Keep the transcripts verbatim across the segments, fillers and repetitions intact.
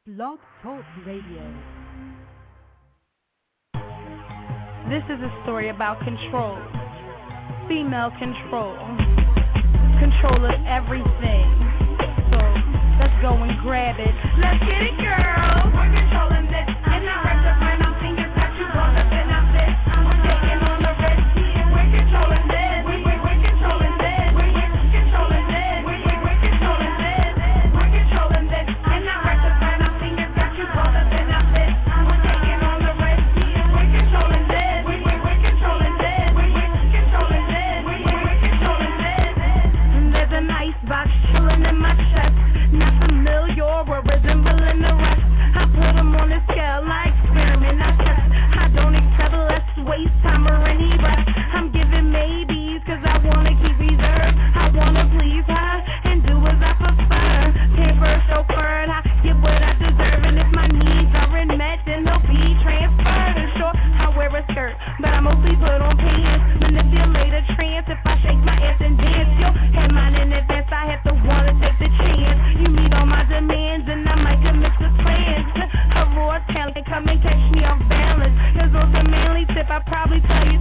Blog Talk Radio. This is a story about control. Female control. Control of everything. So let's go and grab it. Let's get it, girl. We're controlling this. And I wrap the friend I'm fingers got you rolled up in our fist. We're taking on the red sea. We're controlling this. We, we, we're controlling this. We, we're controlling this. We, we, we're controlling this. We're controlling this. And I wrap the friend I'm fingers got you rolled up in our fist. We're taking on the red sea. We're controlling this. We, we, we're controlling this. We, we're controlling this. We, we, we're controlling this. And there's an icebox chilling in my chest. Not familiar or resembling the rest. I put them on the scale, I experiment, I test. I don't expect less waste time or any rest. I'm giving maybes cause I wanna keep reserve. I wanna please her and do as I prefer. Paper chauffeured, I get what I deserve. And if my needs aren't met, then they'll be transferred. And sure, I wear a skirt, but I mostly put on pants. Manipulate a trance if I shake my ass and dance. Yo, had mine in advance, I have to wanna take the chance. You meet all my demands and I might commit to plans. A raw talent, come and catch me off balance. Cause on some manly tip, I probably tell you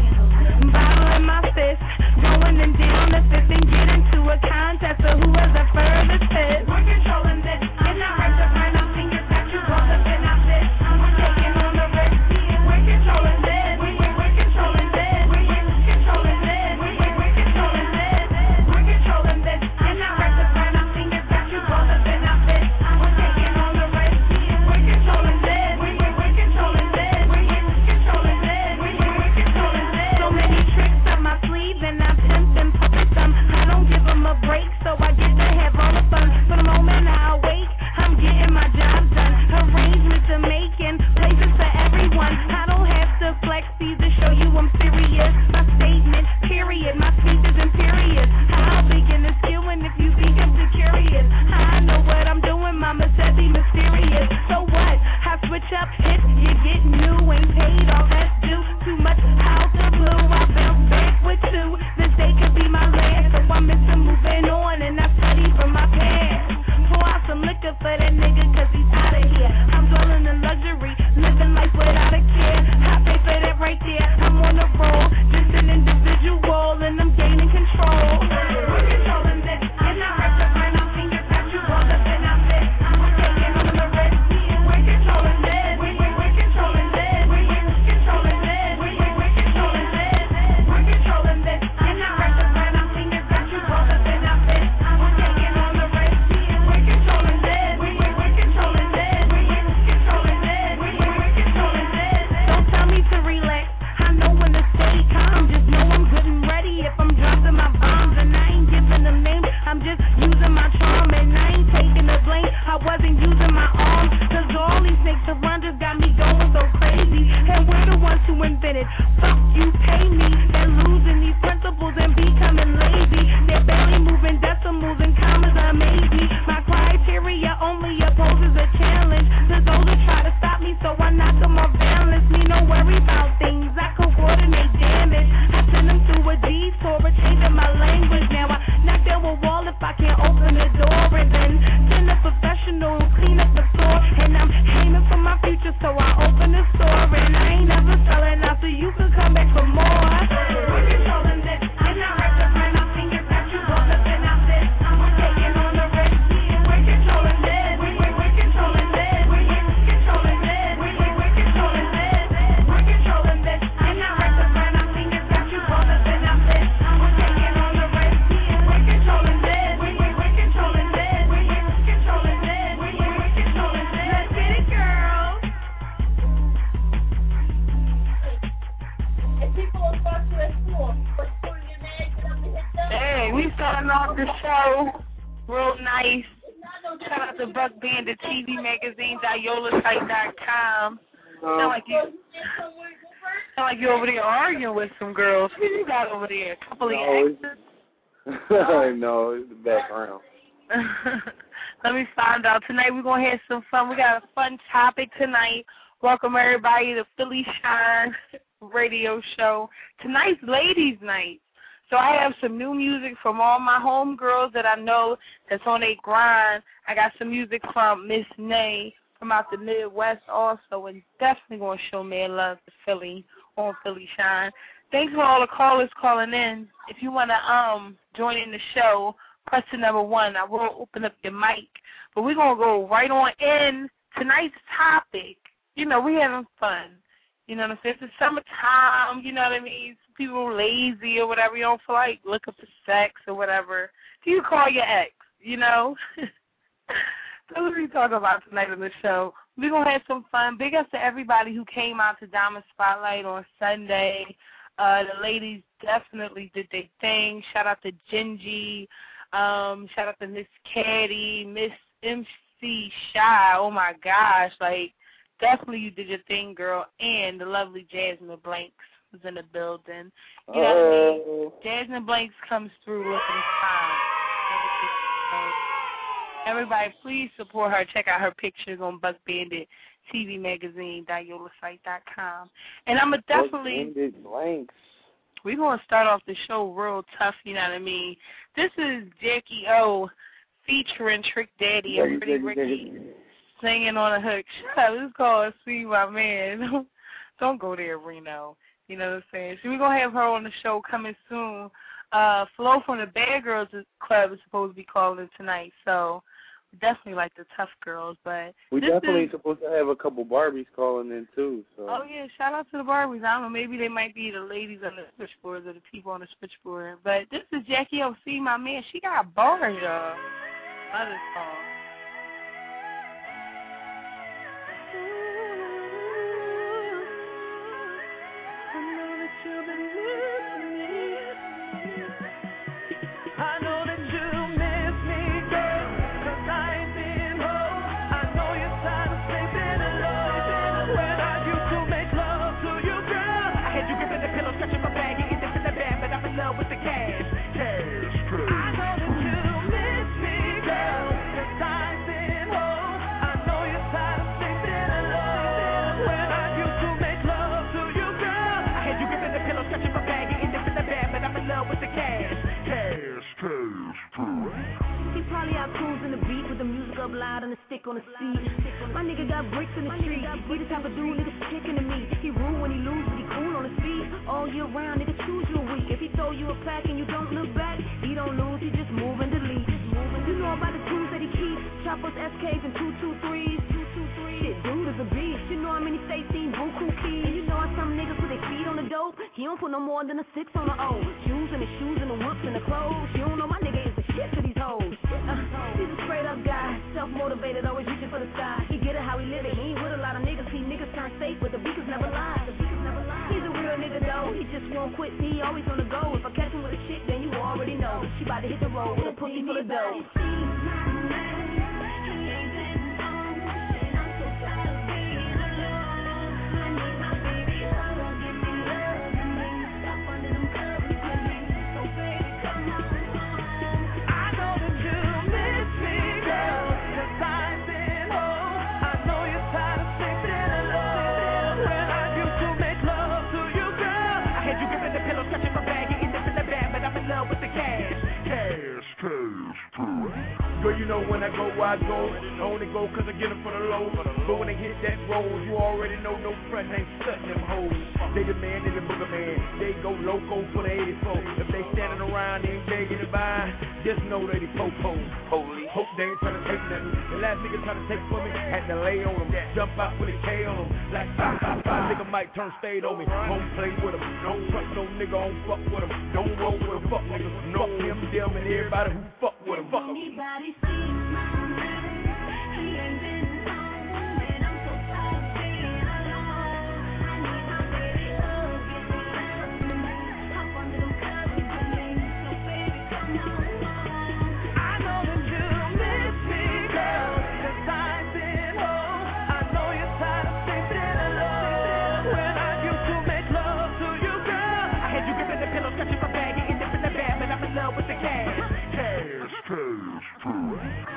bottle in my fist, going and down the fifth and get into a contest of who has the furthest hit. We're controlling this, and I wrap the friend I'm fingers got you rolled up in our fist. We're taking on the red sea, we're controlling this. We, we, we're controlling this. We, we're controlling this. We, we, we're controlling this. We're controlling this, and I wrap the friend I'm fingers got you rolled up in our fist. We're taking on the red sea, we're controlling this. We, we, we're controlling this. We, we're controlling this. We, we, we're controlling this. So many tricks up my sleeve, and I pimp and puppet them. I don't give them a break, so I get to have all the fun. For the moment I awake, I'm getting my job done. Arrangements are making places for everyone. I don't have to flex these to show you I'm serious. My statement, period. My speech is imperious. I'll begin to skewing if you think I'm too curious. I know what I'm doing, mama said be mysterious. So what? I switch up hits, you get new. Ain't paid all that's due. Too much house or blue. I bounce back with two. This day could be my last. So I'm into moving on and I study from my past. Pour out some liquor for that nigga cause he's out of here. I'm dwelling in luxury, living life without a care. I pay for that right there. I'm on the roll, just an individual and I'm gaining control. We're controlling this, and I wrap the friend I'm fingers got you rolled up in our fist. We're taking on the red sea, we're controlling this. We, we, we're controlling this. We, we're controlling this. We, we, we're controlling this. We're controlling this, and I wrap the friend I'm fingers got you rolled up in our fist. We're taking on the red sea, we're controlling this. We, we, we're controlling this. We, we're controlling this. We, we, we're controlling this. Don't tell me to relax, I know when to stay calm. Just know I'm good and ready if I'm dropping my bombs. And I ain't giving them names, I'm just using my charm. And I ain't taking the blame, I wasn't using my arms. Cause all these snakes around just got me going so crazy. And we're the ones who invented, fuck you, pay me. They're losing these principles and becoming lazy. They're barely moving decimals and commas amaze me. My criteria only opposes a challenge to those who try to stop me, so I knock them off balance. Me no worry about things, I coordinate damage. I send them through a detour, changing my language. Now I knock down a wall if I can't open the door, and then send a professional who clean up the floor. And I'm aiming for my future, so I open the store. And I ain't never selling out, so you can come back for more. We're controlling this, and I wrap the friend I'm fingers got you rolled up in our fist. We're taking on the red sea, we're controlling this. We, we, we're controlling this. We, we're controlling this. We, we, we're controlling this. We're controlling this, and I wrap the friend I'm fingers got you rolled up in our fist. We're taking on the red sea, we're controlling this. We, we, we're controlling this. We, we're controlling this. We, we, we're controlling this. Let's get it, girl. Hey, we starting off the show real nice. Shout out to Buck Bandit T V Magazine, Yola Site dot com. Sound like you, sound like you over there arguing with some girls. Who you got over there? A couple of no, exes? No, it's the background. Let me find out. Tonight we're going to have some fun. We got a fun topic tonight. Welcome everybody to Philly Shine radio show. Tonight's ladies' night. So I have some new music from all my homegirls that I know that's on their grind. I got some music from Miss Nay from out the Midwest also, and definitely going to show mad love to Philly on Philly Shine. Thanks for all the callers calling in. If you want to um join in the show, press the number one. I will open up your mic. But we're going to go right on in tonight's topic. You know, we having fun. You know what I'm saying? It's the summertime, you know what I mean? People are lazy or whatever. You don't feel like looking for sex or whatever. You call your ex, you know? That's what we talking about tonight on the show. We're going to have some fun. Big ups to everybody who came out to Diamond Spotlight on Sunday. Uh, the ladies definitely did their thing. Shout out to Gingy. Um, shout out to Miss Caddy, Miss M C Shy. Oh, my gosh. Like, definitely you did your thing, girl. And the lovely Jasmine Blanks was in the building. You know uh, what I mean? Jasmine Blanks comes through looking fine. Everybody, please support her. Check out her pictures on Buck Bandit T V Magazine dot yola site dot com. And I'm going to definitely, we're going to start off the show real tough, you know what I mean? This is Jackie O featuring Trick Daddy and Pretty Ricky singing on a hook. Shut up, it's called See My Man. Don't go there, Reno. You know what I'm saying? So we're going to have her on the show coming soon. Uh, Flo from the Bad Girls Club is supposed to be calling tonight, so we definitely like the tough girls. But we definitely is, supposed to have a couple Barbies calling in too. So. Oh yeah, shout out to the Barbies. I don't know, maybe they might be the ladies on the switchboard or the people on the switchboard. But this is Jackie O. See My Man. She got bars, y'all. Other song. Loud and a stick on the seat. My nigga got bricks in the street. He the type of dude niggas kicking to me. He rude when he lose, but he cool on his feet. All year round, nigga choose you a week. If he throw you a pack and you don't look back, he don't lose, he just move and delete. You know about the tools that he keeps. Choppers, S Ks, and two two threes. Shit, dude is a beast. You know how many states seen Buku keys. And you know how some niggas put their feet on the dope. He don't put no more than a six on the O. Shoes and the shoes and the whoops and the clothes. You don't know my nigga is the shit to these hoes. Uh, he's a straight up guy, self-motivated, always reaching for the sky. He get it how he live it, he ain't with a lot of niggas. See niggas turn safe, but the beakers never lie. The beakers never lie. He's a real nigga though, he just won't quit. See, he always on the go. If I catch him with a shit, then you already know. She about to hit the road with a pussy full of dough. Girl, you know when I go, I go. I only go cause I get them for the low. But when they hit that road, you already know no friends ain't studying them hoes. They the man, they the booger man. They go loco for the eighty-four. If they standing around, they ain't begging to buy. Just know that they po-po. Holy. Hope they ain't trying to take nothing. The last nigga trying to take from me, had to lay on them. Jump out with a K on them. Like five, five, five. Nigga might turn spade on me. Don't play with them. Don't trust no nigga, don't fuck with them. Don't roll with them. Fuck niggas. Fuck him, them, and everybody who fuck with them. Fuck them. Anybody see my man? He ain't been home, and I'm so tired of being alone. I need my baby hug, give me love, hop under them covers with me. So baby, come on home. I know that you miss me, girl, 'cause I've been home. I know you're tired of sleeping alone. When I used to make love to you, girl, I had you gripping the pillow, scratching my bag, getting dip in the bed, but I'm in love with the cash. Cash, cash, cash.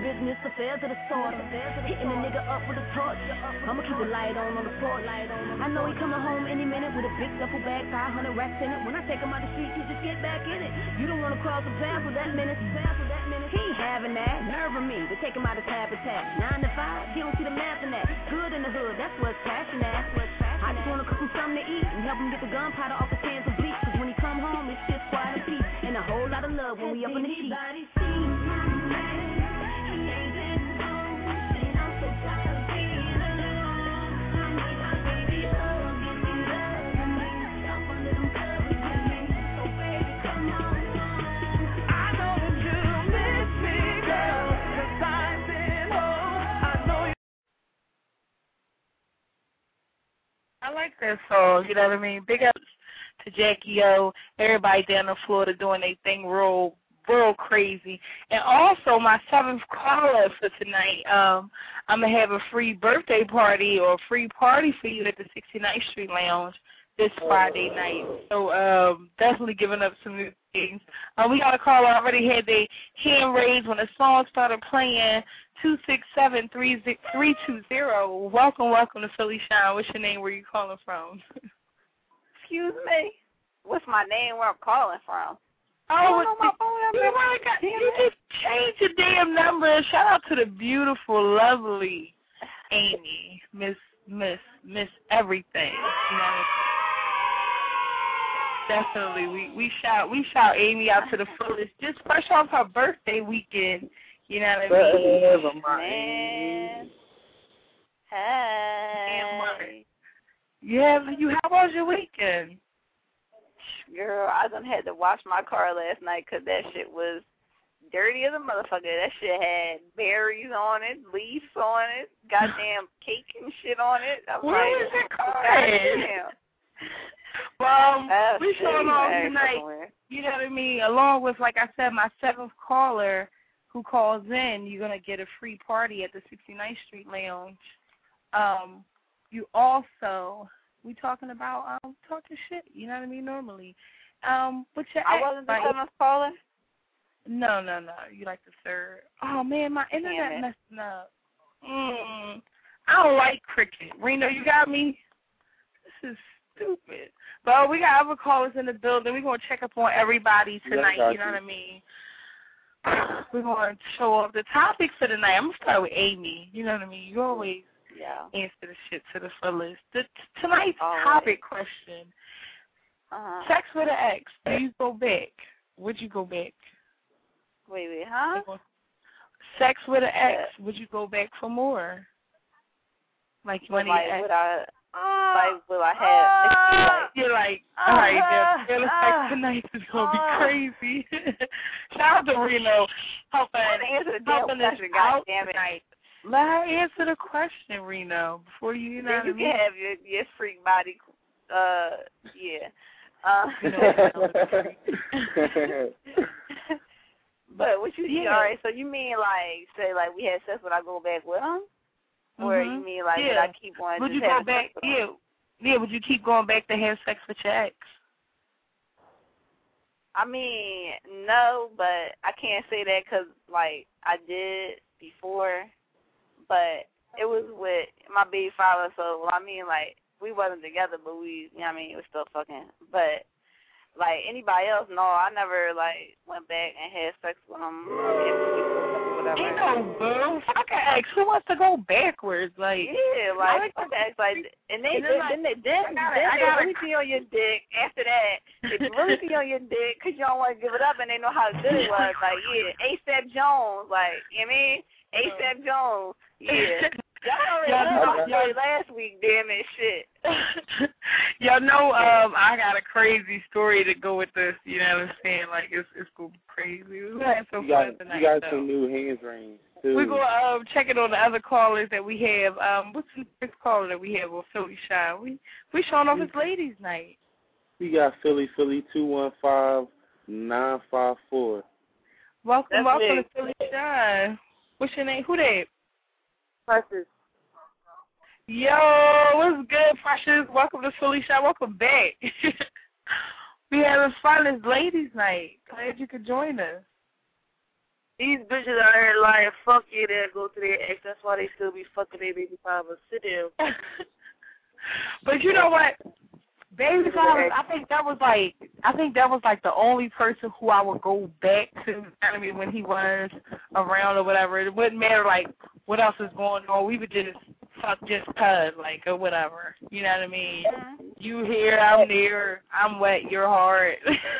business affairs of the sort. Hitting a nigga up with a torch. I'ma keep the light on on the porch. I know he coming home any minute with a big duffel bag, five hundred racks in it. When I take him out the street, he just get back in it. You don't wanna cross the path with that menace. He ain't having that. Nerve of me to take him out his habitat. Nine to five, he don't see the math in that. Good in the hood, that's what's passion at. I just wanna cook him something to eat and help him get the gunpowder off his hands and bleach. Cause when he come home, it's just quiet and peace and a whole lot of love when we up in the sheets. I like that song, you know what I mean? Big ups to Jackie O, everybody down in Florida doing their thing real, real crazy. And also my seventh caller for tonight, um, I'm going to have a free birthday party or a free party for you at the sixty-ninth Street Lounge this Friday night. So um, definitely giving up some new things. Uh, we got a caller already had their hand raised when the song started playing. two six seven, three two zero. Welcome, welcome to Philly Shine. What's your name? Where you calling from? Excuse me. What's my name? Where I'm calling from? Oh, know my phone number. You, really got, you just changed your damn number. Shout out to the beautiful, lovely Amy, Miss, Miss, Miss Everything. You know, definitely, we we shout we shout Amy out to the fullest. Just fresh off her birthday weekend. You know what I mean? Man. Hey. Yeah, you. How was your weekend? Girl, I done had to wash my car last night because that shit was dirty as a motherfucker. That shit had berries on it, leaves on it, goddamn cake and shit on it. I'm Where like, was it called? Well, um, we showing off tonight. Somewhere. You know what I mean? Along with, like I said, my seventh caller who calls in, you're going to get a free party at the sixty-ninth Street Lounge. Um, you also, we talking about, um, talking shit, you know what I mean, normally. Um, but your I wasn't the seventh caller? No, no, no. You like the third. Oh, man, my internet messing up. Mm, I don't like cricket. Reno, you got me? This is stupid. But we got other callers in the building. We're going to check up on everybody tonight, yeah, you know you. what I mean? We're going to show off the topic for tonight. I'm going to start with Amy. You know what I mean? You always yeah. answer the shit to the fullest. The, tonight's always. topic question, uh-huh. sex with an ex, do you go back? Would you go back? Wait, wait, huh? Sex with an ex, would you go back for more? Like, but money like, ex? would I, like, will I have, uh, like, you're like, all right, uh, then, uh, sex tonight is going to uh, be crazy. Shout out to Reno helping, helping us out tonight. Let her answer the question, Reno, before you, you know then what you I mean? can have your, your freak body, uh, yeah. Uh, but what you yeah. all right, so you mean like, say, like, we had sex, would I go back with him? Mm-hmm. Or you mean like, yeah. would I keep on would just you having go back, sex with yeah. him? Yeah, would you keep going back to have sex with your ex? I mean, no, but I can't say that because, like, I did before, but it was with my baby father, so, well, I mean, like, we wasn't together, but we, you know what I mean, it was still fucking, but, like, anybody else, no, I never, like, went back and had sex with them or whatever. Ain't no boo. Fuck an ex. Who wants to go backwards? Like, yeah, like, fuck an ex, like, and they, and then, like, then they, then, I gotta, then I they gotta, really be on your dick after that. They really be on your dick because you don't want to give it up and they know how good it was. Like, yeah, ASAP Jones, like, you know what I mean? ASAP Jones, yeah. Y'all already know my story last week, damn it, shit. Y'all know um, I got a crazy story to go with this, you know what I'm saying? Like, it's it's going to be crazy. We're having some you fun got, tonight, You got though. some new hands raised, too. We're going to um, check it on the other callers that we have. Um, what's the next caller that we have on Philly Shine? We, we showing off his ladies' night. We got Philly, Philly, two one five, nine five four. Welcome, That's welcome me. to Philly Shine. What's your name? Who that? Precious. Yo, what's good, Precious? Welcome to Philly Shine. Welcome back. We having fun. It's ladies' night. Glad you could join us. These bitches out here lying, fuck you, they go to their ex. That's why they still be fucking their baby fathers. Sit down. But you know what? Baby fathers, I think that was like, I think that was like the only person who I would go back to, you know what I mean, when he was around or whatever. It wouldn't matter, like, what else is going on. We would just fuck just cuz, like, or whatever. You know what I mean? Mm-hmm. You here, I'm there, I'm wet, you're hard.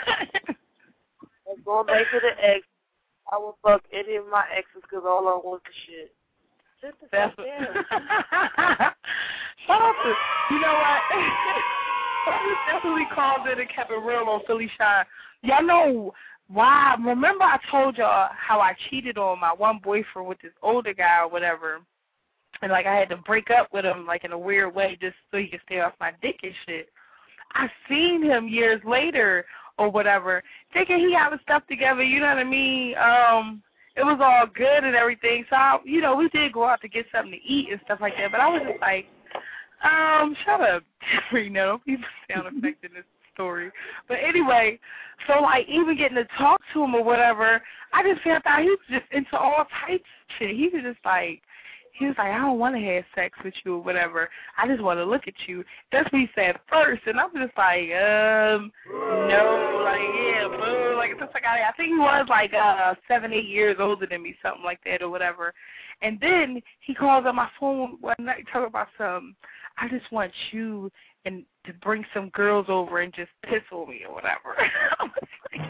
Going back to the ex, I will fuck any of my exes because all I want is shit. Just the fuck down. Shout out to, you know what? I definitely called it and kept it real on Philly Shine. Y'all know why? Remember I told y'all how I cheated on my one boyfriend with this older guy or whatever, and like I had to break up with him like in a weird way just so he could stay off my dick and shit. I seen him years later or whatever, thinking he had his stuff together, you know what I mean? Um, it was all good and everything. So, I, you know, we did go out to get something to eat and stuff like that. But I was just like, um, shut up, you know, people sound effect in this story. But anyway, so, like, even getting to talk to him or whatever, I just found out he was just into all types of shit. He was just like, he was like, I don't want to have sex with you or whatever. I just want to look at you. That's what he said first. And I'm just like, um, no, like, yeah, boo. Like, it's just like, I, I think he was like uh, seven, eight years older than me, something like that or whatever. And then he calls on my phone one night talking about some, I just want you and to bring some girls over and just piss on me or whatever. I was like,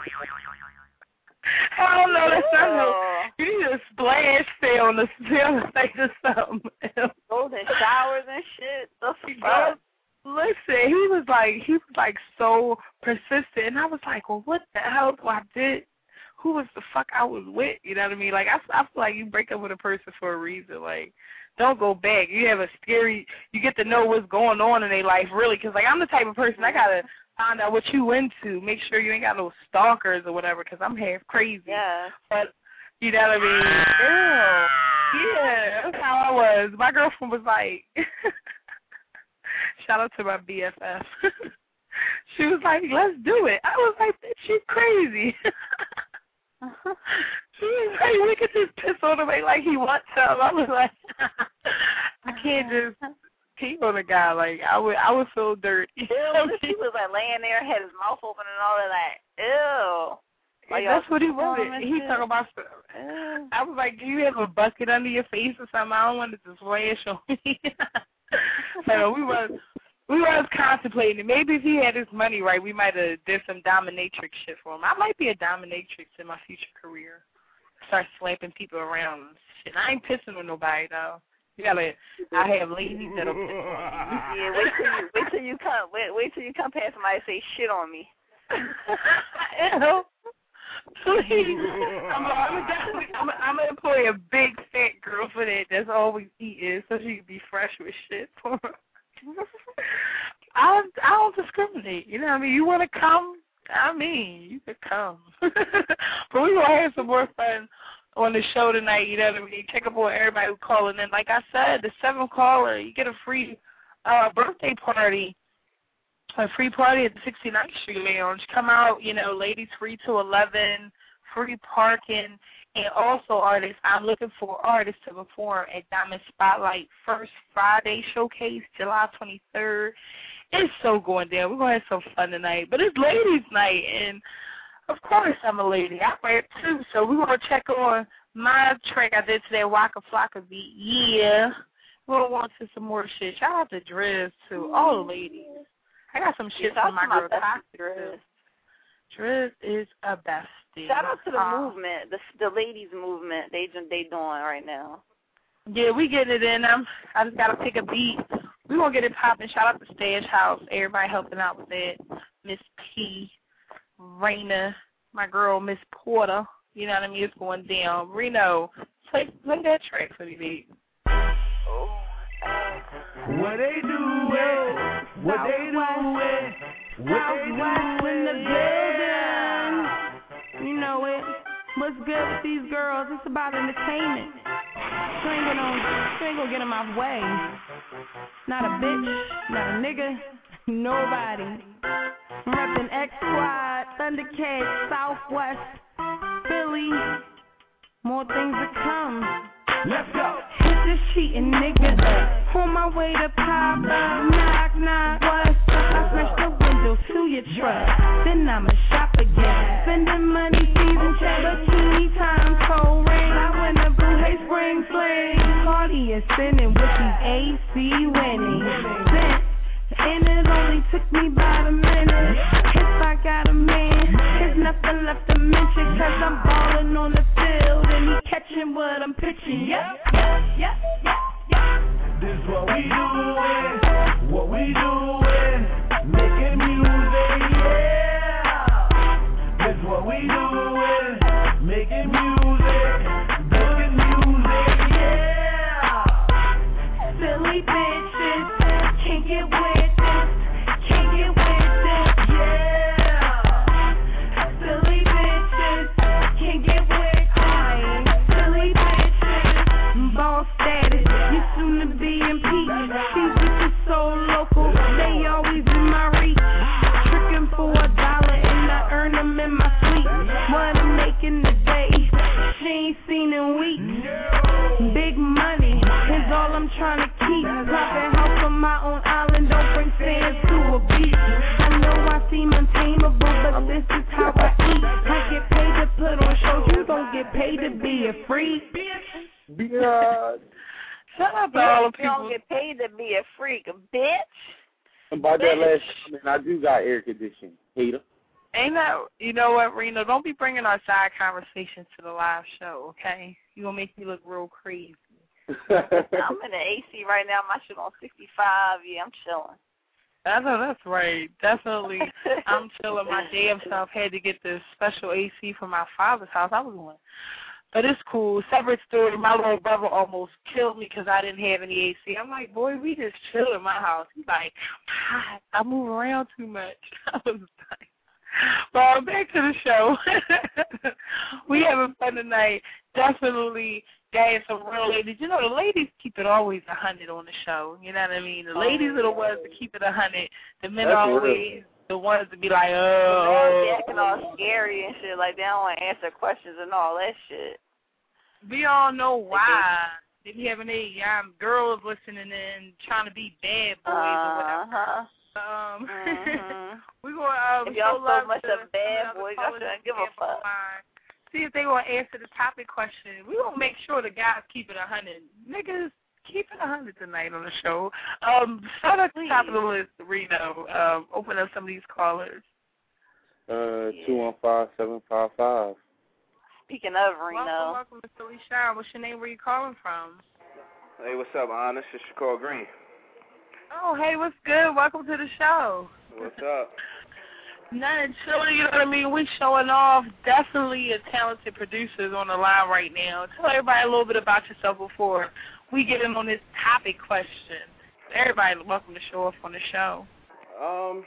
I don't know. That's not no. You need to splash stay on the on the face or something. Golden showers and shit. The fuck? Listen, he was like he was like so persistent, and I was like, well, what the hell do I did? Who was the fuck I was with? You know what I mean? Like I, I feel like you break up with a person for a reason. Like, don't go back. You have a scary. You get to know what's going on in their life, really, because like I'm the type of person I gotta find out what you into. Make sure you ain't got no stalkers or whatever, because I'm half crazy. Yeah. But, you know what I mean? Ew. Yeah, that's how I was. My girlfriend was like, shout out to my B F F. She was like, let's do it. I was like, bitch, you crazy. She was like, we could just piss on him like he wants some. I was like, I can't just pee on a guy. Like, I would I would feel dirty. Ew, he was like laying there, had his mouth open and all that, like, ew. Like, that's what he wanted. He talking about stuff. I was like, do you have a bucket under your face or something? I don't want it to splash on me. So we was we was contemplating. Maybe if he had his money right, we might have did some dominatrix shit for him. I might be a dominatrix in my future career. Start slapping people around and shit. I ain't pissing with nobody though. You gotta. I have ladies that'll piss on me. Yeah, wait till you wait till you come wait wait till you come past somebody and say shit on me. Ew. Please. I'm, I'm, I'm, I'm gonna employ a big fat girl for that. That's always eating, so she can be fresh with shit for her. I don't, I don't discriminate. You know what I mean? You want to come? I mean, you can come. But we gonna have some more fun on the show tonight. You know what I mean? Check up on everybody who's calling in. Like I said, the seventh caller, you get a free uh, birthday party. A free party at the sixty-ninth Street Lounge. Come out, you know, ladies free to eleven, free parking, and also artists. I'm looking for artists to perform at Diamond Spotlight First Friday Showcase, July twenty-third. It's so going down. We're going to have some fun tonight. But it's ladies' night, and, of course, I'm a lady. I wear too, so we're going to check on my track I did today, Waka Flocka beat. Yeah. We're going to want to some more shit. Shout out to Driz, too. All the ladies. I got some shit from my girl Toxic. Driz. Driz is a bestie. Shout out to the um, movement, the the ladies movement. They they doing right now. Yeah, we getting it in them. I just gotta pick a beat. We gonna get it popping. Shout out to Stage House. Everybody helping out with it. Miss P, Raina, my girl Miss Porter. You know what I mean? It's going down. Reno, play play that track for me, babe. Oh. What they doing? What they doing? What they doing in the building? You know it. What's good with these girls? It's about entertainment. You ain't gonna, you ain't gonna get in my way. Not a bitch, not a nigga, nobody. I'm reppin' X Squad, Thundercats, Southwest, Philly, more things to come. Let's go. Hit the cheating niggas up. On my way to pop up. Knock, knock, what's up? I smash the window to your truck. Then I'ma shop again. Spending money, season check. Bikini time, cold rain. I win a blue hay spring fling. Party is spinning with these A C winning. Spent, and it only took me about a minute. If I got a man, there's nothing left to mention. Cause I'm ballin' on the field and he catching what I'm pitching. Yep, yep, yep, yep, yep. This is what we doing, what we doing, making music, yeah. This is what we doing, making music, making music, yeah. Silly bitches, can't get with this, can't get with this, yeah. Silly bitches, can't get with this, silly bitches. Ball status, you soon to be impeached. These bitches so local, they always in my reach. Tricking for a dollar and I earn them in my sleep. What I'm making today, she ain't seen in weeks. Big money is all I'm trying to keep. Private house on my own island, don't bring fans to a beach. I know I seem untamable, but this is how I eat. I get paid to put on shows, you don't get paid to be a freak. Because Shut up, all the You don't people. get paid to be a freak, bitch. about that last comment, I do got air conditioning. Hater. Ain't that, you know what, Reno? Don't be bringing our side conversations to the live show, okay? You gonna make me look real crazy. I'm in the A C right now. My shit on sixty-five. Yeah, I'm chilling. I know that's right. Definitely. I'm chilling my damn self. Had to get this special A C from my father's house. I was going. But it's cool. Separate story. My little brother almost killed me because I didn't have any A C. I'm like, boy, we just chill in my house. He's like, hot. I move around too much. I was like, well, back to the show. We having fun tonight. Definitely, got some real ladies. You know, the ladies keep it always a hundred on the show. You know what I mean? The ladies are the ones that keep it a hundred. The men That's are always real. the ones that be like, They oh. acting all scary and shit. Like they don't want to answer questions and all that shit. We all know why. They be having a um, girls listening and trying to be bad boys or whatever. Uh-huh. Um, Mhm. we gonna um, If y'all show so love much to of bad some of the boys, other y'all shouldn't give a callers fuck. on the line. See if they gonna answer the topic question. We gonna make sure the guys keep it a hundred. Niggas, keep it a hundred tonight on the show. Um, start at the top of the list, Reno. Um, open up some of these callers. Uh, two one five seven five five. Speaking of Welcome, Reno, welcome, Mister Lee Shine. What's your name? Where you calling from? Hey, what's up, Honest? It's Shakur Green. Oh, hey, what's good? Welcome to the show. What's up? Nothing chilling, you know what I mean? We showing off. Definitely a talented producers on the line right now. Tell everybody a little bit about yourself before we get in on this topic question. Everybody, welcome to show off on the show. Um,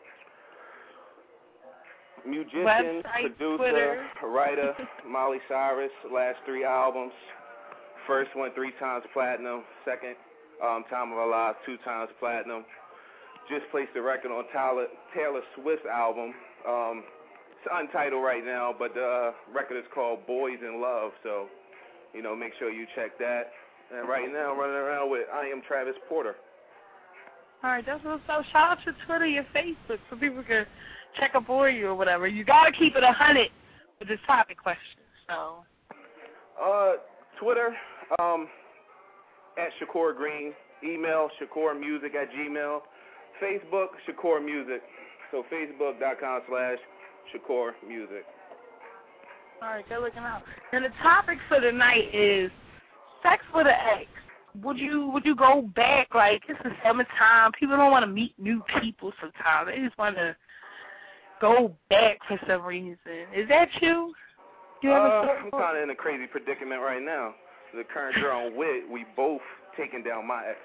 musician, Website, producer, Twitter. writer, Molly Cyrus. Last three albums. First one three times platinum. Second, um, Time of Our Lives, two times platinum. Just placed the record on Tyler, Taylor Swift's album. Um, it's untitled right now, but the uh, record is called Boys in Love. So, you know, make sure you check that. And right now, I'm running around with I Am Travis Porter. All right, that's what's up. Shout out to Twitter, your Facebook, so people can check up on you or whatever. You got to keep it a hundred with this topic question. So, Uh, Twitter, um, at Shakur Green. Email, shakurmusic at gmail. Facebook, Shakur Music. So facebook.com slash Shakur Music. all right, good looking out. And the topic for tonight is sex with an ex. Would you would you go back? Like, it's the summertime. People don't want to meet new people sometimes. They just want to go back for some reason. Is that you? You have Uh, a I'm kind of in a crazy predicament right now. The current girl I'm with, we both taking down my ex.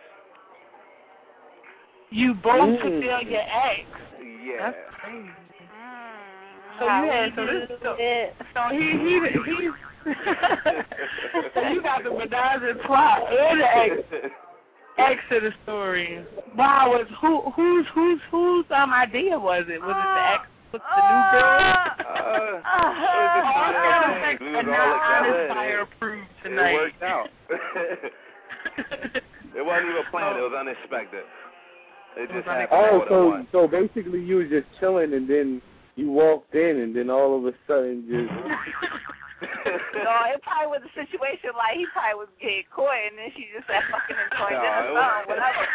You both Mm. took down your ex. Yeah. That's crazy. mm, So how you had we so this do so, it. so he he he. So you got the menage a trois and the ex ex of the story. Wow, was who whose whose whose um idea was it? Was it the ex with the new girl? uh, all it was just sound effects we are was all not honest together. fire and approved It tonight. worked out. It wasn't even planned. It was unexpected. It just happened Oh, more than so once. so basically you was just chilling and then you walked in and then all of a sudden just. No, it probably was a situation like he probably was getting caught and then she just said fucking enjoying No, dinner it song, whatever.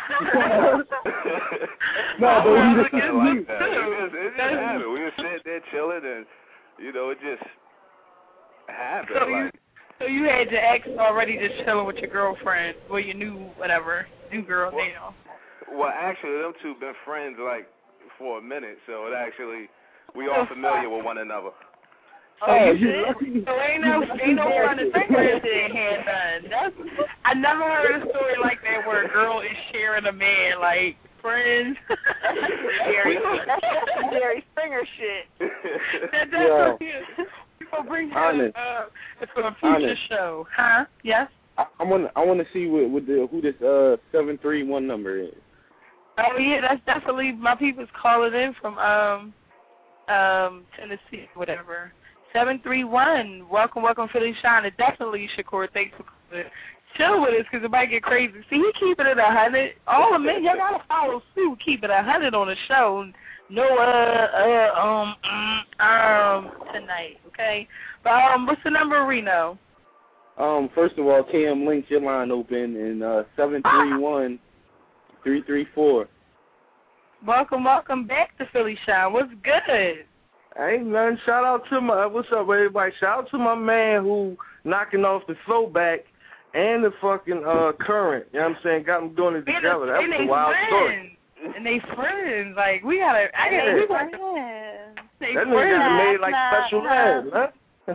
No, but it we wasn't just nothing like that. It just, it just happened. We were sitting there chilling and, you know, it just happened. So you, like, so you had your ex already just chilling with your girlfriend, well, your new whatever, new girl Well, now. well, actually, them two been friends, like, for a minute, so it actually, we all familiar with one another. Oh, you lucky. So ain't no, ain't no running fingers in here, none. That's, I never heard a story like that where a girl is sharing a man, like, friends. Jerry, that's just Jerry Springer shit. that, that's Yo. what it is. People bring that Honest. up uh, for a future Honest. show. Huh? Yes? I, I want I want to see what, what the who this uh seven three one number is. Oh, yeah, that's definitely my people's calling in from um um Tennessee, whatever. seven three one. Welcome, welcome, Philly Shine. And definitely, Shakur, thanks for calling. Chill with us because it might get crazy. See, he keeping it a hundred. All the men, y'all got to follow suit. Keep it a hundred on the show. No, uh, uh, um, mm, um, tonight, okay? But, um, what's the number, Reno? Um, first of all, K M Links, your line open in uh seven three one three three four. Welcome, welcome back to Philly Shine. What's good? Ain't nothing. Shout out to my, what's up, everybody? Shout out to my man who knocking off the throwback and the fucking uh current. You know what I'm saying? Got them doing it And together. That was they a wild friends. story. And they friends. Like, we got to, I got to, we got to, they That nigga got friends. made like special ed, huh?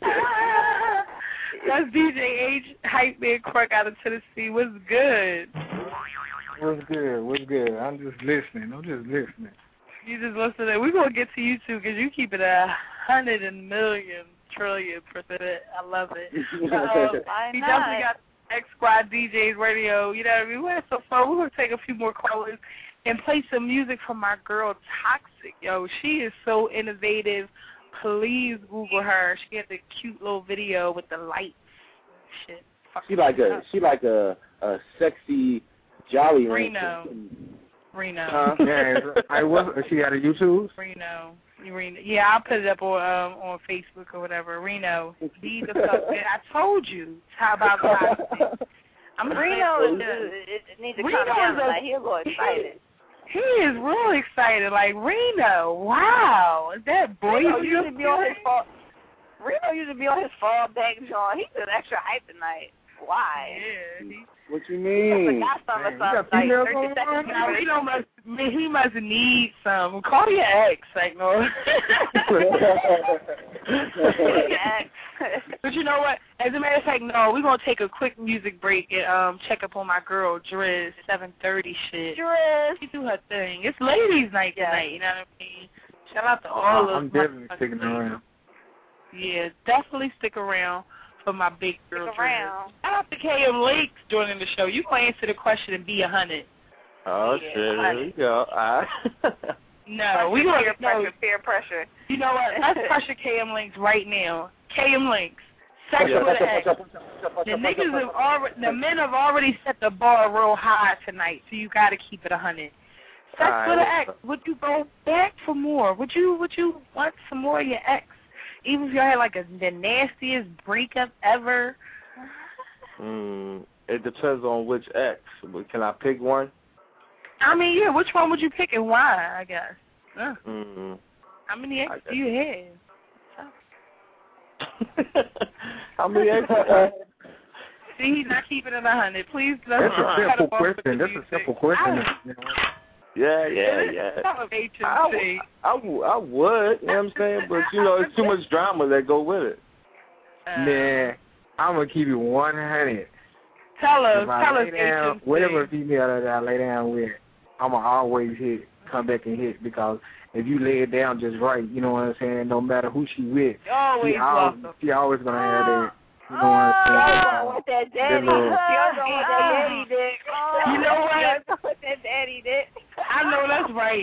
That's D J H, Hype Man Quirk out of Tennessee. What's good? What's good? What's good? I'm just listening. I'm just listening. You just listening. We're going to get to you, too, because you keep it a hundred and million trillion percent. I love it. Um, Why we not? definitely got X Squad D Js Radio. You know what I mean? We had so fun. We're going to take a few more callers and play some music from my girl, Toxic. Yo, she is so innovative. Please Google her. She had the cute little video with the lights. Shit. She like a she like a a sexy jolly Reno. rancher. Reno. Huh? Yeah, I was. She got a YouTube. Reno. Reno. Yeah, I'll put it up on um, on Facebook or whatever. Reno. Be the fuck. I told you. How about Toxic? I'm Reno is, it, it needs to Reno calm down. is a- Like, he's a little excited. He is real excited. Like, Reno, wow. Is that boy Reno you used to be on his fall. Reno used to be on his fallback, John. He did extra hype tonight. Why? Yeah, he, What you I mean? forgot some or Man, you got something. Like females thirty on seconds. now, Reno must, man, he must need some. Call your ex, like, no. Yeah. But you know what? As a matter of fact, no, we're going to take a quick music break and um check up on my girl, Driz, seven thirty shit. Driz. She do her thing. It's ladies' night Yeah. tonight, you know what I mean? Shout out to all I'm of definitely my- sticking around. Yeah, definitely stick around for my big girl, Stick Driz. around. Shout out to K M Lakes joining the show. You can answer the question and be a hundred. Oh, Yeah, shit, honey. here we go. All right. No, we peer going to pressure, peer pressure. You know what? Let's pressure K M Links right now. K M Links. Sex Yeah. with an X. The niggas have already, the men have already set the bar real high tonight, so you got to keep it a hundred. Sex All right, with an what's X. Would you go back for more? Would you? Would you want some more of your ex? Even if you had like a, the nastiest breakup ever. Mm, it depends on which ex. But can I pick one? I mean, yeah. Which one would you pick and why? I guess. Uh, Mm. how many ex I do you have? How many ex? See, he's not keeping it a hundred. Please, let's That's a cut simple him off with the question. That's a music. simple question. I- You know? Yeah, yeah, yeah. Tell him H I, and w- C. I, w- I would, you know what I'm saying? But, you know, it's too much drama that go with it. Uh, Man, I'm gonna keep it one hundred. Tell us, If I tell us lay H down, and C. whatever female that I lay down with, I'm gonna always hit, come back and hit, because if you lay it down just right, you know what I'm saying, no matter who she with, Always she always, welcome. she always gonna have that, you know what I'm saying? Oh, with that daddy. That little- You don't know what that daddy did. Oh, You know what? You don't know what that daddy did. I know that's right.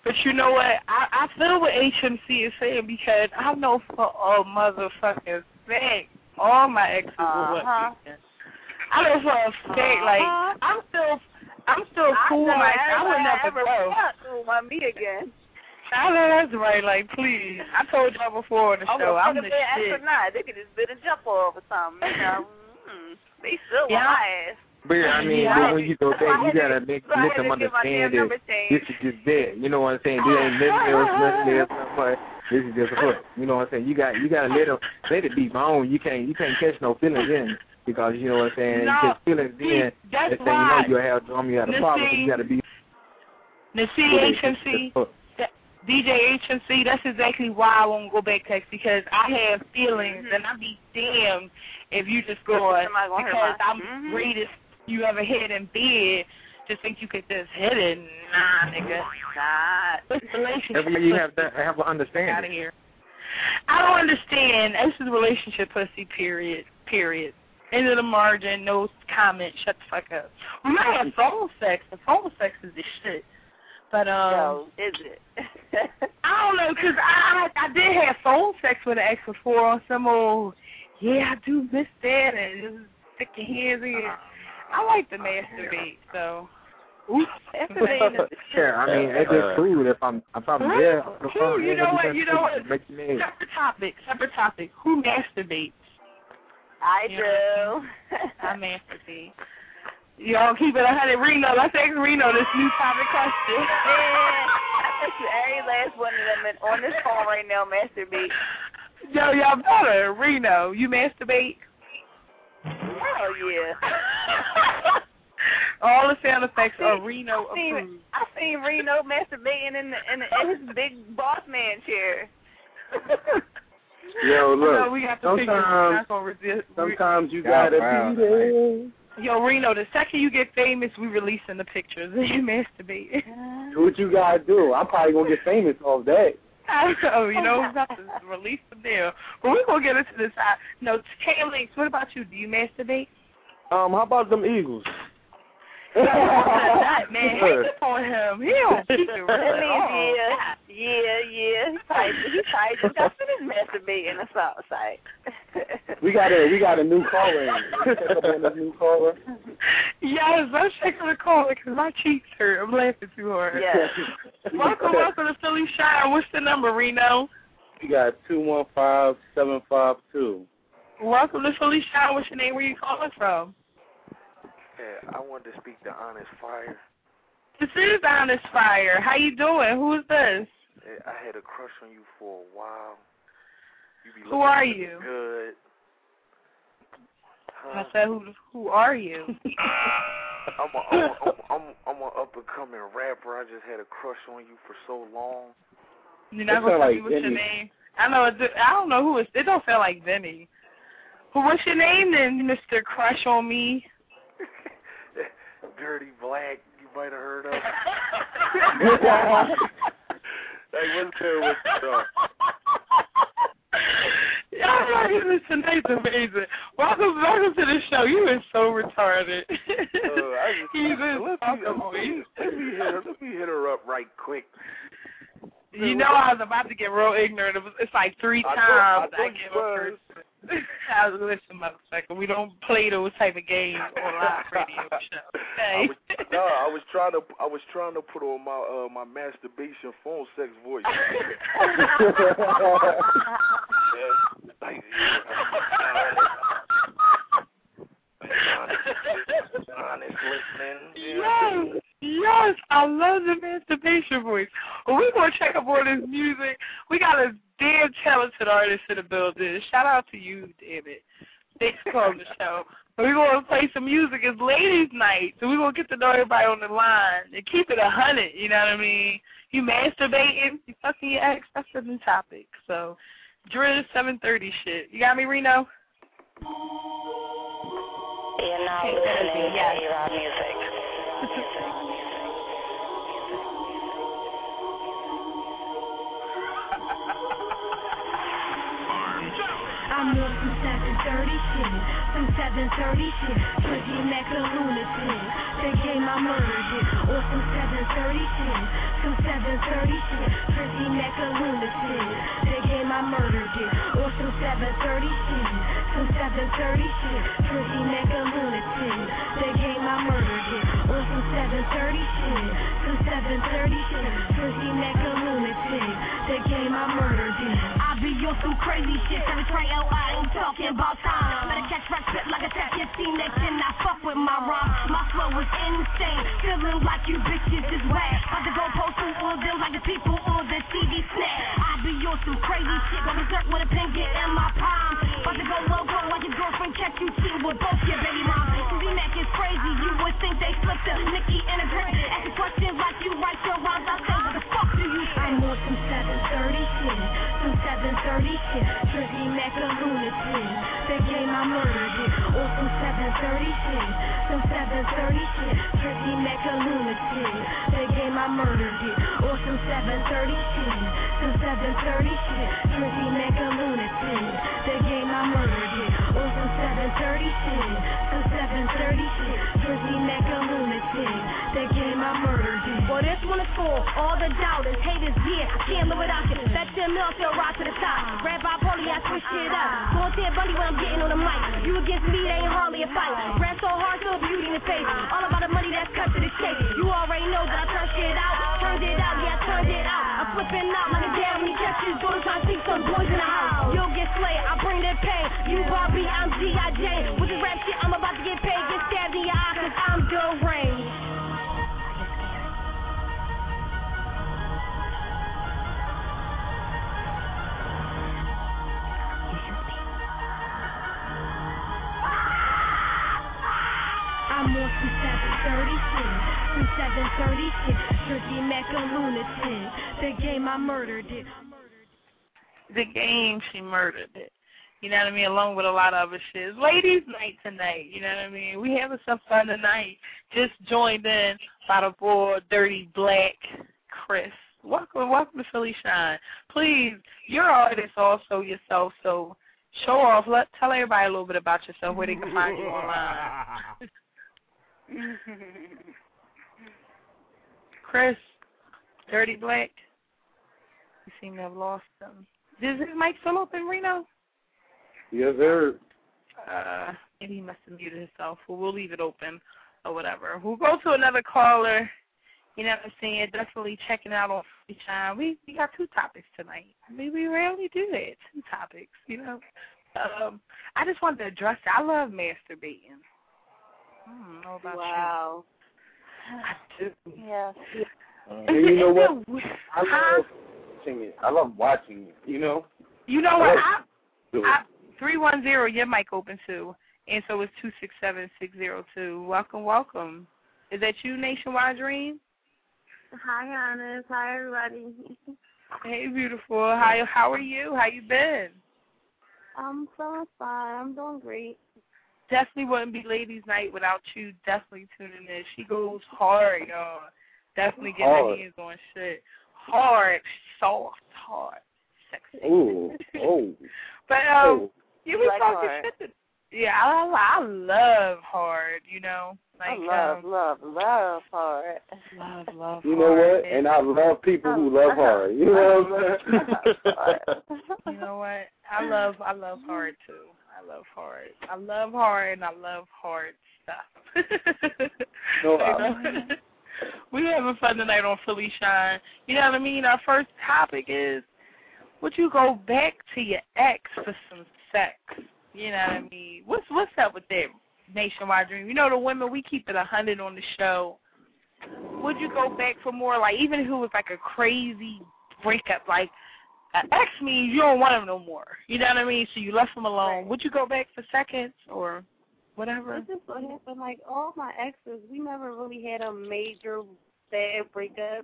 But you know what? I, I feel what H M C is saying because I know for a motherfucking fact all my exes Uh-huh. were what I know for a fact, Uh-huh. like, I'm still, I'm still cool. I know Like, I would never ever go. to want me again. I know that's right. Like, please. I told y'all before on the Oh, show, well, I'm could the have been shit. astronaut. They could just been a jump over something, you know. mm, they still Yeah. want my ass. But I mean, Yeah. but when you go That's why back, I you had to- gotta make so I let had them to get my damn understand that number this changed. is just that. You know what I'm saying? This ain't nothing else, nothing else, nothing but this is just a hook. You know what I'm saying? You got you gotta let them let it be known. You can't you can't catch no feelings in because you know what I'm saying. No, you catch feelings see, in. that's Next thing you know, why. you have drum, you have a Now problem. see- You gotta be. Now, see, with it. H M C, that- D J H M C, that's exactly why I won't go back text because I have feelings Mhm. and I'd be damned if you just go on Somebody gonna hurt because my- I'm Mhm. greatest you ever hit in bed. Just think you could just hit it. Nah, nigga. God. This relationship. Every you have to have an out of understanding. here. I don't understand. This is relationship pussy, period. Period. End of the margin, no comment, shut the fuck up. We might have phone sex, but phone sex is the shit. But, um, Yo, is it? I don't know, because I, I I did have phone sex with an ex before on some old, yeah, I do miss that, and just stick your hands in. I like to masturbate, so. Oops. Masturbating is the shit. Yeah, I mean, it's just cool if I'm if I'm Huh? there. Who, you know what, you know what? Make you mad. Separate topic, separate topic. Who masturbates? I You do. I masturbate. Y'all keep it one hundred. Reno, let's ask Reno this new topic question. Man, I bet you every last one of them on this phone right now masturbate. Yo, y'all better. Reno, you masturbate? Hell yeah. All the sound effects I are seen- Reno I seen, approved. I seen Reno masturbating in, the, in, the, in his big boss man chair. Yo, No, look. we got the picture. We're Sometimes, not gonna resist. sometimes you Yeah, gotta wow. be there. Yo, Reno, the second you get famous, we releasing the pictures of you masturbating. Do what you gotta do. I'm probably gonna get famous off that. I know, you know, we have to release them there. But we're going to get into this. Uh, no, Cam Links, what about you? Do you masturbate? Um, how about them Eagles? That man, hang up on him. He don't keep it real. That means, Oh, yeah, yeah, yeah. He probably, he probably just got finished masturbating or something. We got a we got a new caller. Check up on this new caller. Yes, I'm checking the call because my cheeks hurt. I'm laughing too hard. Yes. Welcome, welcome to Philly Shine. What's the number, Reno? We got two one five seven five two. Welcome to Philly Shine. What's your name? Where you calling from? Yeah, I wanted to speak to Honest Fire. This is Honest Fire. How you doing? Who is this? Yeah, I had a crush on you for a while. You be Who looking are really you? Good. Huh? I said, who Who are you? I'm a, I'm a, I'm, I'm, I'm an up and coming rapper. I just had a crush on you for so long. You're not That gonna tell sound me like what's your Vinny. name? I know. It, I don't know who it's. It don't sound like Vinny. Well, what's your name then, Mister Crush on Me? Dirty Black, you might have heard of. Hey, what's good with you? Y'all right, tonight's amazing. Welcome, welcome to the show. You are so retarded. Uh, I just, He's let, me, just talking on let, me, you. let, me hit her, let me hit her up right quick. You know I was about to get real ignorant. It was, it's like three I times thought- I I, thought give you a was. person. I was listen, motherfucker. We don't play those type of games on live radio show. I Okay. was, no, I was trying to I was trying to put on my uh, my masturbation phone sex voice. Yeah, like, honest, honest listening. Yeah. Yes, yes, I love the masturbation voice. Well, we're going to check up on this music. We got a damn talented artist in the building. Shout out to you, damn it. Thanks for calling the show. We're going to play some music. It's ladies' night, so we're going to get to know everybody on the line and keep it a hundred, you know what I mean? You masturbating, you fucking your ex, that's a new topic. So, Drill seven thirty shit. You got me, Reno? You're now Okay, listening to yes. A-Rod Music. I'm up to seven thirty shit, some seven thirty shit. Tricky Mac a lunatic, they gave my murder hit. Or some seven thirty shit, some seven thirty shit. Tricky Mac a lunatic, they gave my murder hit. Or some seven thirty shit, some seven thirty shit. Tricky Mac a lunatic, they gave my murder hit. Or some seven thirty shit, some seven thirty shit. Tricky Mac a lunatic, they gave my murder hit. I be on some crazy shit, seven three L, I ain't talking about time. Better catch rap spit like a tap, you see next and I fuck with my rhyme. My flow is insane, feeling like you bitches is whack. About to go post some all them like the people on the T V snack. I be on some crazy shit, go berserk with a pen, get in my palm. About to go loco like your girlfriend catch you cheating with both your baby moms. Z-Mac is crazy, you would think they flipped a Nicki and a drink. Asking questions like you write your rhymes, I say what the fuck do you say? I'm on some seven thirty shit, some seven thirty shit. Tricky Mac a lunatic, they gave my murder hit. Or some seven thirty shit, some seven thirty shit. Tricky Mac a lunatic, they gave my murder hit. Or some seven thirty shit, some seven thirty shit. Tricky Mac a lunatic, they gave my murder hit. Or some seven thirty shit, some seven thirty shit. Tricky Mac a lunatic, they gave my murder hit. Well, this one is for all the doubters, haters, yeah, I can't live without you. Bet ten mil till rock to the top. Rap by Polly, I switch shit up. Going to Bundy when I'm getting on the mic. You against me, they ain't hardly a fight. Rap so hard, so beauty in the face. All about the money that's cut to the chase. You already know that I turn shit out. Turned it out, yeah, I turned it out. I'm flipping out like a dad when he catches doors. Trying to see some boys in the house. You'll get slayed, I bring the pain. You Barbie, I'm G I J. With the rap shit, I'm about to get paid. Get stabbed in your eye, cause I'm deranged. I'm on some seven thirty shit, some seven thirty shit. Tricky Mac a lunatic, the game I murdered it. The game, she murdered it. You know what I mean? Along with a lot of other shit. Ladies' night tonight, you know what I mean? We having some fun tonight. Just joined in by the boy, Dirty Black, Chris. Welcome, welcome to Philly Shine. Please, you're an artist also yourself, so show off. Let Tell everybody a little bit about yourself, where they can find you online. Chris, Dirty Black, you seem to have lost him. Is his mic still open, Reno? Yes, sir. Uh, maybe he must have muted himself. Well, we'll leave it open or whatever. We'll go to another caller. You know what I'm saying? Definitely checking out on Free Shine. We we got two topics tonight. I mean, we rarely do that. Two topics, you know. Um, I just wanted to address it. I love masturbating. I don't know about wow. you. I do. Yeah. And you know what? I huh? love watching it. I love watching it, you know? You know what? I, I, three one zero, your mic open too. And so it's two six seven, six zero two. Welcome, welcome. Is that you, Nationwide Dream? Hi, Honest. Hi, everybody. Hey, beautiful. How, how are you? How you been? I'm feeling fine. I'm doing great. Definitely wouldn't be Ladies' Night without you definitely tuning in. She goes hard, y'all. Definitely getting her hands on shit. Hard, soft, hard, sexy. Ooh, oh. But, um, oh. you was like talking hard. shit to, yeah, I, I love hard, you know. Like, I love, um, love, love hard. Love, love You know hard. what? And I love people who love hard. You know what I'm saying? You know what? I love, I love hard, too. I love hard. I love hard, and I love hard stuff. No, you know? We having fun tonight on Philly Shine. You know what I mean? Our first topic is, would you go back to your ex for some sex? You know what I mean? What's what's up with that, Nationwide Dream? You know the women, we keep it a hundred on the show. Would you go back for more, like, even if it was like a crazy breakup, like, an ex means you don't want him no more. You know what I mean? So you left him alone. Right. Would you go back for seconds or whatever? This is what happened. Like, all my exes, we never really had a major bad breakup.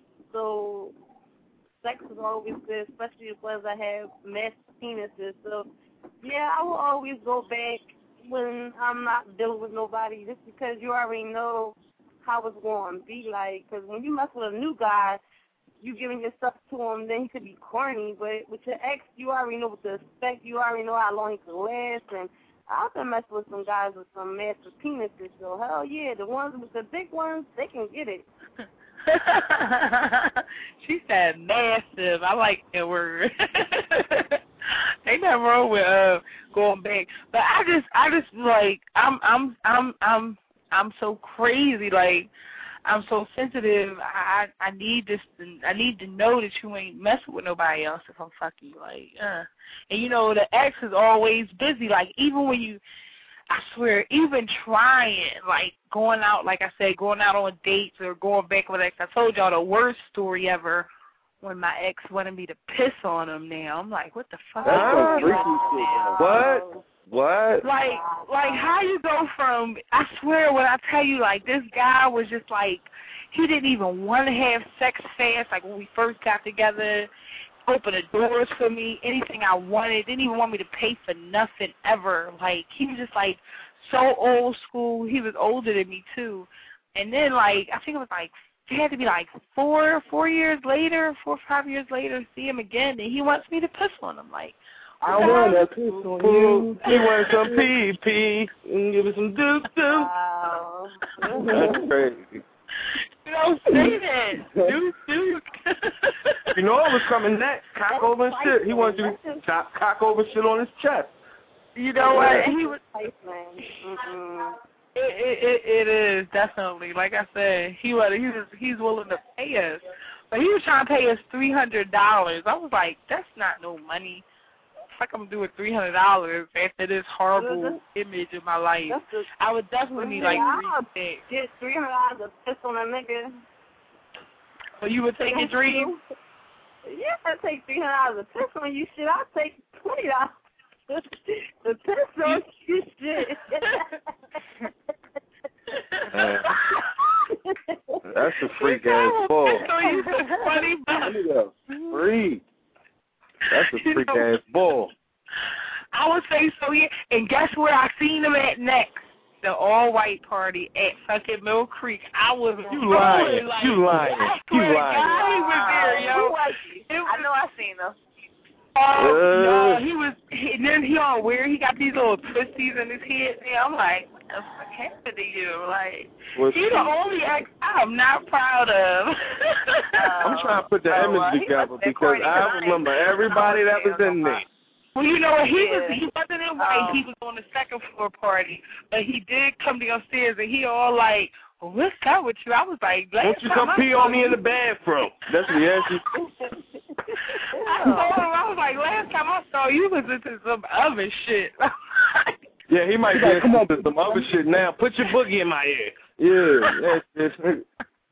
So sex was always good, especially because I have massive penises. So, yeah, I will always go back when I'm not dealing with nobody just because you already know how it's going to be like. Because when you mess with a new guy, you giving yourself to him, then he could be corny. But with your ex, you already know what to expect. You already know how long he could last and I've been messing with some guys with some massive penises, so hell yeah, the ones with the big ones, they can get it. She said massive. I like that word. Ain't nothing wrong with uh going back. But I just I just like I'm I'm I'm I'm I'm so crazy, like I'm so sensitive. I I need this I need to know that you ain't messing with nobody else if I'm fucking you, like uh and you know the ex is always busy, like even when you I swear, even trying, like, going out, like I said, going out on dates or going back with ex. I told y'all the worst story ever when my ex wanted me to piss on him now. I'm like, what the fuck? That's some freaky shit. What? What? Like, like, how you go from, I swear, when I tell you, like, this guy was just, like, he didn't even want to have sex fast, like, when we first got together. Opened the doors for me, anything I wanted, didn't even want me to pay for nothing ever. Like, he was just, like, so old school. He was older than me, too. And then, like, I think it was, like, it had to be, like, four, four years later, four or five years later, see him again, and he wants me to piss on him. Like, I want to piss on you. He wants some pee-pee. And give it some doop-doop. Wow. That's crazy. You don't say that. Duke, Duke. You know what was coming next? Cock over and shit. He wants you to cock, cock over shit on his chest. You know what? Yeah. He was. Mm-mm. It, it, it, it is definitely, like I said, he was he was he's willing to pay us, but he was trying to pay us three hundred dollars. I was like, that's not no money. What the fuck I'm doing three hundred dollars after this horrible image of my life? I would definitely need like three. Get three hundred dollars to piss on a nigga. So you would take a dream? Yeah, I'd take three hundred dollars to piss on you. Shit, I'd take twenty dollars to piss on you. Shit. Uh, that's a freak ass bull. So you took twenty bucks. Free. That's a freak ass bull. I would say so, yeah. And guess where I seen him at next? The all-white party at fucking Mill Creek. I was You lying. Like, you lying. You lying. God, he was there, yo. Who was he? Was, I know I seen him. Oh, uh, no, he was, he, and then he all weird. He got these little twisties in his head. Yeah, I'm like, what the fuck happened to you? Like, What's he's the only ex I'm not proud of. I'm trying to put the oh, image uh, together because I remember everybody that was in there. Well, you know what? He was he wasn't in white. Oh. He was on the second floor party, but he did come downstairs, and he all like, well, "What's up with you?" I was like, "Won't you come pee on me in the bathroom?" That's what he asked you. I told him, I was like, "Last time I saw you was into some other shit." Yeah, he might be like, come on to some other shit now. Put your boogie in my ear. Yeah, that's it.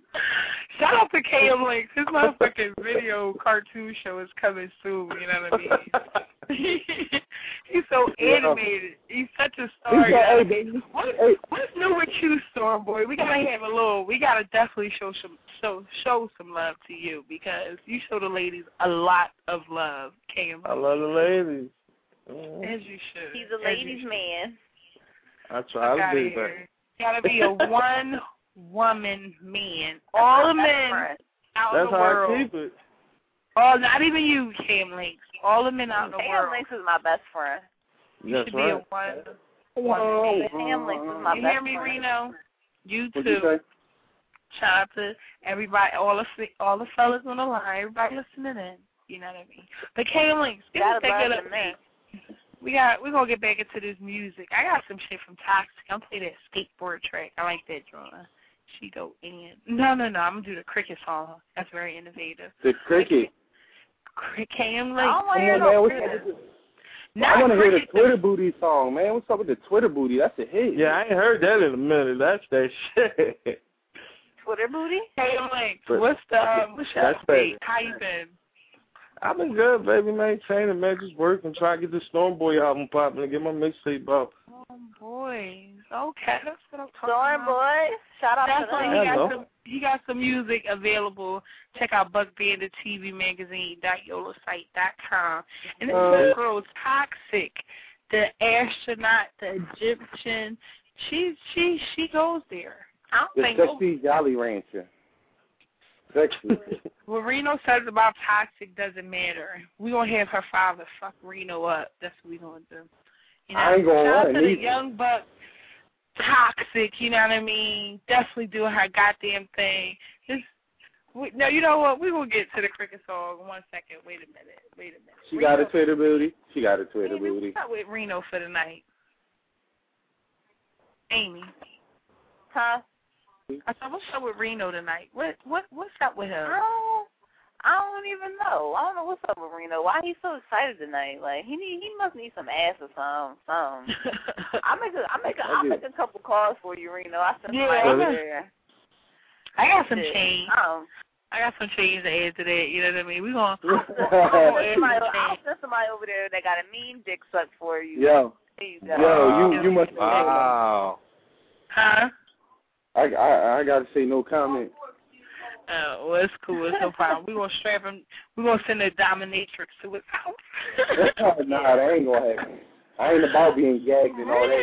Shout out to K M Links. His motherfucking video cartoon show is coming soon, you know what I mean? He's so animated. He's such a star. Hey, baby. What, hey. What's new with you, Storm Boy? We gotta have a little. We gotta definitely show some show show some love to you because you show the ladies a lot of love. K M Links. I love the ladies. Mm-hmm. As you should. He's a ladies' man. I try to be that. Gotta be a one woman man. All the men out That's in the how world. I keep it. Oh, not even you, Cam Links. All the men out in the Cam world. Links is my best friend. You That's should right. be a one. Whoa. Cam Links is my you best hear me, friend. Reno? You What'd too. you say? Shout out to everybody, all the all the fellas on the line, everybody listening in. You know what I mean? But Cam Links, give us that good update. We got we're gonna get back into this music. I got some shit from Toxic. I'm playing that skateboard track. I like that drawing. She go in. No, no, no. I'm gonna do the cricket song. That's very innovative. The cricket. Cricket. Cam Links. I Come on, man. What's up with the, I want to hear the Twitter booty song, man. What's up with the Twitter booty? That's a hit. Yeah, I ain't heard that in a minute. That's that shit. Twitter booty? Cam Links. What's the um, what's your update? How you been? I've been good, baby, maintaining, man. Just working, trying to get the Storm Boy album popping and get my mixtape up. Oh, boys. Okay, that's what I'm talking Storm about. Boy. Shout out That's to them. he got some he got some music available. Check out Buck Bandit T V Magazine dot yola site dot com. And this uh, girl is Toxic, the astronaut, the Egyptian. She she she goes there. I don't the think sexy Jolly Rancher. Sexy. What Reno says about Toxic doesn't matter. We're going to have her father fuck Reno up. That's what we're going to do. You know, I ain't gonna shout out run to the either. young buck, toxic. You know what I mean? Definitely doing her goddamn thing. Just, we, no, you know what? We will get to the cricket song. One second. Wait a minute. Wait a minute. She Reno, got a Twitter booty. She got a Twitter Amy, booty. what's up with Reno for the night? Amy. Huh? I said, what's up with Reno tonight? What what what's up with him? I don't, I don't even know. I don't know what's up with Reno. Why he's so excited tonight? Like he need, he must need some ass or something. Something. I make a I make a I make a couple calls for you, Reno. I send Yeah, somebody over I got- there. I got some Shit. change. Um, I got some change to add to that. You know what I mean? We gonna. I'll send somebody, I'll send somebody over there that got a mean dick suck for you. Yo, There you go. yo, you you must. Wow. Huh? I I I gotta say no comment. Oh, well, it's cool. It's no problem. We gonna strap him. We gonna send a dominatrix to his house. Nah, that ain't gonna happen. I ain't about being gagged and all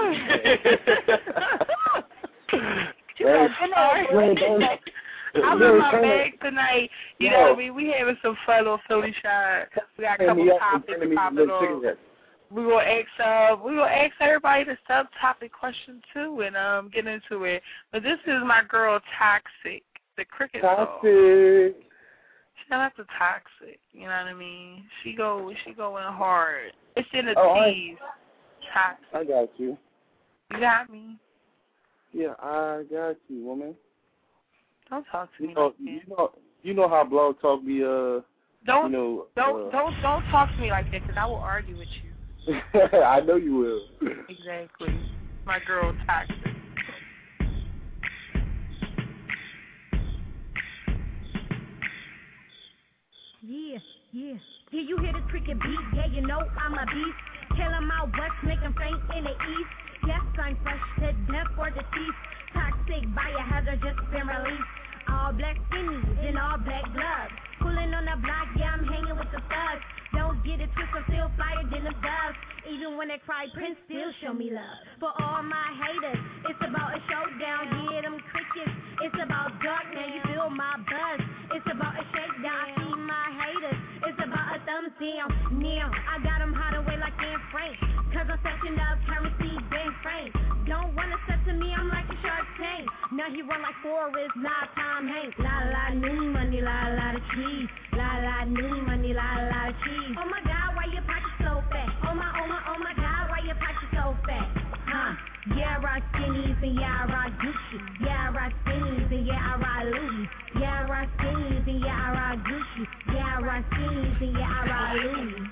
that. You know, Right. I'm in my bag tonight. You know what I mean? We having some fun on Philly Shine. We got a couple topics to pop it on. We gonna ask uh, we gonna ask everybody the subtopic question too, and um get into it. But this is my girl Toxic, the cricket song. Toxic. Shout out to Toxic. You know what I mean? She go she going hard. It's in the Oh, I- T's. Toxic. I got you. You got me. Yeah, I got you, woman. Don't talk to You me know, like that. you know, you know how Blog Talk be. Uh, Don't you know, don't uh, don't don't talk to me like that, because I will argue with you. I know you will. Exactly. My girl Toxic. Yeah, yeah. Yeah, you hear the cricket beat? Yeah, you know I'm a beast. Tell 'em out west, make 'em faint in the east. Yes, I'm fresh to death or deceased. Toxic biohazard just been released. All black skinnies in all black gloves. Pulling on the block, yeah, I'm hanging with the thugs. Don't get it twisted, I'm still flyer than the doves. Even when they cry, Prince still show me love. For all my haters, it's about a showdown. Yeah, them crickets, it's about dark now. You feel my buzz. It's about a shakedown. I see my haters. It's about a thumbs down. Now I got them hot away like Anne Frank. Cause I'm setting up currency, bang frame. Don't wanna step to me, I'm like a shark tank. Now he run like Forrest, not Tom Hanks. La la new money, la la the cheese. La la new money, la la the cheese. Oh my God, why your pocket so fat? Oh my, oh my, oh my God, why your pocket so fat? Huh? Yeah, I rock skinnies and yeah, I rock Gucci. Yeah, I rock skinnies and yeah, I rock Louis. Yeah, I rock skinnies and yeah, I rock Gucci. Yeah, I rock skinnies and yeah, I rock Louis.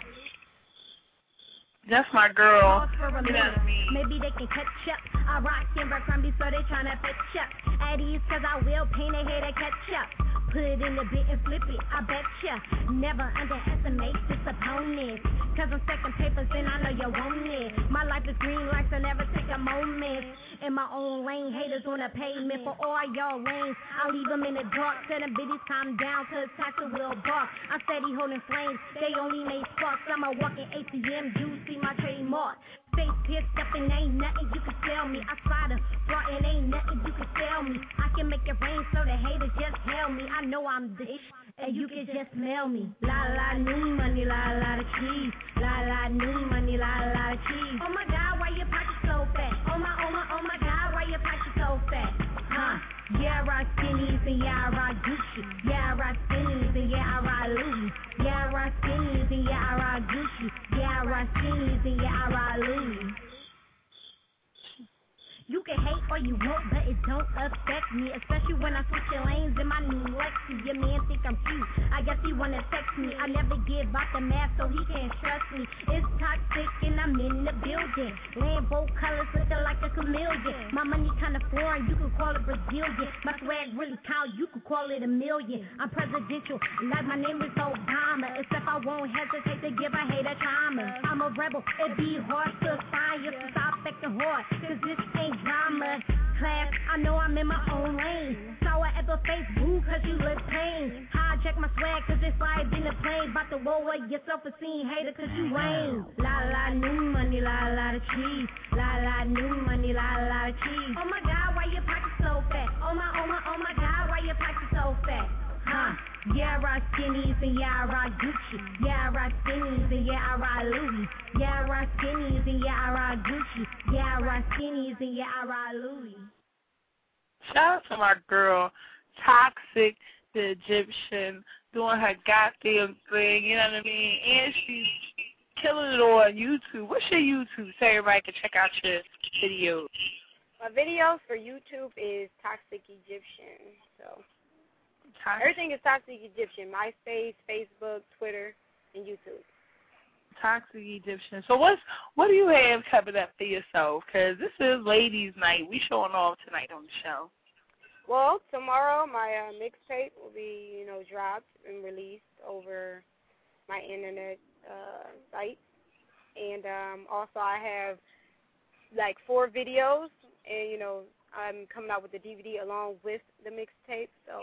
That's my girl. For a You know what I mean? Maybe they can catch up. I rock Abercrombie, so they tryna fetch up. At ease, cause I will paint a head and catch up. Put it in the bit and flip it, I betcha. Never underestimate this opponent. Cause I'm stacking papers and I know you want it. My life is green lights, I never take a moment. In my own lane, haters on the pavement. For all y'all lanes, I leave them in the dark. Tell them biddies calm down, cause Tasha will bark. I'm steady holding flames, they only made sparks. I'm a walking A T M, you see my trademark. Face pissed up and ain't nothing you can sell me. I try to fraud and ain't nothing you can sell me. I can make it rain so the haters just hail me. I know I'm the ish, and you can just smell me. La la new money, la la the cheese. La la new money, la la the cheese. Oh my God, why your pocket so fat? Oh my, oh my, oh my God, why your pocket so fat? Huh? Yeah, I rock skinnies and yeah, I rock Gucci. Yeah, I rock skinnies and yeah, I rock Louis. Yeah, I rock skinnies and yeah, I rock Gucci. Yeah, I rock skinnies and yeah, I rock Louis. You can hate all you want, but it don't affect me. Especially when I switch your lanes in my new Lexus. Your man think I'm cute, I guess he wanna sex me. I never give out the mask so he can't trust me. It's toxic and I'm in the building. Lambo colors looking like a chameleon. My money kinda foreign, you can call it Brazilian. My swag really count, you could call it a million. I'm presidential, like my name is Obama. Except I won't hesitate to give a hater trauma. I'm a rebel, it be hard to find you to stop acting hard. Cause this ain't drama. Class, I know I'm in my own lane. Sour apple face, boo, cause you look pain. Hijack my swag, cause it flies in the plane. About to lower yourself a scene, hater, cause you lame. La la new money, la la the cheese. La la new money, la la the cheese. Oh my God, why your pocket so fat? Oh my, oh my, oh my God, why your pocket so fat? Huh? Yeah, I rock skinnies and yeah, I rock Gucci. Yeah, I rock skinnies and yeah, I rock Louis. Yeah, I rock skinnies and yeah, I rock Gucci. Yeah, I rock skinnies and yeah, I rock Louis. Shout out to my girl, Toxic the Egyptian, doing her goddamn thing, you know what I mean? And she's killing it on YouTube. What's your YouTube so everybody can check out your videos? My videos for YouTube is Toxic Egyptian. So Toxic. everything is Toxic Egyptian. MySpace, Facebook, Twitter, and YouTube. Toxic Egyptian. So what's what do you have coming up for yourself? Because this is ladies' night. We showing off tonight on the show. Well, tomorrow my uh, mixtape will be, you know, dropped and released over my internet uh, site. And um, also I have like four videos, and, you know, I'm coming out with the D V D along with the mixtape. So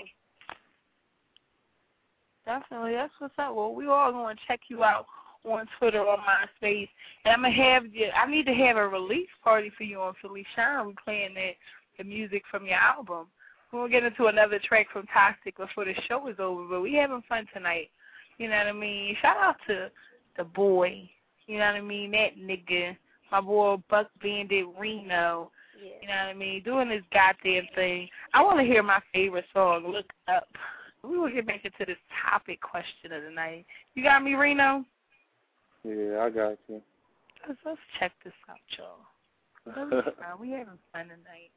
definitely, that's what's up. Well, we all going to check you out on Twitter, on MySpace. And I'm going to have you, I need to have a release party for you on Philly Shine. We're playing that, the music from your album. We'll get into another track from Toxic before the show is over, but we having fun tonight. You know what I mean? Shout out to the boy. You know what I mean? That nigga. My boy Buck Bandit Reno. yeah. You know what I mean? Doing this goddamn thing. I want to hear my favorite song, Look Up. We will get back into this topic question of the night. You got me, Reno? Yeah, I got you. Let's, let's check this out, y'all. We having fun tonight.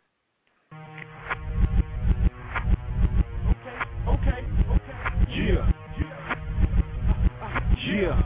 Okay, okay. Yeah. Yeah.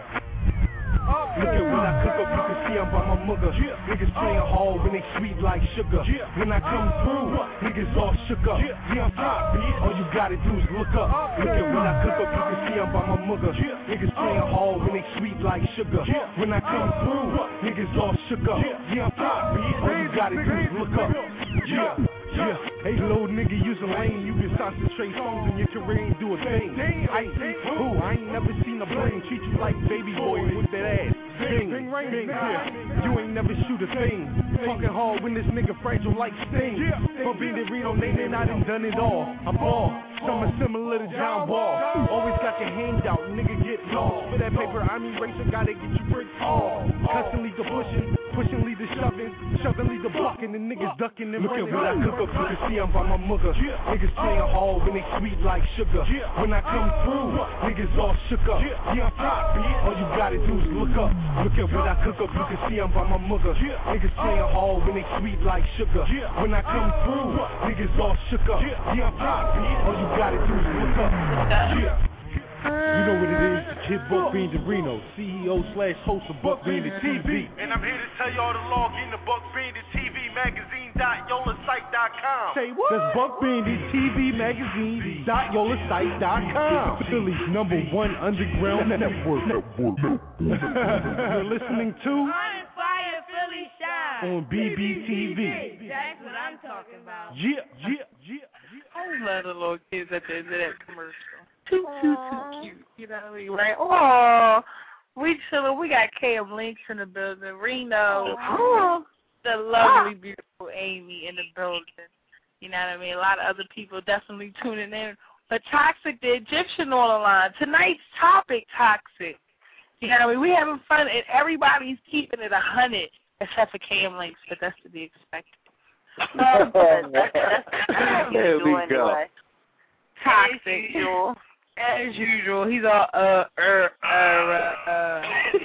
Look at when I cook up, you can see I'm by my mother. Niggas playing hard when they sweet like sugar. When I come through, niggas all shook up. Yeah, I'm top, bitch. All you gotta do is look up. Look at when I cook up, you can see I'm by my mother. Niggas playing hard when they sweet like sugar. When I come through, niggas all shook up. Yeah, I'm top, bitch. All you gotta do is look up. Yeah. Yeah, hey little nigga, use a lane. You can concentrate songs and your career ain't do a thing. I see who, I ain't never seen a brain treat you like baby boy with that ass. Bing, bing, bing, yeah. You ain't never shoot a thing. Talking hard when this nigga fragile like Sting. But being the Reno name, I done done it all. I ball, something similar to John Ball. Always got your hand out, nigga get lost. For that paper, I'm eraser, gotta get you brick off. Constantly the pushing, pushing lead the shoving, shoving lead the blocking, the niggas ducking and running. Look at when I cook up, you can see I'm by my mother. Niggas playing hard when they sweet like sugar. When I come through, niggas all shook up. Yeah, I'm top, bitch. All you gotta do is look up. Look at when I cook up, you can see I'm by my mother. Niggas playing hard when they sweet like sugar. When I come through, niggas all shook up. Yeah, I'm top, bitch. All you gotta do is look up. Yeah. You know what it is, Kid Buck Beans and Reno, C E O slash host of Buck Beans T V. And I'm here to tell y'all to log in to Buck Beans T V magazine dot yola site dot com. Say what? That's Buck Beans T V magazine dot yola site dot com. Philly's number one underground network. You're listening to On Fire Philly Shine on B B T V. That's what I'm talking about. Yeah, yeah, yeah. I love the little kids at the end of that commercial. Too, too, too cute. You know what I mean? Right? Oh, we chillin'. We got Cam Links in the building. Reno. Oh, the lovely, beautiful Amy in the building. You know what I mean? A lot of other people definitely tuning in. But Toxic the Egyptian on the line. Tonight's topic, Toxic. You know what I mean? We having fun, and everybody's keeping it a hundred, except for Cam Links, but that's to be expected. Um, there we go. Toxic. As usual. As usual. He's all, uh, uh, uh, uh.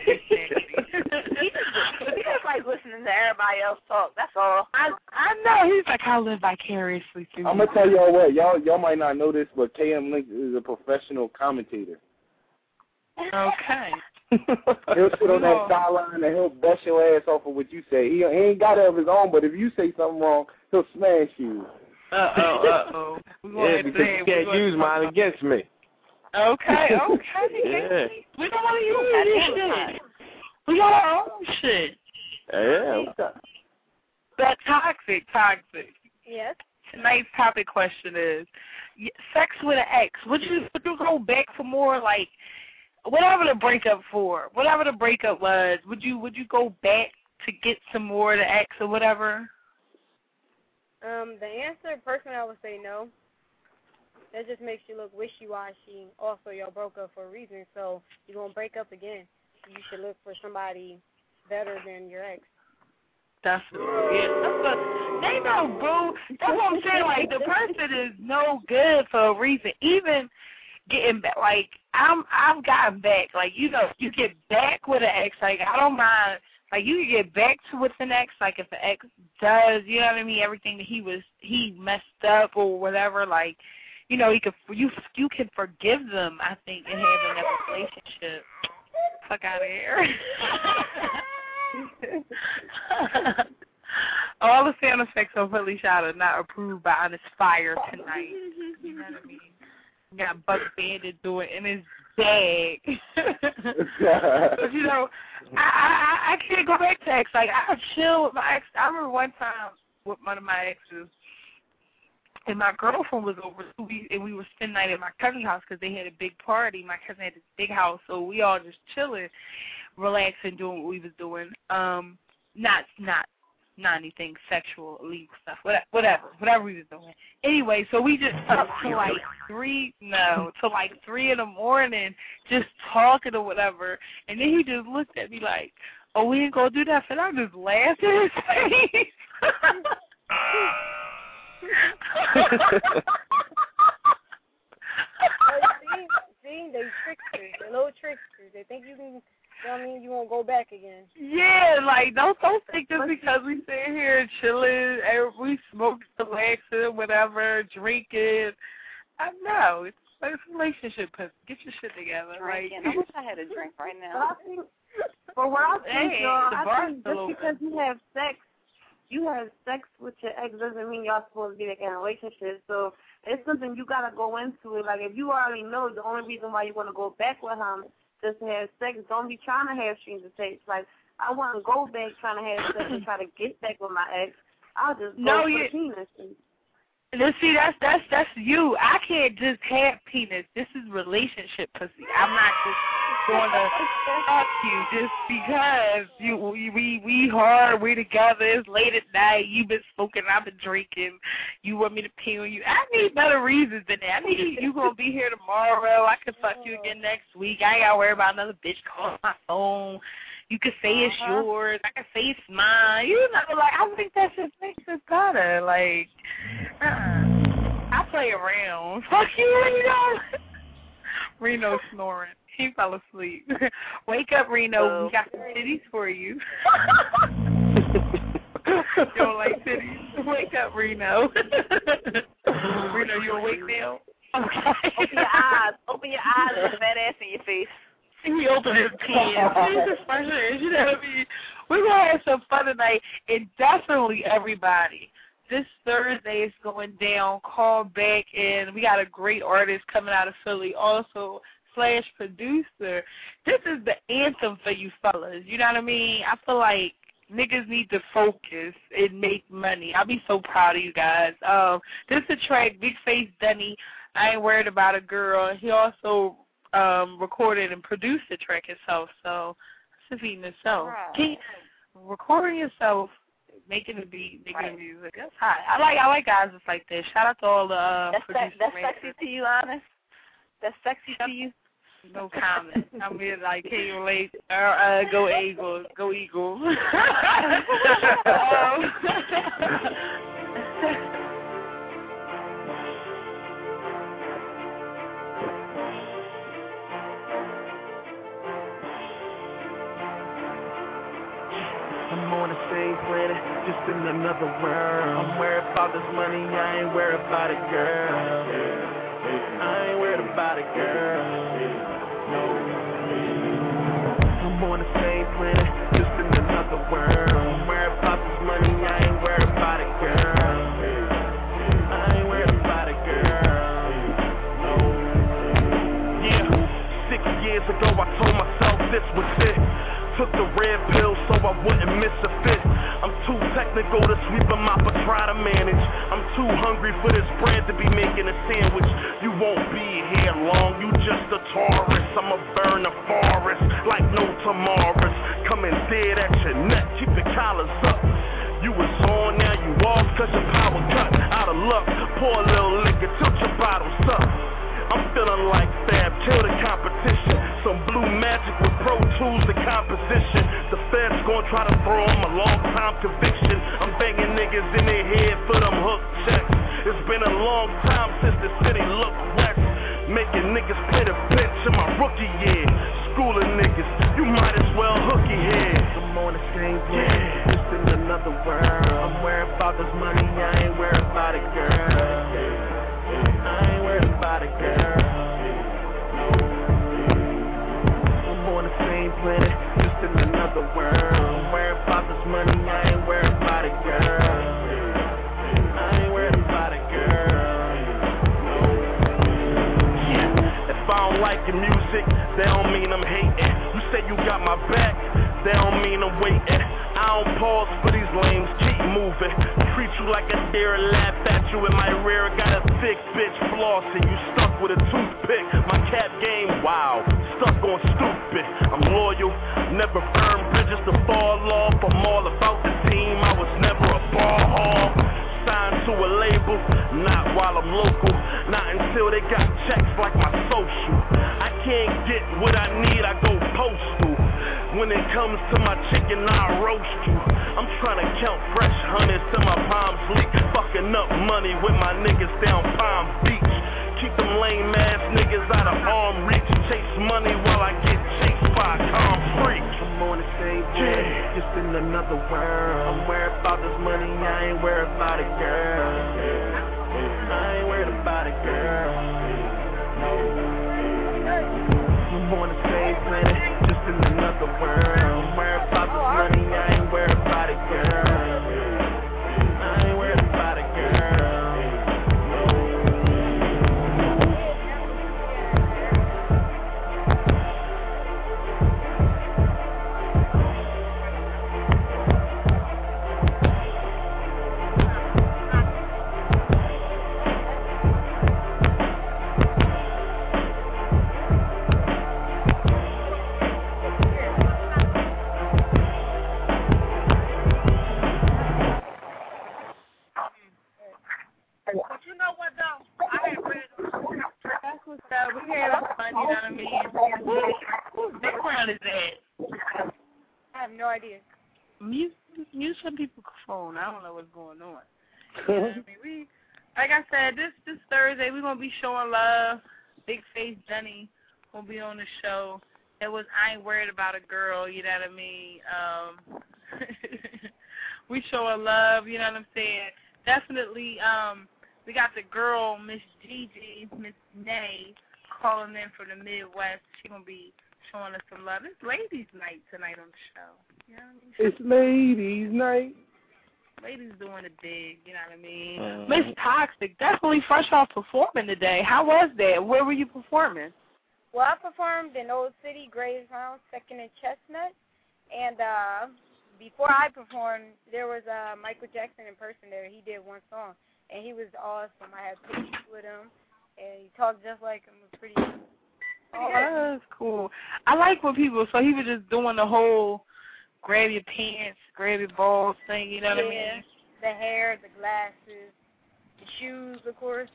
He just like listening to everybody else talk. That's all. I I know. He's like, I live vicariously through I'm gonna tell y'all what, y'all y'all might not know this, but K M Link is a professional commentator. Okay. He'll sit on that sideline and he'll bust your ass off of what you say. He, he ain't got it of his own, but if you say something wrong, he'll smash you. Uh oh, uh oh. Yeah, because you can't use mine against me. Okay, okay. Yeah. We don't want to use this shit. We got our own shit. Yeah. But toxic, toxic. Yes. Tonight's topic question is sex with an ex. Would you would you go back for more, like whatever the breakup for, whatever the breakup was? Would you would you go back to get some more of the ex or whatever? Um, the answer, personally, I would say no. that just makes you look wishy-washy. Also, y'all broke up for a reason, so you're going to break up again. You should look for somebody better than your ex. That's yeah. That's what, they know, boo. That's what I'm saying. Like, the person is no good for a reason. Even getting back, like, I'm, I've gotten back. Like, you know, you get back with an ex. Like, I don't mind. Like, you can get back to with an ex. Like, if an ex does, you know what I mean, everything that he was, he messed up or whatever. Like, you know, you can, you, you can forgive them, I think, in having that relationship. Fuck out of here. All the sound effects on Philly Shot are not approved by Honest Fire tonight. You know what I mean? We got Buck Bandit doing in his bag. But, you know, I, I I can't go back to ex. Like, I chill with my ex. I remember one time with one of my exes, and my girlfriend was over, so we, and we were spending the night at my cousin's house because they had a big party. My cousin had this big house, so we all just chilling, relaxing, doing what we was doing. Um, not not not anything sexual, illegal stuff, whatever, whatever, whatever we was doing. Anyway, so we just up to like three, no, to like three in the morning, just talking or whatever. And then he just looked at me like, "Oh, we ain't gonna do that," and I just laughed in his face. see, see, they tricksters. They're little tricksters. They think you can, you know what I mean, you won't go back again. Yeah, like, don't, don't think just because we sit here chilling, and we smoke, relaxing, whatever, drinking. I know. It's, it's a relationship. Get your shit together. Drinking. Like, I wish I had a drink right now. But what I think, hey, y'all, the I bar's think still just open. because you have sex, you have sex with your ex doesn't mean y'all supposed to be like in a relationship. So it's something you gotta go into it. Like if you already know the only reason why you want to go back with him just to have sex, don't be trying to have strings attached. Like I wouldn't go back trying to have sex and try to get back with my ex. I'll just go No, for you- the penis. Let's see, that's that's that's you. I can't just have penis. This is relationship pussy. I'm not just gonna fuck you just because you we we, we hard, we together. It's late at night. You've been smoking, I've been drinking. You want me to pee on you? I need better reasons than that. I need you gonna be here tomorrow. I can fuck you again next week. I ain't gotta worry about another bitch calling my phone. You can say it's Uh-huh. yours. I can say it's mine. You know, like, I think that just makes it better. Like, uh-uh. I play around. Fuck you, Reno. Reno snoring. He fell asleep. Wake up, Reno. Oh. We got some titties for you. You don't like titties? Wake up, Reno. Reno, you awake now? Open your eyes. Open your eyes and fat ass in your face. He opened his pants. Jesus, fresh, you know what I mean? We're going to have some fun tonight, and definitely everybody. This Thursday is going down. Call back, and we got a great artist coming out of Philly also, slash producer. This is the anthem for you fellas. You know what I mean? I feel like niggas need to focus and make money. I'll be so proud of you guys. Um, this is a track, Big Face Dunny, I Ain't Worried About a Girl. He also um, recorded and produced the track himself, so it's feeding himself. Right. He, recording yourself, making a beat, making right. music, that's hot. I like I like guys just like this. Shout out to all the uh, That's, producers. that's sexy to you, Honest? That's sexy to you? No comment. I mean, like, can you relate? Uh, uh, go Eagles. Go Eagles. um, I'm on the same planet, just in another world. I'm worried about this money, I ain't worried about it, girl. I ain't worried about it, girl. No. I'm on the same planet, just in another world. I'm worried about this money, I ain't worried about it, girl. I ain't worried about it, girl. No. Yeah, six years ago I told myself this was it. Took the red pill so I wouldn't miss a fit. I'm too technical to sweep them up or try to manage. I'm too hungry for this bread to be making a sandwich. You won't be here long, you just a tourist. I'ma burn the forest like no tomorrows. Coming dead at your neck, keep your collars up. You was on, now you off, cause your power cut. Out of luck. Pour a little liquor, tilt your bottles up. I'm feeling like Fab, kill the competition. Some blue magic with Pro Tools, the composition. The feds gon' try to throw them a long time conviction. I'm banging niggas in their head for them hook checks. It's been a long time since the city looked west. Making niggas pay the bench in my rookie year. Schooling niggas, you might as well hooky head. I'm on the same plane, just in another world. I'm worried about this money, I ain't worried about it, girl. I ain't worried about it, girl. I'm on the same planet, just in another world. I'm worried about this money, I ain't worried about it, girl. I ain't worried about it, girl. Yeah. If I don't like your music, that don't mean I'm hating. You say you got my back, that don't mean I'm waiting. I don't pause for these lames, keep moving. Treat you like a deer, laugh at you in my rear. Got a thick bitch flossing, you stuck with a toothpick. My cap game, wow, stuck on stupid. I'm loyal, never burn bridges to fall off. I'm all about the team, I was never a ball hog. Signed to a label, not while I'm local. Not until they got checks like my social. I can't get what I need, I go postal. When it comes to my chicken, I'll roast you. I'm trying to count fresh hundreds till my palms leak. Fucking up money with my niggas down Palm Beach. Keep them lame ass niggas out of arm reach. Chase money while I get chased by a calm freak. I'm on the same page, yeah. Just in another world. I'm worried about this money, I ain't worried about it, girl. I ain't worried about it, girl. I'm on the same planet, just in another world. I'm worried about this money, I ain't worried about it, girl. I ain't worried about it, girl. But you know what though? I had read that's what's up. We had our fun, you know what I mean? Whose background is that? I have no idea. Mute, mute some people's phone. I don't know what's going on. You know what I mean? We, like I said, this this Thursday we're gonna be showing love. Big Face Jenny gonna be on the show. It was I Ain't Worried About a Girl. You know what I mean? Um, we showing love. You know what I'm saying? Definitely. Um, we got the girl Miss Gigi, Miss Nay, calling in from the Midwest. She gonna be showing us some love. It's ladies' night tonight on the show. You know what I mean? It's ladies' night. Ladies doing it big, you know what I mean? Uh, Miss Toxic, definitely fresh off performing today. How was that? Where were you performing? Well, I performed in Old City, Graceland, Second and Chestnut. And uh, before I performed, there was uh, Michael Jackson in person there. He did one song, and he was awesome. I had pictures with him, and he talked just like him. It was pretty good. Oh, that's cool. I like when people, so he was just doing the whole grab your pants, grab your balls thing, you know what yeah, I mean? The hair, the glasses, the shoes, of course.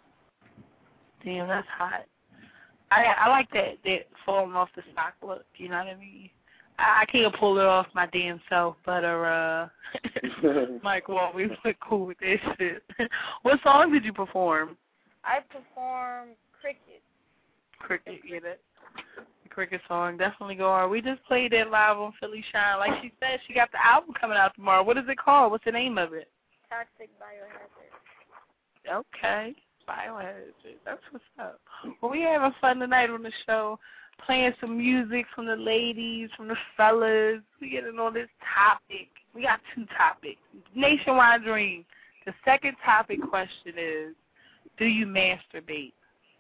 Damn, that's hot. I I like that, that falling off the sock look, you know what I mean? I, I can't pull it off my damn self, but uh, Mike Walby look cool with that shit. What song did you perform? I performed Cricket. Cricket, get it? Cricket song, definitely go on. We just played that live on Philly Shine. Like she said, she got the album coming out tomorrow. What is it called? What's the name of it? Toxic Biohazard. Okay, Biohazard. That's what's up. Well, we having fun tonight on the show, playing some music from the ladies, from the fellas. We getting on this topic. We got two topics. Nationwide Dream. The second topic question is, do you masturbate?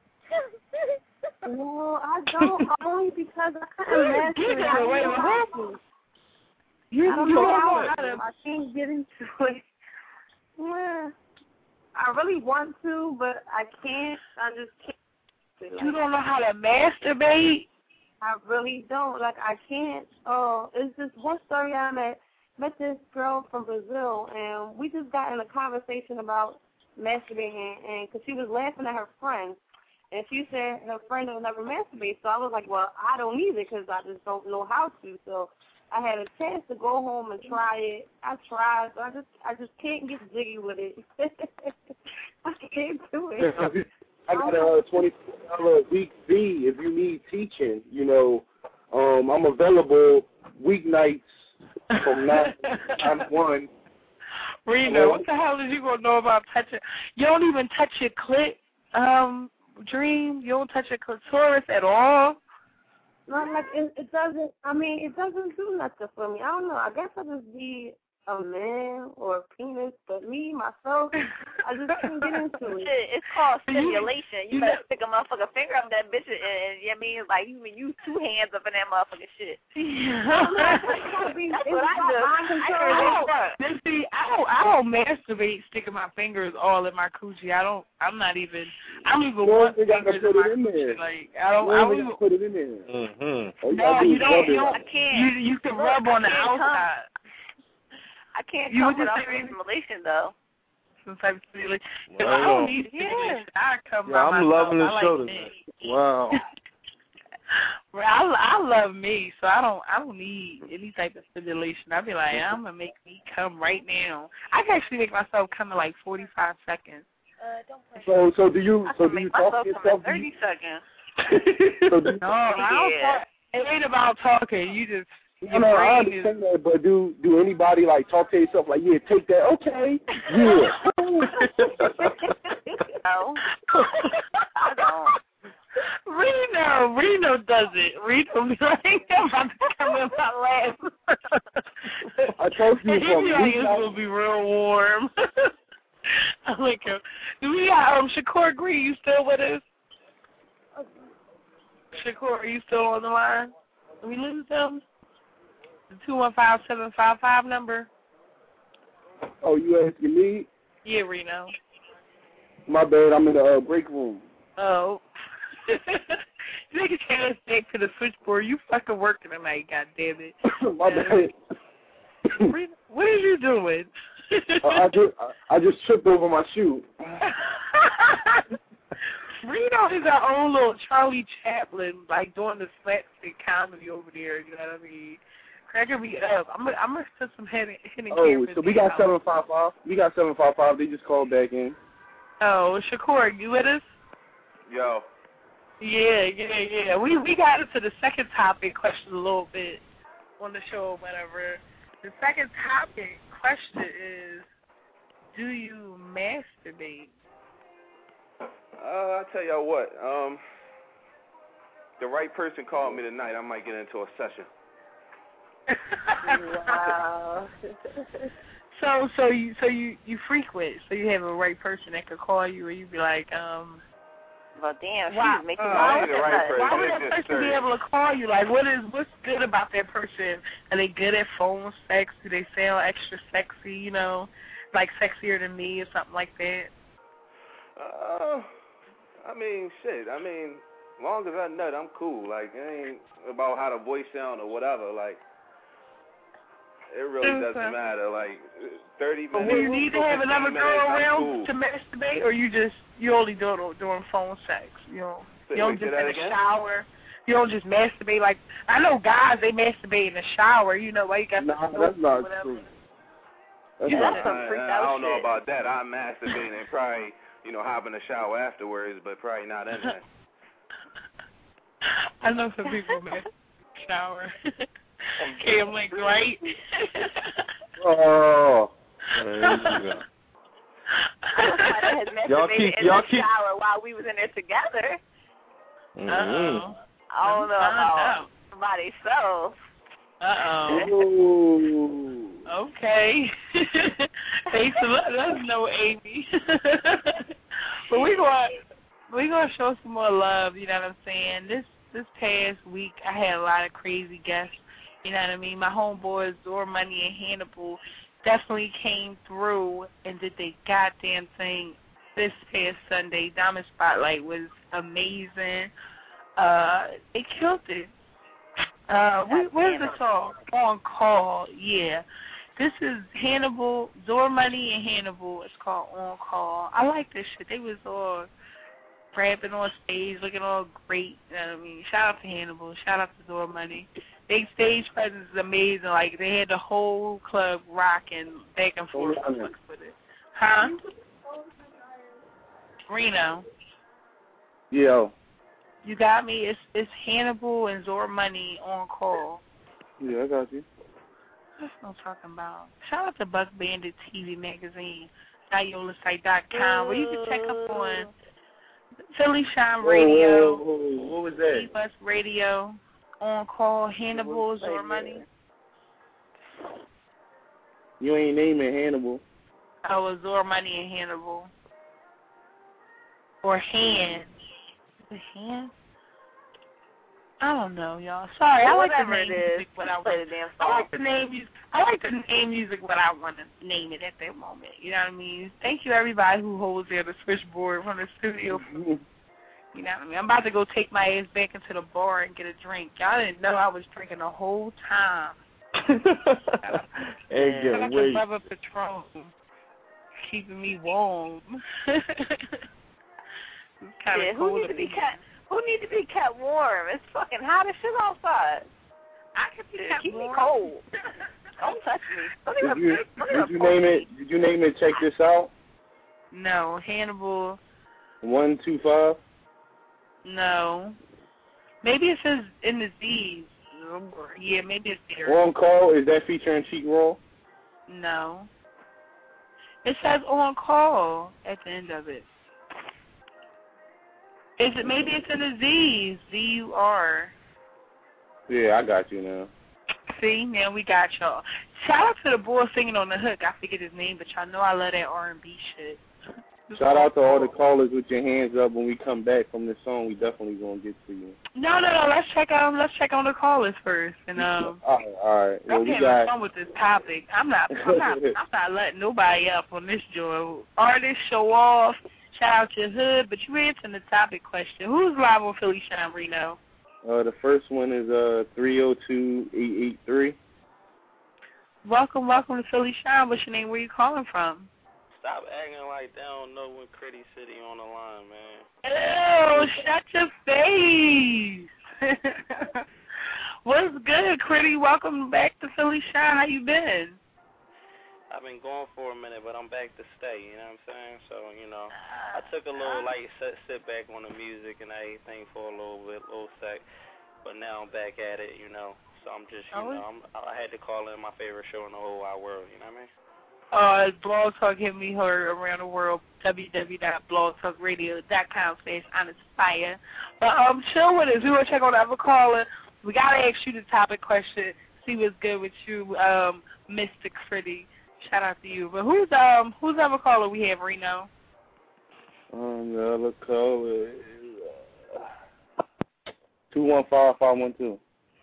No, I don't. Only because I couldn't master it. I, Wait, what happened? You I don't know how I, I can't get into it. Well, I really want to, but I can't. I just can't. Like, you don't know how to masturbate? I really don't. Like, I can't. Oh, it's just one story I met. Met this girl from Brazil, and we just got in a conversation about masturbating, and because she was laughing at her friend, and she said her friend will never masturbate. So I was like, well, I don't either because I just don't know how to. So I had a chance to go home and try it. I tried, but I just I just can't get jiggy with it. I can't do it. I got a twenty-four dollar week fee if you need teaching. You know, um, I'm available weeknights from nine to one. Reno, what the hell is you gonna know about touching? You don't even touch your clit, um, Dream. You don't touch your clitoris at all. No, like it, it doesn't. I mean, it doesn't do nothing for me. I don't know. I guess I just be a man or a penis, but me myself, I just can't get into it. Shit, it's called stimulation. You, you better stick a motherfucking finger up that bitch, and, and you know what I mean, like you can use two hands up in that motherfucking shit. That's what I do. I I see, I don't, I don't masturbate sticking my fingers all in my coochie. I don't. I'm not even. I don't even want fingers in my coochie. Like I don't. I don't even put it in there. Mm-hmm. No, you don't. You don't. I can't. You you can rub on the outside. I can't You come would just without say- stimulation though. Some type of stimulation. If Wow. I don't need stimulation, I come Yeah, by I'm myself. loving the I like show me. tonight. Wow. Well, I, I love me, so I don't I don't need any type of stimulation. I be like, I'm gonna make me come right now. I can actually make myself come in like forty-five seconds. Uh, don't play. So, so do you? I So can do you make talk myself to come yourself? in thirty seconds. So do you, No, I don't Yeah. talk. It ain't about talking. You just no, your no, I brain is. understand that, but do do anybody like talk to yourself like, yeah, take that, okay, yeah. No, I don't. Reno, Reno does it. Reno be like, I'm about to come in my lap. I told you And he from be like, it's midnight- gonna be real warm. I like him. Do we got um Shakur Green? You still with us? Shakur, are you still on the line? Did we lose him? The two one five seven five five number. Oh, you asking me? Yeah, Reno. My bad, I'm in the uh, break room. Oh. Nigga can't stick to the switchboard. You fucking working tonight, goddammit. My bad. Reno, what are you doing? uh, I just I, I just tripped over my shoe. Reno is our own little Charlie Chaplin, like doing the slapstick comedy over there. You know what I mean? Cracking me up. I'm gonna I'm gonna put some hidden hidden Oh, cameras. so we in got out. seven five five. We got seven five five. They just called back in. Oh, Shakur, you with us? Yo. Yeah, yeah, yeah. We we got into the second topic question a little bit on the show, or whatever. The second topic question is, do you masturbate? Uh, I tell y'all what. Um, the right person called me tonight. I might get into a session. Wow. So so you so you you frequent, so you have a right person that could call you, or you be like, um. Well, damn, Why, she's making uh, my I need the right person. why would That's that just person be serious. able to call you? Like, what is what's good about that person? Are they good at phone sex? Do they sound extra sexy? You know, like sexier than me or something like that? Uh, I mean, shit. I mean, as long as I nut, I'm cool. Like, it ain't about how the voice sound or whatever. Like, it really Okay. doesn't matter. Like, thirty But minutes. do you need to have fifteen another minutes, girl I'm around cool. to masturbate, or you just you only do it during phone sex? You know, Say- you don't wait, say just that in the again? shower. You don't just masturbate like I know guys they masturbate in the shower. You know, why you got Nah, the that's not whatever. true. That's Yeah, not that's true. some freaked I, I out don't know shit. about that. I masturbate and probably, you know, hop in the shower afterwards, but probably not in there. I know some people man shower. Cam Link, right? Oh. Somebody has Y'all masturbated keep- in y'all the keep- shower while we was in there together. Mm-hmm. Uh-oh. I don't know Find about out. somebody else. Uh-oh. Ooh. Okay. Thanks for letting us know, Amy. But we going we gonna show some more love. You know what I'm saying? This this past week, I had a lot of crazy guests. You know what I mean? My homeboys, Dora Money and Hannibal, definitely came through and did their goddamn thing this past Sunday. Diamond Spotlight was amazing. Uh, they killed it. Uh, where, where's the song? On Call, yeah. This is Hannibal, Zor Money and Hannibal. It's called On Call. I like this shit. They was all rapping on stage, looking all great. You know what I mean? Shout out to Hannibal. Shout out to Zor Money. Their stage presence is amazing. Like, they had the whole club rocking back and forth with it. Huh? Reno. Yo. You got me? It's it's Hannibal and Zor Money On Call. Yeah, I got you. That's what I'm talking about. Shout out to Buck Bandit T V Magazine, Diola Site dot com, where you can check up on Philly Shine Radio, Whoa, whoa, whoa. What was that? T-Bus Radio, On Call, Hannibal, Zor Money. You ain't naming Hannibal. Oh, well, Zor Money and Hannibal. Or Hand. Is it Hand? I don't know, y'all. Sorry, I like to name music what I want. I like to name music. I like to name music what I want to name it at that moment. You know what I mean? Thank you, everybody who holds there the switchboard from the studio. You know what I mean? I'm about to go take my ass back into the bar and get a drink. Y'all didn't know I was drinking the whole time. Hey, Shout out to wait. Brother Patron, keeping me warm. It's kind of Yeah, cool who need to to be be. kept? Who need to be kept warm? It's fucking hot as shit outside. I can be kept Keep warm. me cold. Don't touch me. Don't Did even. you, Don't did even you poke name me. it? Did you name it? Check this out. No, Hannibal. One two five. No. Maybe it says in the Z's. Yeah, maybe it's there. On Call, is that featuring Cheek Roll? No. It says On Call at the end of it. Is it? Maybe it's in the Z's. Z U R. Yeah, I got you now. See, now we got y'all. Shout out to the boy singing on the hook. I forget his name, but y'all know I love that R and B shit. Shout out to all the callers with your hands up. When we come back from this song, we definitely gonna get to you. No, no, no. Let's check out. Let's check on the callers first, and um. All right, all right. Well, I'm we having got. fun with this topic. I'm not. I'm not. I'm not letting nobody up on this joint. Artists show off. Shout out your hood, but you answering the topic question. Who's live on Philly Shine, Reno? Uh, the first one is uh three zero two eight eight three. Welcome, welcome to Philly Shine. What's your name? Where you calling from? Stop acting like they don't know when Critty City on the line, man. Ew, shut your face. What's good, Critty? Welcome back to Philly Shine. How you been? I've been gone for a minute, but I'm back to stay, you know what I'm saying? So, you know, I took a little, like, sit, sit back on the music and everything for a little bit, little sec, but now I'm back at it, you know. So I'm just, you oh. know, I'm, I had to call in my favorite show in the whole wide world, you know what I mean? Uh, Blog Talk hit me heard around the world, w w w dot blog talk radio dot com slash honest fire. But um, chill with us. We want to check on the other caller. We got to ask you the topic question, see what's good with you, um, Mister Critty. Shout out to you. But who's um who's the other caller we have, Reno? Um, the other caller is uh, two one five five one two.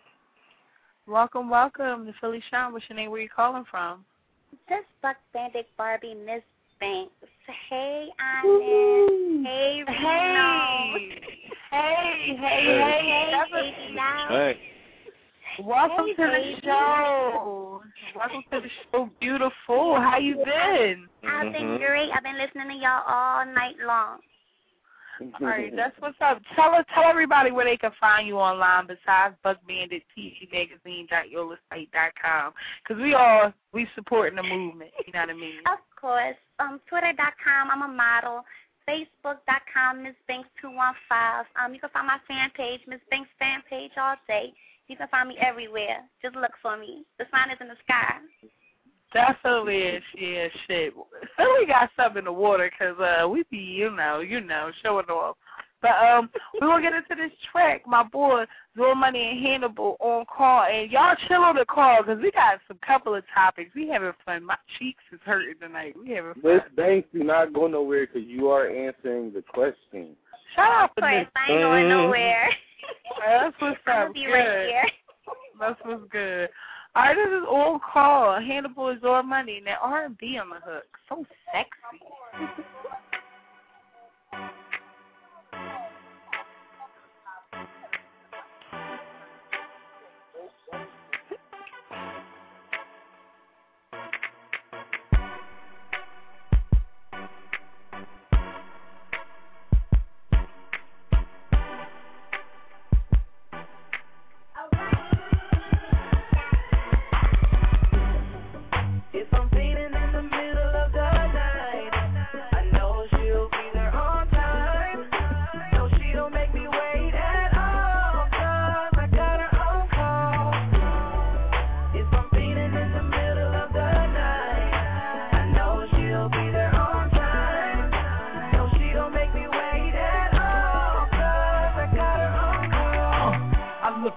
Welcome, welcome to Philly Shine. What's your name? Where you calling from? This Buck Bandit Barbie Miss Banks. Hey, Onyx. Hey, Reno. Hey, hey, hey, hey. baby now. Hey. Welcome Hey, to the baby. show. Welcome to the show, beautiful. How you been? I've been great. I've been listening to y'all all night long. All right, that's what's up. Tell tell everybody where they can find you online besides Buck Bandit T V Magazine dot yola site dot com, because we all we supporting the movement. You know what I mean? Of course. Um, Twitter dot com. I'm a model. Facebook dot com. Miss Banks two one five. Um, you can find my fan page, Miss Banks fan page, all day. You can find me everywhere. Just look for me. The sign is in the sky. Definitely is, yeah, shit. Philly got something in the water because uh, we be, you know, you know, showing off. But um, we're going to get into this track. My boy, Zor Money and Hannibal on call. And y'all chill on the call because we got some couple of topics. We having fun. My cheeks is hurting tonight. We having fun. Miss Banks, do not go nowhere because you are answering the question. Shut up, Of course, Miss I ain't going nowhere. That's what's I'm up. going to be Good. right here. That's what's good. All right, this is On Call. Hannibal is Zor Money. Now R and B on the hook. So sexy.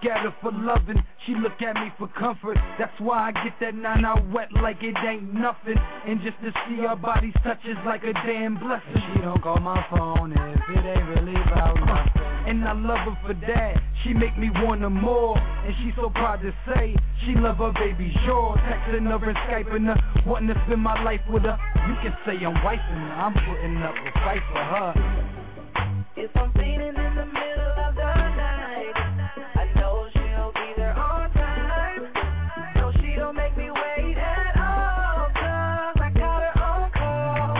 at her for loving, she look at me for comfort. That's why I get that nine out wet like it ain't nothing. And just to see our bodies touch is like a damn blessing. She don't call my phone if it ain't really about nothing. And I love her for that, she make me want her more. And she so proud to say, she love her baby sure. Texting her and Skyping her, wanting to spend my life with her. You can say I'm wifing her, I'm putting up a fight for her. If I'm feeling in the middle of the night, I know she'll be there on time. No, she don't make me wait at all, 'cause I got her on call.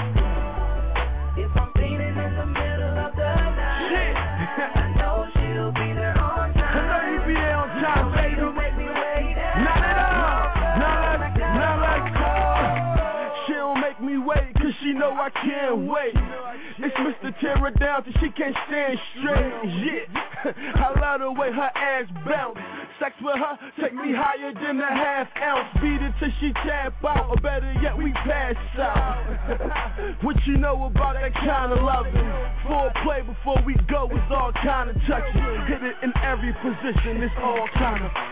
If I'm feeling in the middle of the night, I know she'll be there on time. I know you be there on time, baby. She don't make me wait at all. Not at all. Not like, not like her. She don't make me wait, 'cause she know I can't wait. It's Mister Tear her down till she can't stand straight. Yeah, I love the way her ass bounce. Sex with her, take me higher than a half ounce. Beat it till she tap out, or better yet, we pass out. What you know about that kind of loving? Foreplay before we go is all kind of touching. Hit it in every position, it's all kind of.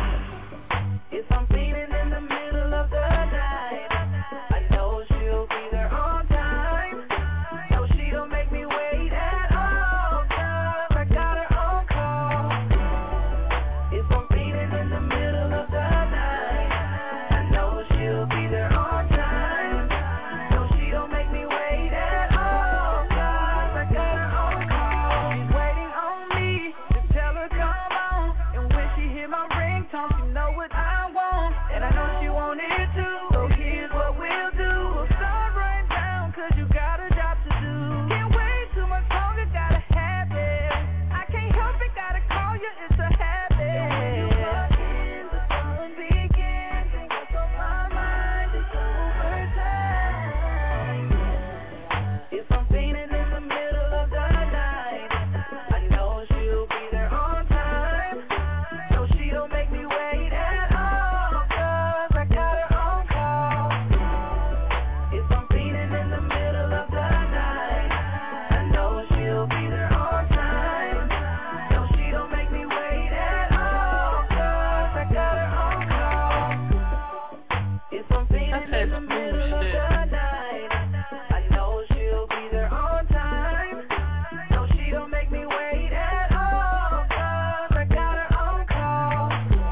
If I'm feeling in the middle of the night, I know she'll be there on time. No, she don't make me wait at all, 'cause I got her on call. If I'm feeling in the middle of the night, I know she'll be there on time. No, she don't make me wait at all, 'cause I got her on call. She's waiting on me to tell her come on, and when she hear my ringtone, she know what I want, and I know she want it too. So here's what we'll do, we'll start right down, 'cause you got a job to do. Can't wait too much longer, gotta have it. I can't help it, gotta call you, it's a habit. When you walk in, the fun begins, and what's on my mind is overtime. If I'm feeling in the middle of the night, I know she'll be there on time. No, she don't make me wait at all, 'cause I got her on call. If I'm feeling in the middle of the night, I know she'll be there on time. No, she don't make me wait at all, 'cause I got her on call. If I'm feeling in the middle of the night, I know she'll be there on time. No, she don't make me wait at all, 'cause I got her on call.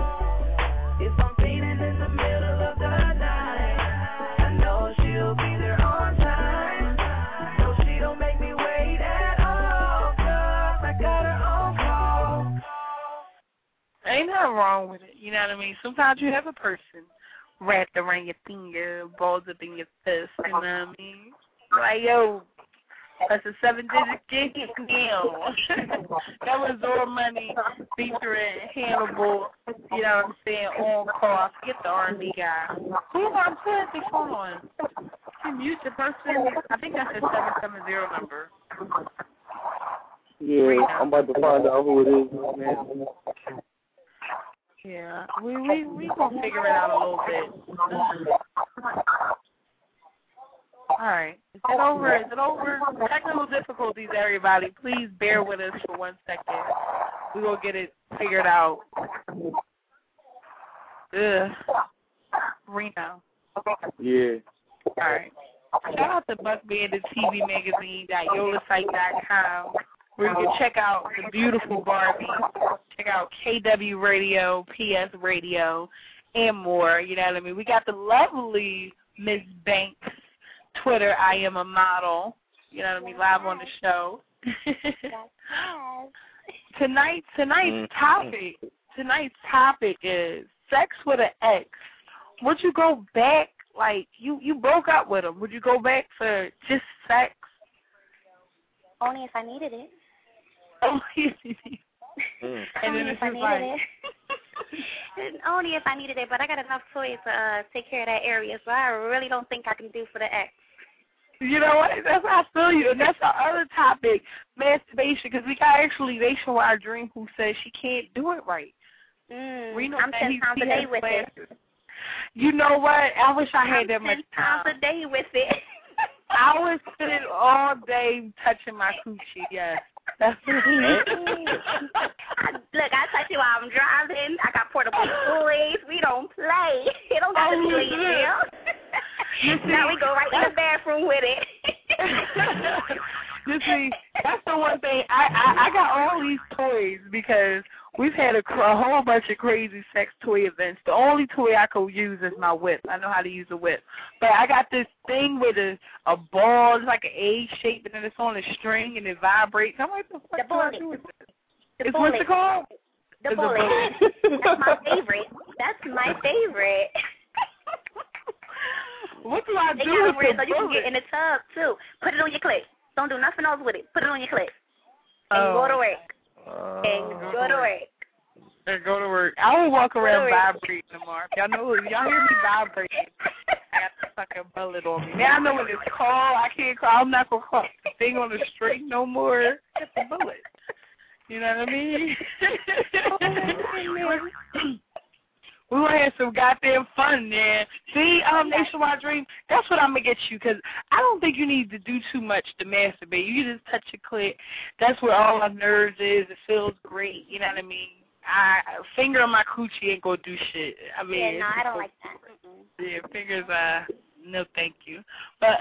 If I'm feeling in the middle of the night, I know she'll be there on time. No, she don't make me wait at all, 'cause I got her on call. Ain't nothing wrong with it, you know what I mean? Sometimes you have a person wrapped around your finger, balls up in your fist, you know what I mean? Like, yo, that's a seven-digit gig now. That was Zora Money featuring Hannibal, you know what I'm saying, on call. Get the R and B guy. Who am I putting the phone on? Can you mute the person? I think that's a seven seven zero number. Yeah, I'm about to find out who it is, man. Yeah, we we we gonna figure it out a little bit. All right, is it over? Is it over? Technical difficulties, everybody. Please bear with us for one second. We will get it figured out. Ugh. Reno. Yeah. All right. Shout out to Buck Bandit T V Magazine dot yola site dot com, where you can check out the beautiful Barbie, check out K W Radio, P S Radio, and more. You know what I mean? We got the lovely Miss Banks, Twitter, I am a model. You know what I mean? Live on the show. Tonight, tonight's topic, tonight's topic is sex with an ex. Would you go back? Like, you, you broke up with him. Would you go back for just sex? Only if I needed it. Only mm. And then Only it's if I just needed like, it. Only if I needed it, but I got enough toys to uh, take care of that area, so I really don't think I can do for the ex. You know what? That's how I feel you. And that's the other topic, masturbation, because we got actually Nationwide Dream who says she can't do it right. Mm, Reno I'm ten times a day with classes. it. You know what? I wish I had I'm that much time. ten times a day with it. I was sitting all day touching my coochie, yes. That's I, look, I touch you while I'm driving. I got portable toys. We don't play. It don't got to be late jail. Now we go right in the bathroom with it. You see, that's the one thing. I, I, I got all these toys because we've had a, a whole bunch of crazy sex toy events. The only toy I could use is my whip. I know how to use a whip. But I got this thing with a, a ball. It's like an A shape, and then it's on a string, and it vibrates. I'm like, what the fuck do I do with this? The It's bullet. what's it called? The It's a bullet. bullet. That's my favorite. That's my favorite. What do I And do you with over it the so you can bullet? get in the tub, too. Put it on your clit. Don't do nothing else with it. Put it on your clit. And Oh. go to work. Uh, And go to work. And go to work. I will walk around Go to work. vibrating tomorrow. If y'all know, if y'all hear me vibrating, I got the fucking bullet on me. Now I know what it's called. I can't call. I'm not gonna call the thing on the string no more. It's a bullet. You know what I mean? We want to have some goddamn fun, man. See, um, Nationwide Dream, that's what I'm going to get you, because I don't think you need to do too much to masturbate. You just touch your clit. That's where all our nerves is. It feels great. You know what I mean? I finger on my coochie ain't going to do shit. I mean, Yeah, no, I don't like that. Mm-mm. yeah, fingers, uh, no thank you. But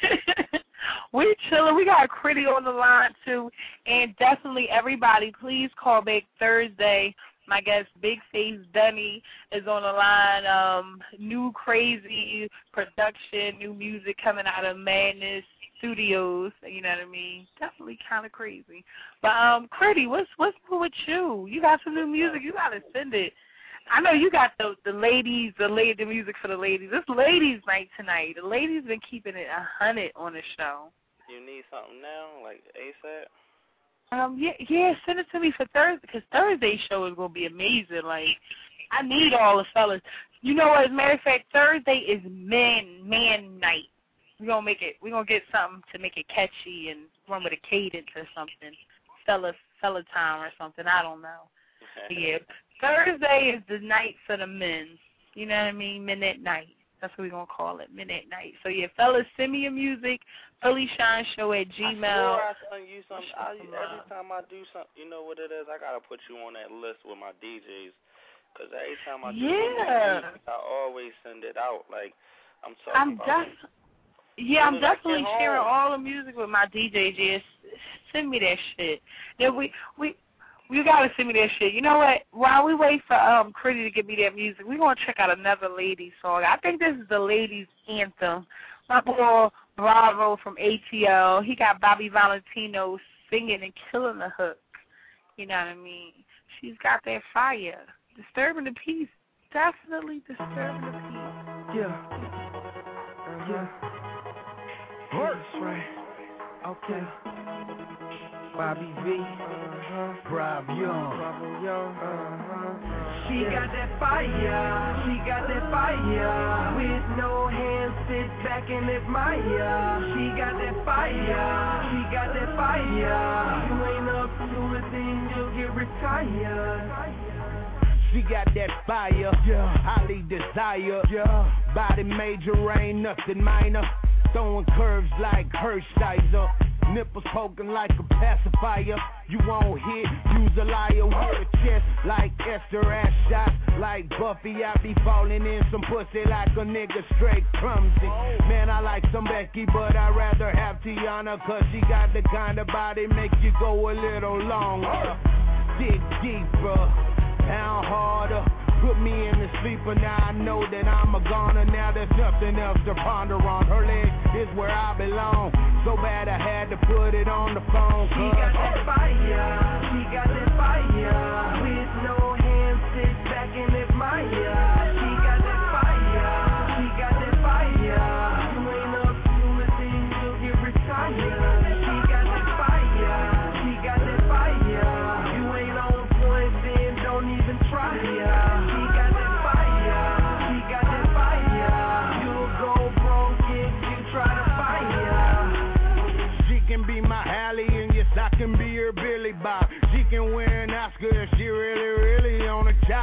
we chilling. We got Critty on the line, too. And definitely, everybody, please call back Thursday. My guest, Big Face Dunny, is on the line. Um, new crazy production, new music coming out of Madness Studios. You know what I mean? Definitely kind of crazy. But um, Critty, what's what's new with you? You got some new music. You gotta send it. I know you got the the ladies, the lady, the music for the ladies. It's ladies' night tonight. The ladies been keeping it a hundred on the show. You need something now, like ASAP? Um, yeah, yeah, send it to me for Thursday, because Thursday's show is going to be amazing. Like, I need all the fellas. You know what, as a matter of fact, Thursday is man, man night. We're going to make it, we're going to get something to make it catchy and run with a cadence or something. Fella, fella time or something, I don't know. But yeah, Thursday is the night for the men. You know what I mean? Men at night. That's what we're going to call it, men at night. So, yeah, fellas, send me your music, Philly Shine Show at Gmail. I swear I send you something. I, every time I do something, you know what it is? I got to put you on that list with my D Js. Because every time I do Yeah. music, I always send it out. Like, I'm talking I'm about. def- yeah, I'm As soon as I definitely get sharing home. all the music with my D Js. Yes, send me that shit. Then we we you gotta send me that shit. You know what? While we wait for um Critty to give me that music, we're gonna check out another ladies song. I think this is the ladies anthem. My boy Bravo from A T L. He got Bobby Valentino singing and killing the hook. You know what I mean? She's got that fire. Disturbing the peace. Definitely disturbing the peace. Yeah. Yeah. Works right. Okay. Bobby V. Uh-huh. Bravo Young. Bravo Young. Uh-huh. She got that fire. She got that fire. With no hands, sit back and admire. She got that fire. She got that fire. You ain't up to it, then you'll get retired. She got that fire, yeah. Highly desire, yeah. Body major, ain't nothing minor. Throwing curves like Hershiser. Nipples poking like a pacifier. You won't hit, use a liar with a chest like Esther ass shots. Like Buffy, I be falling in some pussy like a nigga straight clumsy. Man, I like some Becky, but I'd rather have Tiana, cause she got the kind of body make you go a little longer. Dig deeper. Down harder, put me in the sleeper. Now I know that I'm a goner. Now there's nothing else to ponder on. Her leg is where I belong. So bad I had to put it on the phone. She got that fire. She got that fire. With no hands, sit back and admire. She got that fire. She got that fire. You ain't up to it, then you'll get retired. She got that fire. She got that fire. You ain't on point, then don't even try ya. She got that fire. She got that fire. You'll go broke if you try to fire. She can be my Halle, and yes, I can be her Billy Bob. She can win an Oscar if she really, really on the job. I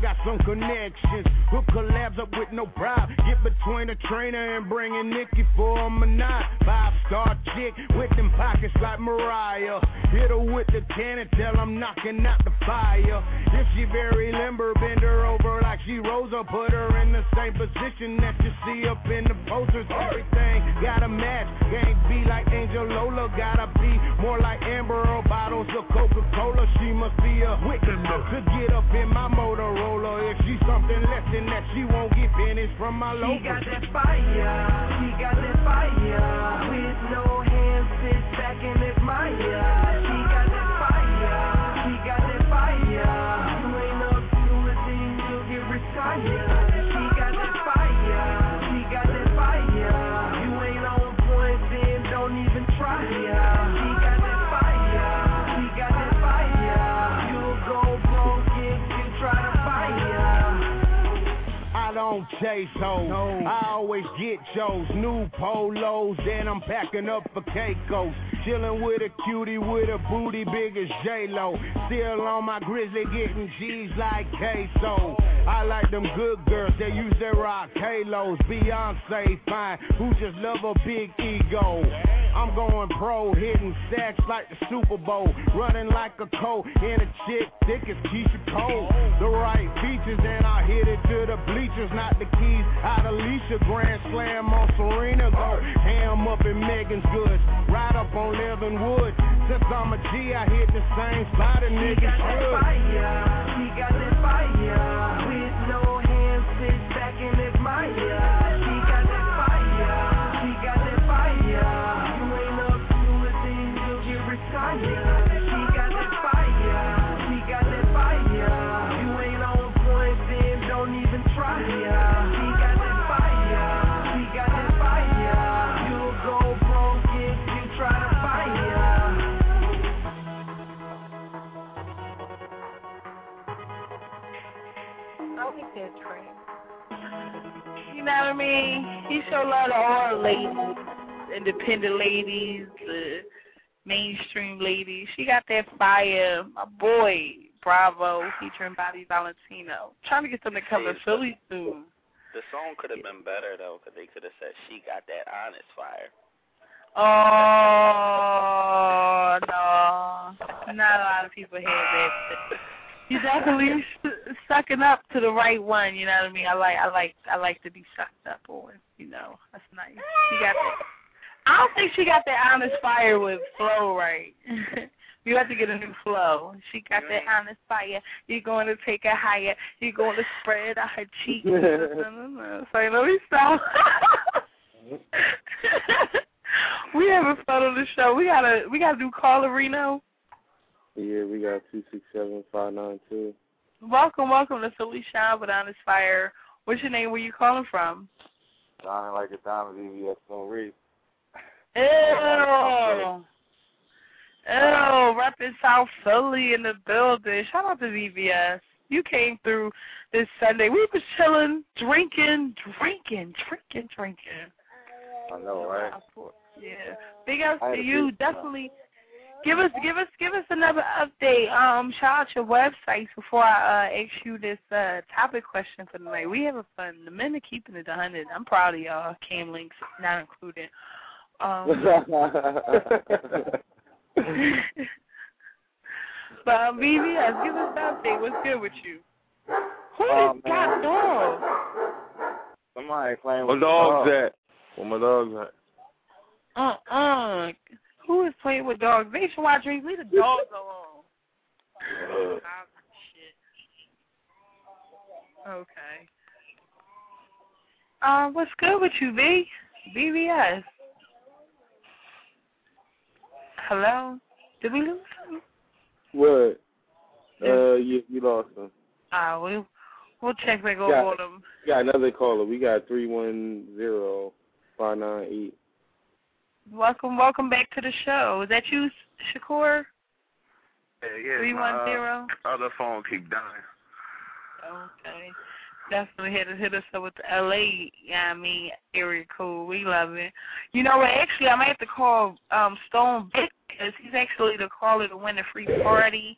got some connections. Hook collabs up with no bribe. Get between a trainer and bringing Nikki for a menage. Five-star chick with them pockets like Mariah. Hit her with the ten and tell I'm knocking out the fire. If she very limber, bend her over like she Rosa. Put her in the same position that you see up in the posters. Everything gotta match. Can't be like Angel Lola. Gotta be more like Amber or bottles of Coca-Cola. She must be a wicked to get up in my Motorola. If she's something less than that, she won't get finished from my local. She got that fire. She got that fire. With no hands, sit back and admire. She got that fire. She got that fire. You ain't up to a thing, you'll get retired. She got that fire. She got that fire. You ain't on point, then don't even try. She got that fire. She got that fire. You'll go broke if you try to fire. I don't chase hoes, no. I always get shows. New polos, then I'm packing up for Caicos. Chillin' with a cutie with a booty big as J-Lo. Still on my grizzly getting G's like queso. I like them good girls, they use their rock halos. Beyonce fine, who just love a big ego. I'm going pro, hitting stacks like the Super Bowl. Running like a coat, and a chick thick as Keisha Cole. The right features, and I hit it to the bleachers. Not the keys, out Alicia. Grand Slam on Serena. Go ham up in Megan's goods. Ride up on Leavenwood. Since I'm a G, I hit the same spot a nigga should. She got that fire. She got that fire. With no hands, sit back and admire. She got that fire. She got that fire. You ain't up to a thing, you'll get retired. She got that fire. She got that fire. You ain't on point, then don't even try. She got that fire. She got that fire. You'll go broke if you try to fire. I think that's great. You know what I mean? He show love to all ladies, independent ladies, the mainstream ladies. She got that fire. My boy, Bravo, featuring Bobby Valentino. Trying to get them to come to Philly soon. The song could have been better, though, because they could have said she got that honest fire. Oh, no. Not a lot of people had that. You definitely sucking up to the right one, you know what I mean? I like I like I like to be sucked up on, you know. That's nice. She got that. I don't think she got that honest fire with flow right. You have to get a new flow. She got that honest fire. You're going to take her higher. You're going to spread out her cheeks. no, no, no. So let me stop. We having fun on the show. We gotta we gotta do caller Reno. Yeah, we got two six seven five nine two. Welcome, welcome to Philly Shine with Honest Fire. What's your name? Where you calling from? Sounding like a diamond V V S on Reef. Ew. Ew, repping South Philly in the building. Shout out to V V S. You came through this Sunday. We was chilling, drinking, drinking, drinking, drinking. I know, right? Yeah. Big ups to you. Definitely. Give us, give us, give us another update. Um, shout out your websites before I uh, ask you this uh, topic question for tonight. We having fun. The men are keeping it one hundred. I'm proud of y'all. Cam Links not included. Um, but um, B V S, give us an update. What's good with you? Who oh, got dogs? Somebody playing with my dog's dog. at? Where my dog's at? Uh uh. Who is playing with dogs? They should watch drinks. Leave the dogs alone. Uh, Shit. Okay. Um, what's good with you, B? B V S. Hello? Did we lose him? what? Uh, you, you lost him. Ah, uh, we'll, we'll check back over got, on him. We got another caller. We got three one zero five nine eight. Welcome, welcome back to the show. Is that you, Shakur? Yeah, yeah. three one zero? My uh, other phone keep dying. Okay. Definitely hit us, hit us up with the L A, yeah, I mean, area code. We love it. You know what? Actually, I might have to call um, Stone Vic because he's actually the caller to win a free party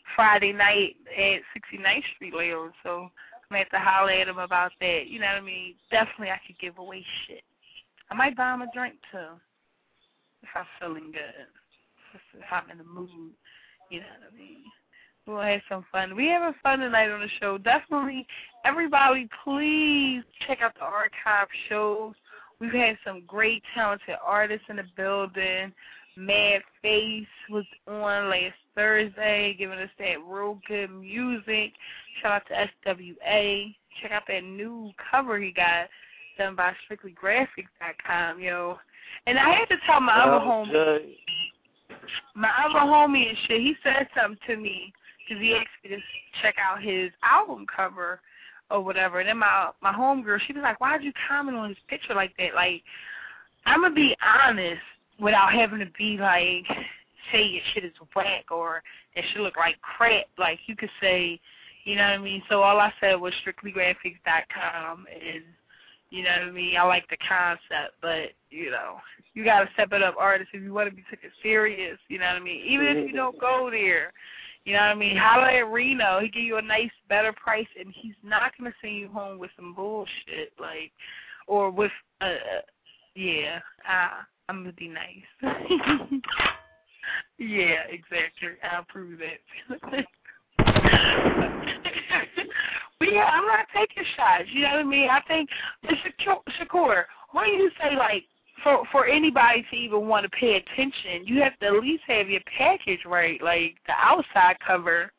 Friday night at sixty-ninth Street Lounge, so I'm going to have to holler at him about that. You know what I mean? Definitely I could give away shit. I might buy him a drink, too, if I'm feeling good, if I'm in the mood. You know what I mean? We'll have some fun. We having fun tonight on the show. Definitely, everybody, please check out the archive shows. We've had some great, talented artists in the building. Mad Face was on last Thursday, giving us that real good music. Shout out to S W A. Check out that new cover he got done by Strictly Graphics dot com, yo. And I had to tell my other homie, my other homie and shit, he said something to me because he asked me to check out his album cover or whatever. And then my, my homegirl, she was like, why'd you comment on his picture like that? Like, I'm going to be honest without having to be like, say your shit is whack or that shit look like crap. Like, you could say, you know what I mean? So all I said was Strictly Graphics dot com, and, you know what I mean? I like the concept, but, you know, you got to step it up, artists, if you want to be taken serious, you know what I mean? Even if you don't go there, you know what I mean? Holla at Reno. He give you a nice, better price, and he's not going to send you home with some bullshit, like, or with, uh, yeah, uh, I'm going to be nice. Yeah, exactly. I'll prove that. But yeah, I'm not taking shots. You know what I mean? I think, Shakur, why do you say, like, for for anybody to even want to pay attention, you have to at least have your package right, like the outside cover.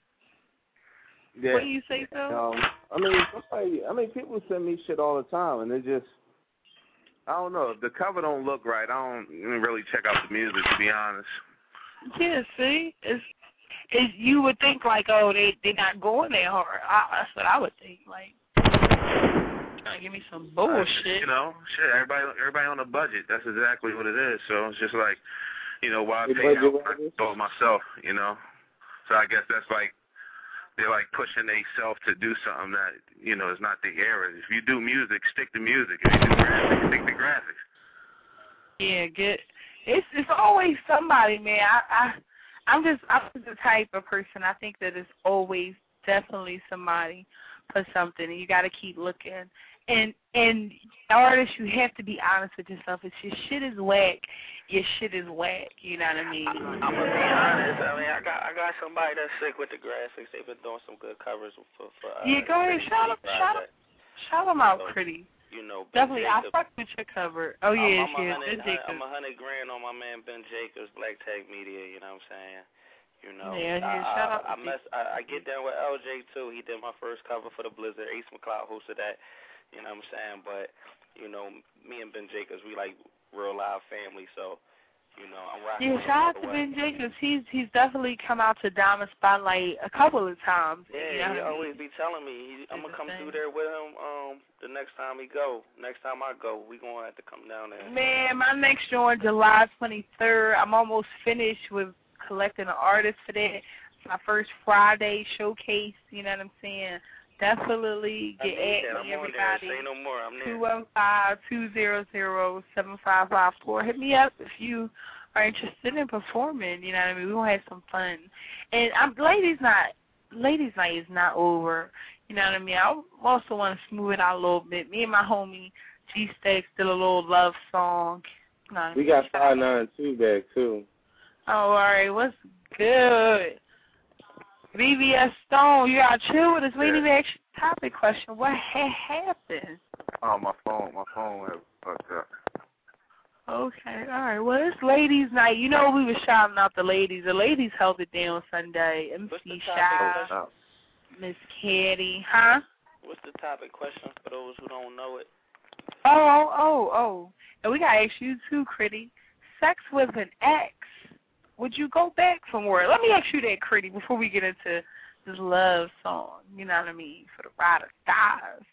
Yeah. What do you say, so? Um, I mean, somebody, I mean, people send me shit all the time, and it just, I don't know. If the cover don't look right, I don't even really check out the music, to be honest. Yeah, see? It's, it's, you would think, like, oh, they, they're not going that hard. I, that's what I would think, like. Trying to give me some bullshit. Uh, you know, shit, everybody everybody on a budget. That's exactly what it is. So it's just like, you know, why pay out I told myself, you know. So I guess that's like, they're like pushing themselves to do something that, you know, is not the era. If you do music, stick to music. If you do graphics, stick to graphics. Yeah, get, it's it's always somebody, man. I, I, I'm just, I'm just the type of person, I think that it's always definitely somebody for something, and you got to keep looking. And and artists, you have to be honest with yourself. If your shit is whack, your shit is whack. You know what I mean? I, I'm gonna be honest. I mean, I got I got somebody that's sick with the graphics. They've been doing some good covers for for. Uh, yeah, go ahead, shout them, shout them, shout them out, so, pretty. You know, Ben definitely. Jacobs. I fuck with your cover. Oh yeah, I'm, I'm she is. Ben hundred, Jacobs. I'm a hundred grand on my man Ben Jacobs, Black Tag Media. You know what I'm saying? You know, yeah, yeah, I, shout I, out I, mess, I, I get down with L J too. He did my first cover for the Blizzard. Ace McCloud hosted that. You know what I'm saying? But you know, me and Ben Jacobs, we like real live family. So, you know, I'm rocking. Yeah, shout out to Ben Jacobs. He's he's definitely come out to Diamond Spotlight a couple of times. Yeah, you know he always be telling me he, I'm gonna come through there with him. Um, the next time he go, next time I go, we gonna have to come down there. Man, my next show on July twenty-third. I'm almost finished with collecting an artist for that. It's my first Friday showcase. You know what I'm saying? Definitely get at me, everybody. Say no more. I'm there. two one five, two zero zero, seven five five four. Hit me up if you are interested in performing. You know what I mean? We're going to have some fun. And I'm, ladies night, ladies night is not over. You know what I mean? I also want to smooth it out a little bit. Me and my homie G-Stack did a little love song. You know we got five nine two back, too. Oh, all right. What's good? V V S Stone, you got to chill with us. We didn't even ask you a topic question. What ha- happened? Oh, my phone. My phone had fucked up. Okay, all right. Well, it's ladies' night. You know we were shouting out the ladies. The ladies held it down Sunday. M C Shy, Miss Caddy. Huh? What's the topic question for those who don't know it? Oh, oh, oh, oh. And we got to ask you, too, Critty. Sex with an ex. Would you go back for more? Let me ask you that, Critty, before we get into this love song. You know what I mean? For the ride or dies.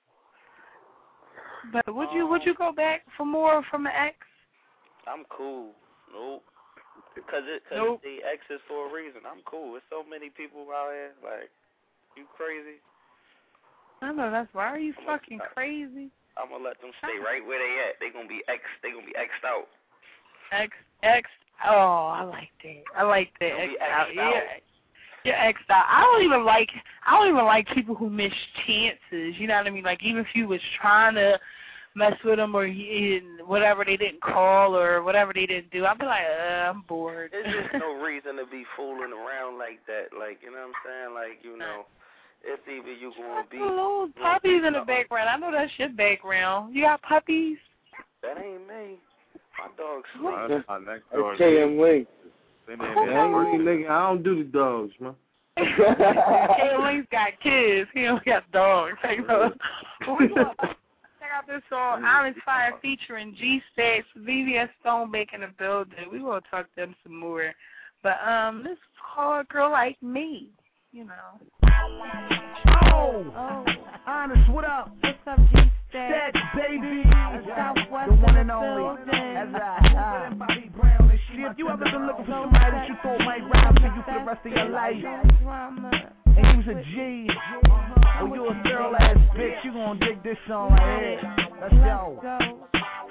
But would you would you go back for more from an ex? I'm cool. Nope. Because it, cause nope. the ex is for a reason. I'm cool. There's so many people out here. Like, you crazy? I know, that's why. Are you fucking crazy? I'm going to let them stay right where they at. They going to be ex. They going to be X'd out. X, X. Oh, I like that. I like that. X out. out. Yeah. Your ex out. I don't even like. I don't even like people who miss chances. You know what I mean? Like even if you was trying to mess with them or he, whatever they didn't call or whatever they didn't do, I'd be like, uh, I'm bored. There's just no reason to be fooling around like that. Like you know what I'm saying? Like you know, it's either you gonna be little puppies in the background. I know that's your background. You got puppies? That ain't me. My dog's Nah, sleep. that's my next door. K M Link. I ain't nigga. I don't do the dogs, man. K M Link's got kids. He don't got dogs. Like, so, we gonna check out this song, Honest Fire featuring G-Stacks, V V S Stonebank in the building. We gonna talk to them some more. But um, this is called Girl Like Me. You know. Oh, oh. Honest, what up? What's up, G-Stacks? Sex, baby. Southwest the one in and the only. building. As I, uh, See, if you ever been looking for somebody that you thought might rhyme to you for the rest of your life, and you's a G, or you a girl ass bitch, you gonna dig this song right here. Let's go.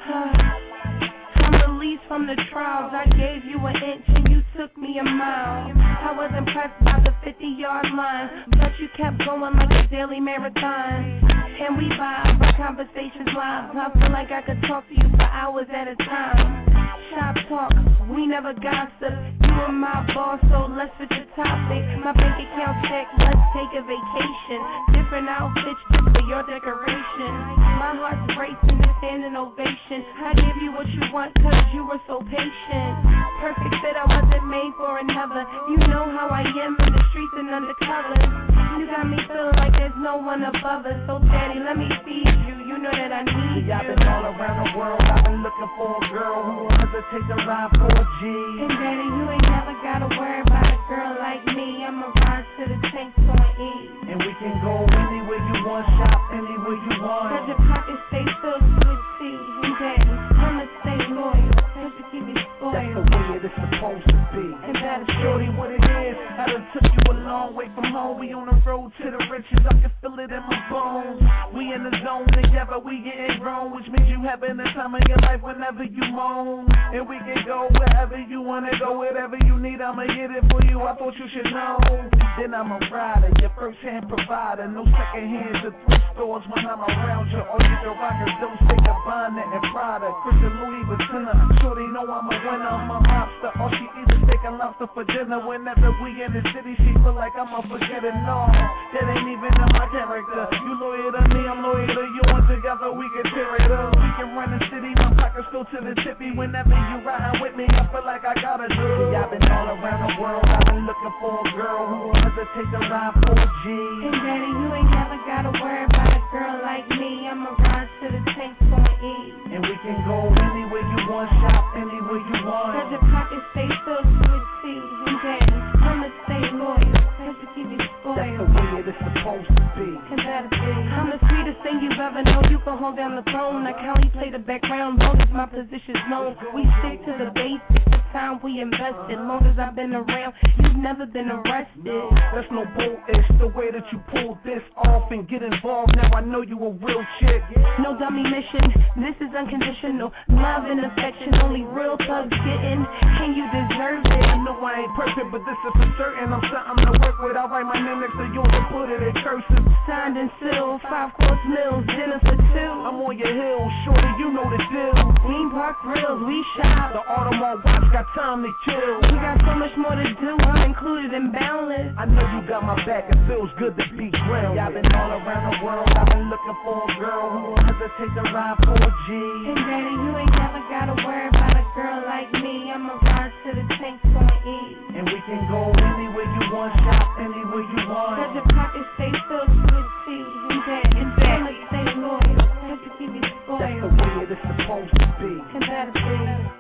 I'm released from the trials. I gave you an inch and you took me a mile. I was impressed by the fifty-yard line, but you kept going like a daily marathon. And we vibe, our conversations live. I feel like I could talk to you for hours at a time. Shop talk, we never gossip. You are my boss, so let's switch the topic. My bank account check, let's take a vacation. Different outfits just for your decoration. My heart's racing and standing ovation. I give you what you want cause you were so patient. Perfect fit, I wasn't made for another. You know how I am in the streets and undercover. You got me feeling like there's no one above us. So daddy, let me feed you, you know that I need you. I've been all around the world, I've been looking for a girl who will hesitate to ride for a G. And daddy, you ain't never gotta worry about a girl like me. I'ma ride to the tanks on E. And we can go anywhere you want, shop anywhere you want. Cause your pockets stay filled with tea. And daddy, I'ma stay loyal, cause you keep me spoiled. That's the way it is supposed to be. And that's shorty what it is. I done took you a long way from home. We on the road to the riches, I can feel it in my bones. We in the zone together, we getting grown, which means you having the time of your life whenever you moan. And we can go wherever you wanna go, whatever you need, I'ma get it for you. I thought you should know. Then I'm a rider, your first hand provider, no second hands or thrift stores when I'm around you. All you can rock is those take a bonnet and Prada, Christian Louis Vuitton. Shorty know I'm a winner, I'm a mobster. All she eats is steak and lobster for dinner. Whenever we in the city, she feel like I'm a forgetting. No, that ain't even in my character. You loyal to me, I'm loyal to you, and together we can tear it up. We can run the city, my pockets go to the tippy. Whenever you riding with me, I feel like I gotta do. See, I've been all around the world, I've been looking for a girl who will hesitate to ride for a G. And daddy, you ain't never gotta worry about a girl like me. I'ma ride to the tanks on E. And we can go anywhere you want, shop anywhere you want. Cause your pockets stay filled with tea. And daddy, I'ma stay loyal, cause you keep me spoiled. That's the way it is supposed to be. And that'll be. I'm the sweetest thing you've ever known. You can hold down the throne. I can only play the background, long as my position's known. We stick to the basics, the time we invested. Long as I've been around, you've never been arrested. That's no bull, it's the way that you pull this off and get involved. Now I know you a real chick. No dummy mission, this is unconditional. Love and affection, only real thugs getting. Can you deserve it? I know I ain't perfect, but this is for certain. I'm something to work with. I write my name next to yours and put it in cursive. Signed and sealed, five course meals, dinner for two. I'm on your hill, shorty, you know the deal. Theme park thrills, we shop. The Audemars watch got time to chill. We got so much more to do, I'm included in boundless. I know you got my back, it feels good to be grounded. I've been all around the world, I've been looking for a girl who will hesitate to ride for a G. And daddy, you ain't never gotta worry about a girl like me. I'ma ride to the tanks on E. And we can go anywhere you want, shop anywhere you want. Cause your pockets stay filled with tea. And daddy, and daddy, stay loyal, cause you keep me spoiled. That's the way it is supposed to be. And that'll be.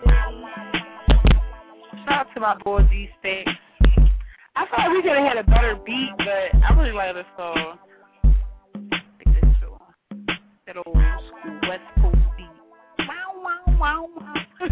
Shout out to my boy G-Stacks. I thought we could have had a better beat, but I really like this song. Like this song. That old school West Coast beat. Wow, wow, wow, wow.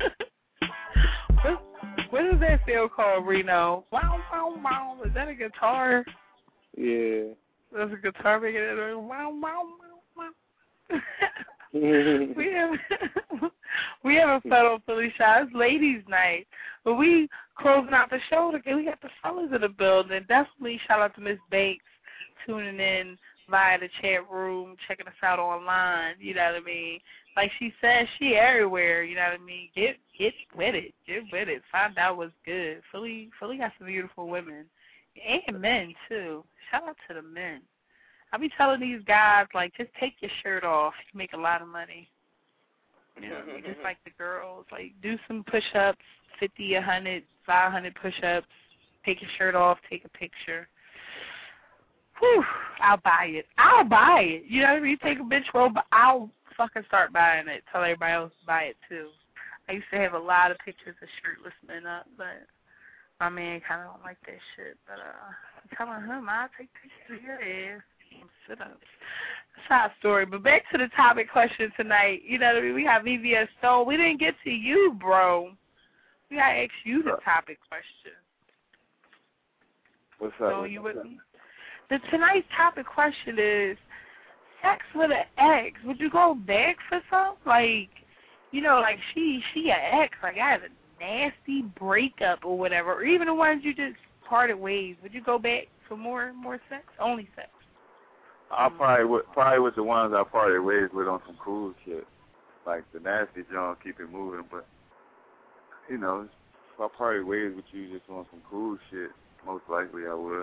what, what is that sound called, Reno? Wow, wow, wow. Is that a guitar? Yeah. That's a guitar making it. Wow, wow, wow, wow. we have we have a fun Philly Shot. It's ladies' night, but we closing out the show today. We got the fellas in the building. Definitely shout out to Miss Banks tuning in via the chat room, checking us out online. You know what I mean? Like she said, she everywhere. You know what I mean? Get get with it. Get with it. Find out what's good. Philly Philly got some beautiful women and men too. Shout out to the men. I be telling these guys, like, just take your shirt off. You can make a lot of money. You know, you just like the girls. Like, do some push-ups, fifty, a hundred, five hundred push-ups. Take your shirt off, take a picture. Whew, I'll buy it. I'll buy it. You know what I mean? Take a bitch roll, but I'll fucking start buying it. Tell everybody else to buy it, too. I used to have a lot of pictures of shirtless men up, but my man kind of don't like that shit. But uh, I'm telling him, I'll take pictures of your ass. Sit up. Side story, but back to the topic question tonight. You know what I mean? We have V V S Soul. We didn't get to you, bro. We gotta ask you the topic question. What's up? So What's you up? with me? The tonight's topic question is sex with an ex. Would you go back for some? Like, you know, like she she an ex. Like I had a nasty breakup or whatever, or even the ones you just parted ways. Would you go back for more more sex? Only sex. I probably would, probably with the ones I parted ways with on some cool shit, like the nasty John, keep it moving. But you know, if I parted ways with you just on some cool shit, most likely I would.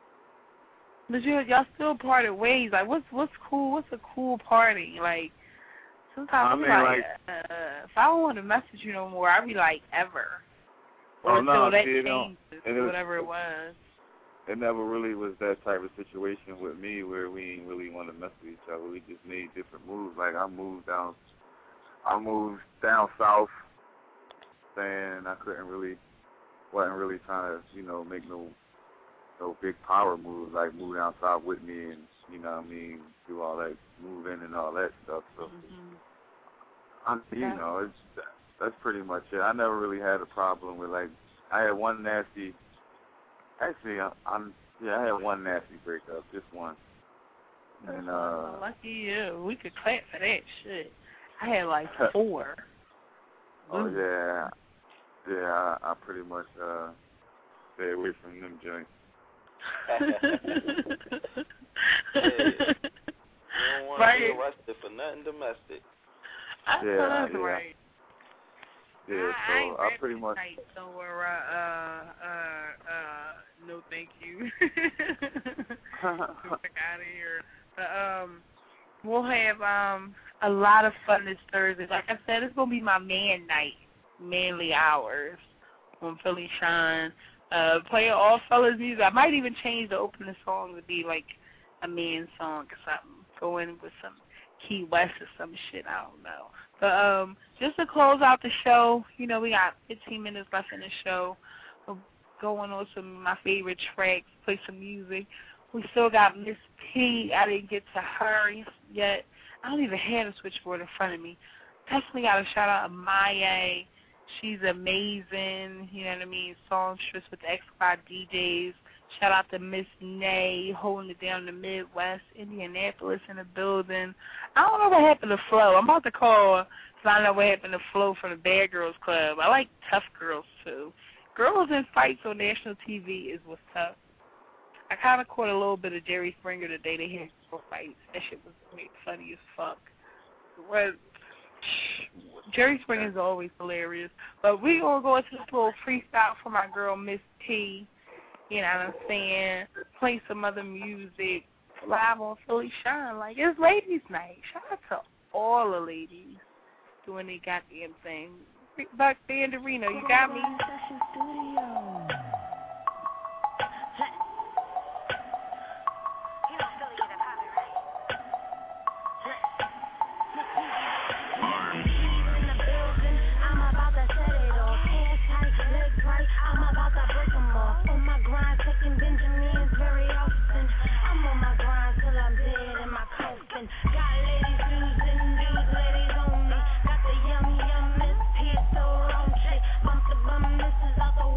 But you y'all still parted ways. Like what's what's cool? What's a cool party? Like sometimes I I'm mean, like, like uh, if I don't want to message you no more, I'd be like ever. Or oh until no, that see, it don't, changes, it or was, whatever it was. It never really was that type of situation with me where we didn't really want to mess with each other. We just made different moves. Like I moved down, I moved down south, saying I couldn't really, wasn't really trying to, you know, make no, no big power moves. Like move down south with me and, you know what I mean, do all that moving and all that stuff. So, mm-hmm. I, you yeah. know, it's that's pretty much it. I never really had a problem with like I had one nasty. Actually, I, I'm yeah. I had one nasty breakup, just one. And uh, lucky you. We could clap for that shit. I had like four. oh yeah, yeah. I, I pretty much uh, stay away from them joints. Hey, you don't want right. to be arrested for nothing domestic. I yeah, that's yeah. right. Yeah, so I, I, I pretty much. Night, so we're, uh, uh, uh, uh, no, thank you. Get out of here. But, um, we'll have um a lot of fun this Thursday. Like I said, it's gonna be my man night, manly hours on Philly Shine. Uh, playing all fellas music. I might even change the opening song to be like a man song or something. Go in with some Key West or some shit. I don't know. But um, just to close out the show, you know, we got fifteen minutes left in the show. We're going on some of my favorite tracks, play some music. We still got Miss P. I didn't get to her yet. I don't even have a switchboard in front of me. Definitely got to shout out Maya. She's amazing. You know what I mean? Songstress with the X five D Js. Shout out to Miss Nay, holding it down in the Midwest, Indianapolis in the building. I don't know what happened to Flo. I'm about to call her, find out what happened to Flo from the Bad Girls Club. I like tough girls, too. Girls in fights on national T V is what's tough. I kind of caught a little bit of Jerry Springer today. They had girl fights. That shit was great, funny as fuck. Well, Jerry Springer is always hilarious. But we going to go into this little freestyle for my girl, Miss P. You know what I'm saying? Play some other music live on Philly Shine. Like, it's ladies' night. Shout out to all the ladies doing their goddamn thing. Buck Banderino, you got me? Bump the bum, this is out the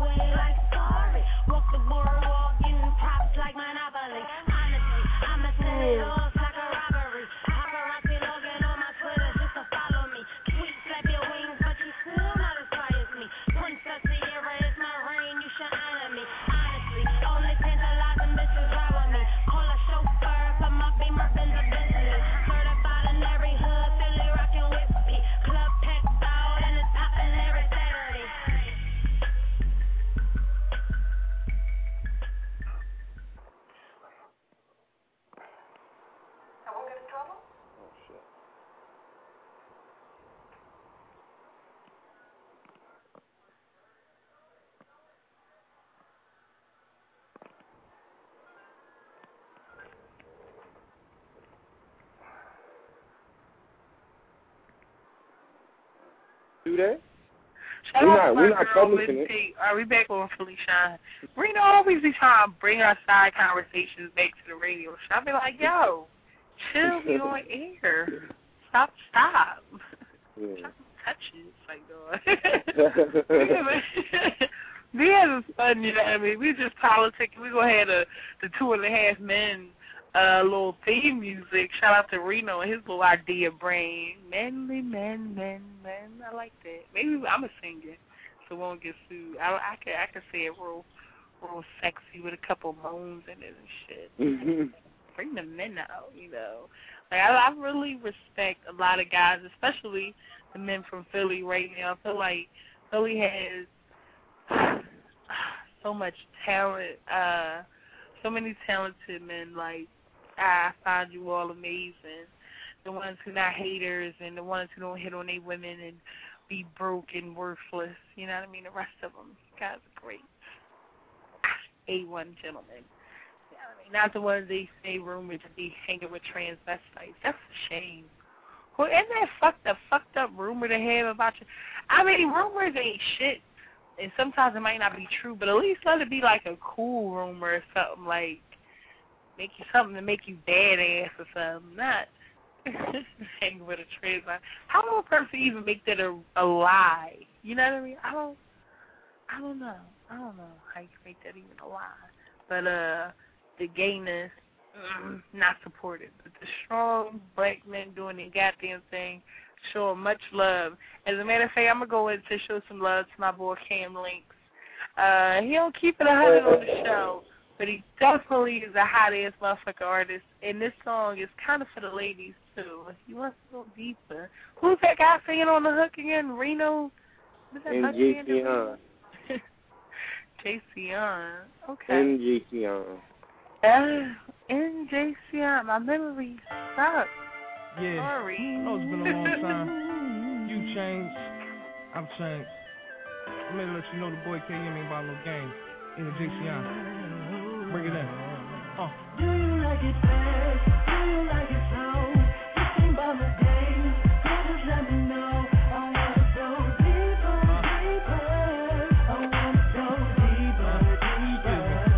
do that. Shout We're out not- to my we're not girl, publishing Lindsay. it. Are we back on Philly Shine? Rena always be trying to bring our side conversations back to the radio show. I be like, yo, chill, be on air. Stop, stop. Yeah. Touch it. It's like, dog. We having fun, you know what I mean? We just politicking. We gonna have the, the Two and a Half Men uh, little theme music. Shout out to Reno and his little idea brain. Manly men, men, men. I like that. Maybe I'm gonna sing it so we won't get sued. I I can I can say it real real sexy with a couple moans in it and shit. Bring the men out, you know. Like I, I really respect a lot of guys, especially the men from Philly right now. I feel like Philly has so much talent, uh, so many talented men. Like, I find you all amazing. The ones who not haters and the ones who don't hit on their women and be broke and worthless. You know what I mean? The rest of them, guys are great. A one gentlemen. You know what I mean? Not the ones they say rumored to be hanging with transvestites. That's a shame. Well, isn't that fucked up, fucked up rumor to have about you? I mean, rumors ain't shit. And sometimes it might not be true, but at least let it be like a cool rumor or something, like make you something to make you badass or something. Not hang with a trans line. How will a person even make that a, a lie? You know what I mean? I don't. I don't know. I don't know how you make that even a lie. But uh, the gayness, mm, not supported. But the strong black men doing their goddamn thing. Show much love. As a matter of fact, I'm going to go in to show some love to my boy Cam Links. Uh, he don't keep it one hundred on the show, but he definitely is a hot-ass motherfucker artist. And this song is kind of for the ladies, too. If you want to go deeper. Who's that guy singing on the hook again? Reno? And J C on. J C on. Okay. And J C on. Uh, and J C on. My memory sucks. Yeah, Sorry. oh, it's been a long time. You changed, I've changed. I'm here to let you know the boy K M ain't about no game. In the J C I. Bring it in. Oh. Do you like it fast? Do you like it slow? This ain't about no game. Just let me know. I wanna go deeper, deeper. I wanna go deeper, deeper.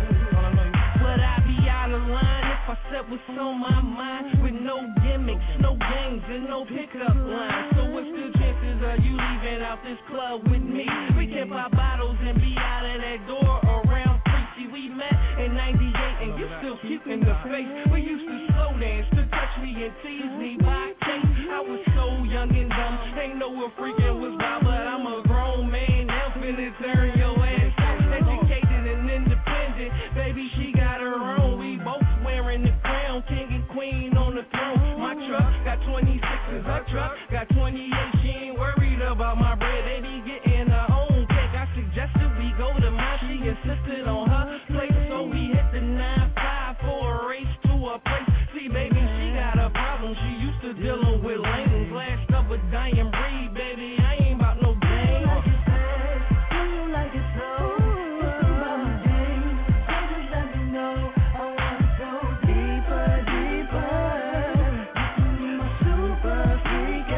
Would I be out of line if I said what's on my mind? With no gimmicks, no games, and no pickup lines. So what's the chances of you leaving out this club with me? We can pop bottles and be out of that door around three. See, we met in ninety-eight and you still keep in the face. We used to slow dance, to touch me and tease me by taste. I was so young and dumb, ain't know what freaking was about, but I'm a grown man now, finna turn your ass out. Educated and independent, baby, she got her own. We both wearing the crown, king and queen on the throne. My truck got twenty-sixes, her truck got twenty-eight. She ain't worried about my bread, they be getting her own cake. I suggested we go to mine, she insisted on her place, so we hit the nine five for a race to a place. See, baby, she got a problem, she used to dealing with lanes. Last of a dying breed, baby, I ain't about no game. Do you like it slow? This ain't about no game. Just let me know. I wanna go deeper, deeper. You can be my super freak.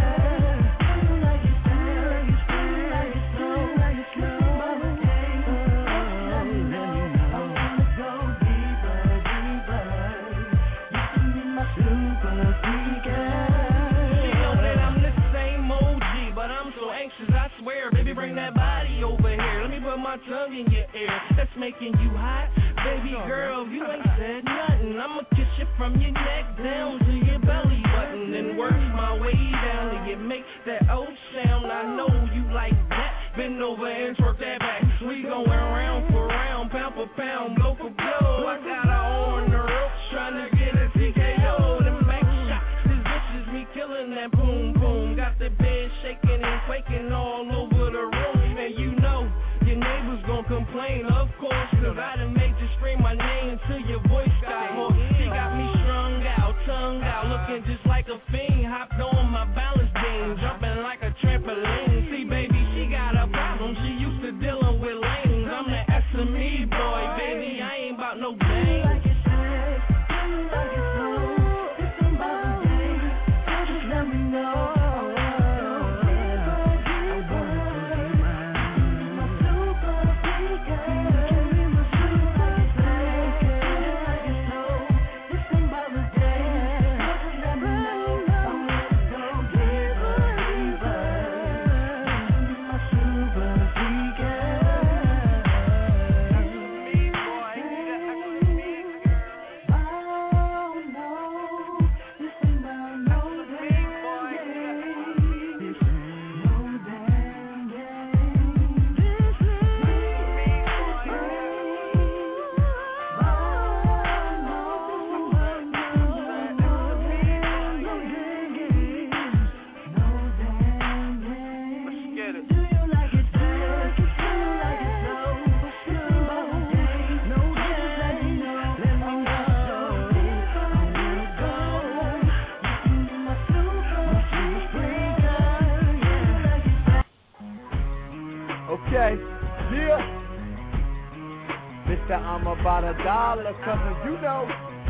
Do you like it fast? Do you like it slow? This ain't about no game. Just let me know. I wanna go deeper, deeper. You can be my super freak. She know that I'm the same O G, but I'm so anxious, I swear. Baby, bring that body over here. Let me put my tongue in your ear. That's making you hot. Baby girl, you ain't said nothing. I'ma kiss you from your neck down to your belly button and work my way down till you make that old sound. I know you like that. Bend over and twerk that back. We going round for round, pound for pound, blow for blow. I got her on the ropes trying to get a T K O. Them back shots, this bitch is me killing that boom boom. Got the bed shaking and quaking all over the room. And you know your neighbors gon' complain, of course, cause I done made you scream my name till your voice got hoarse. She got me strung out, tongue out, looking just like a fiend. Hopped on my balance beam, jumping like a trampoline. See, baby, she got a problem, she used to dealing with lanes. I'm the S M E boy, baby, I ain't about no games. Just let me know. Yeah. Mister I'm about a dollar, cousin, you know.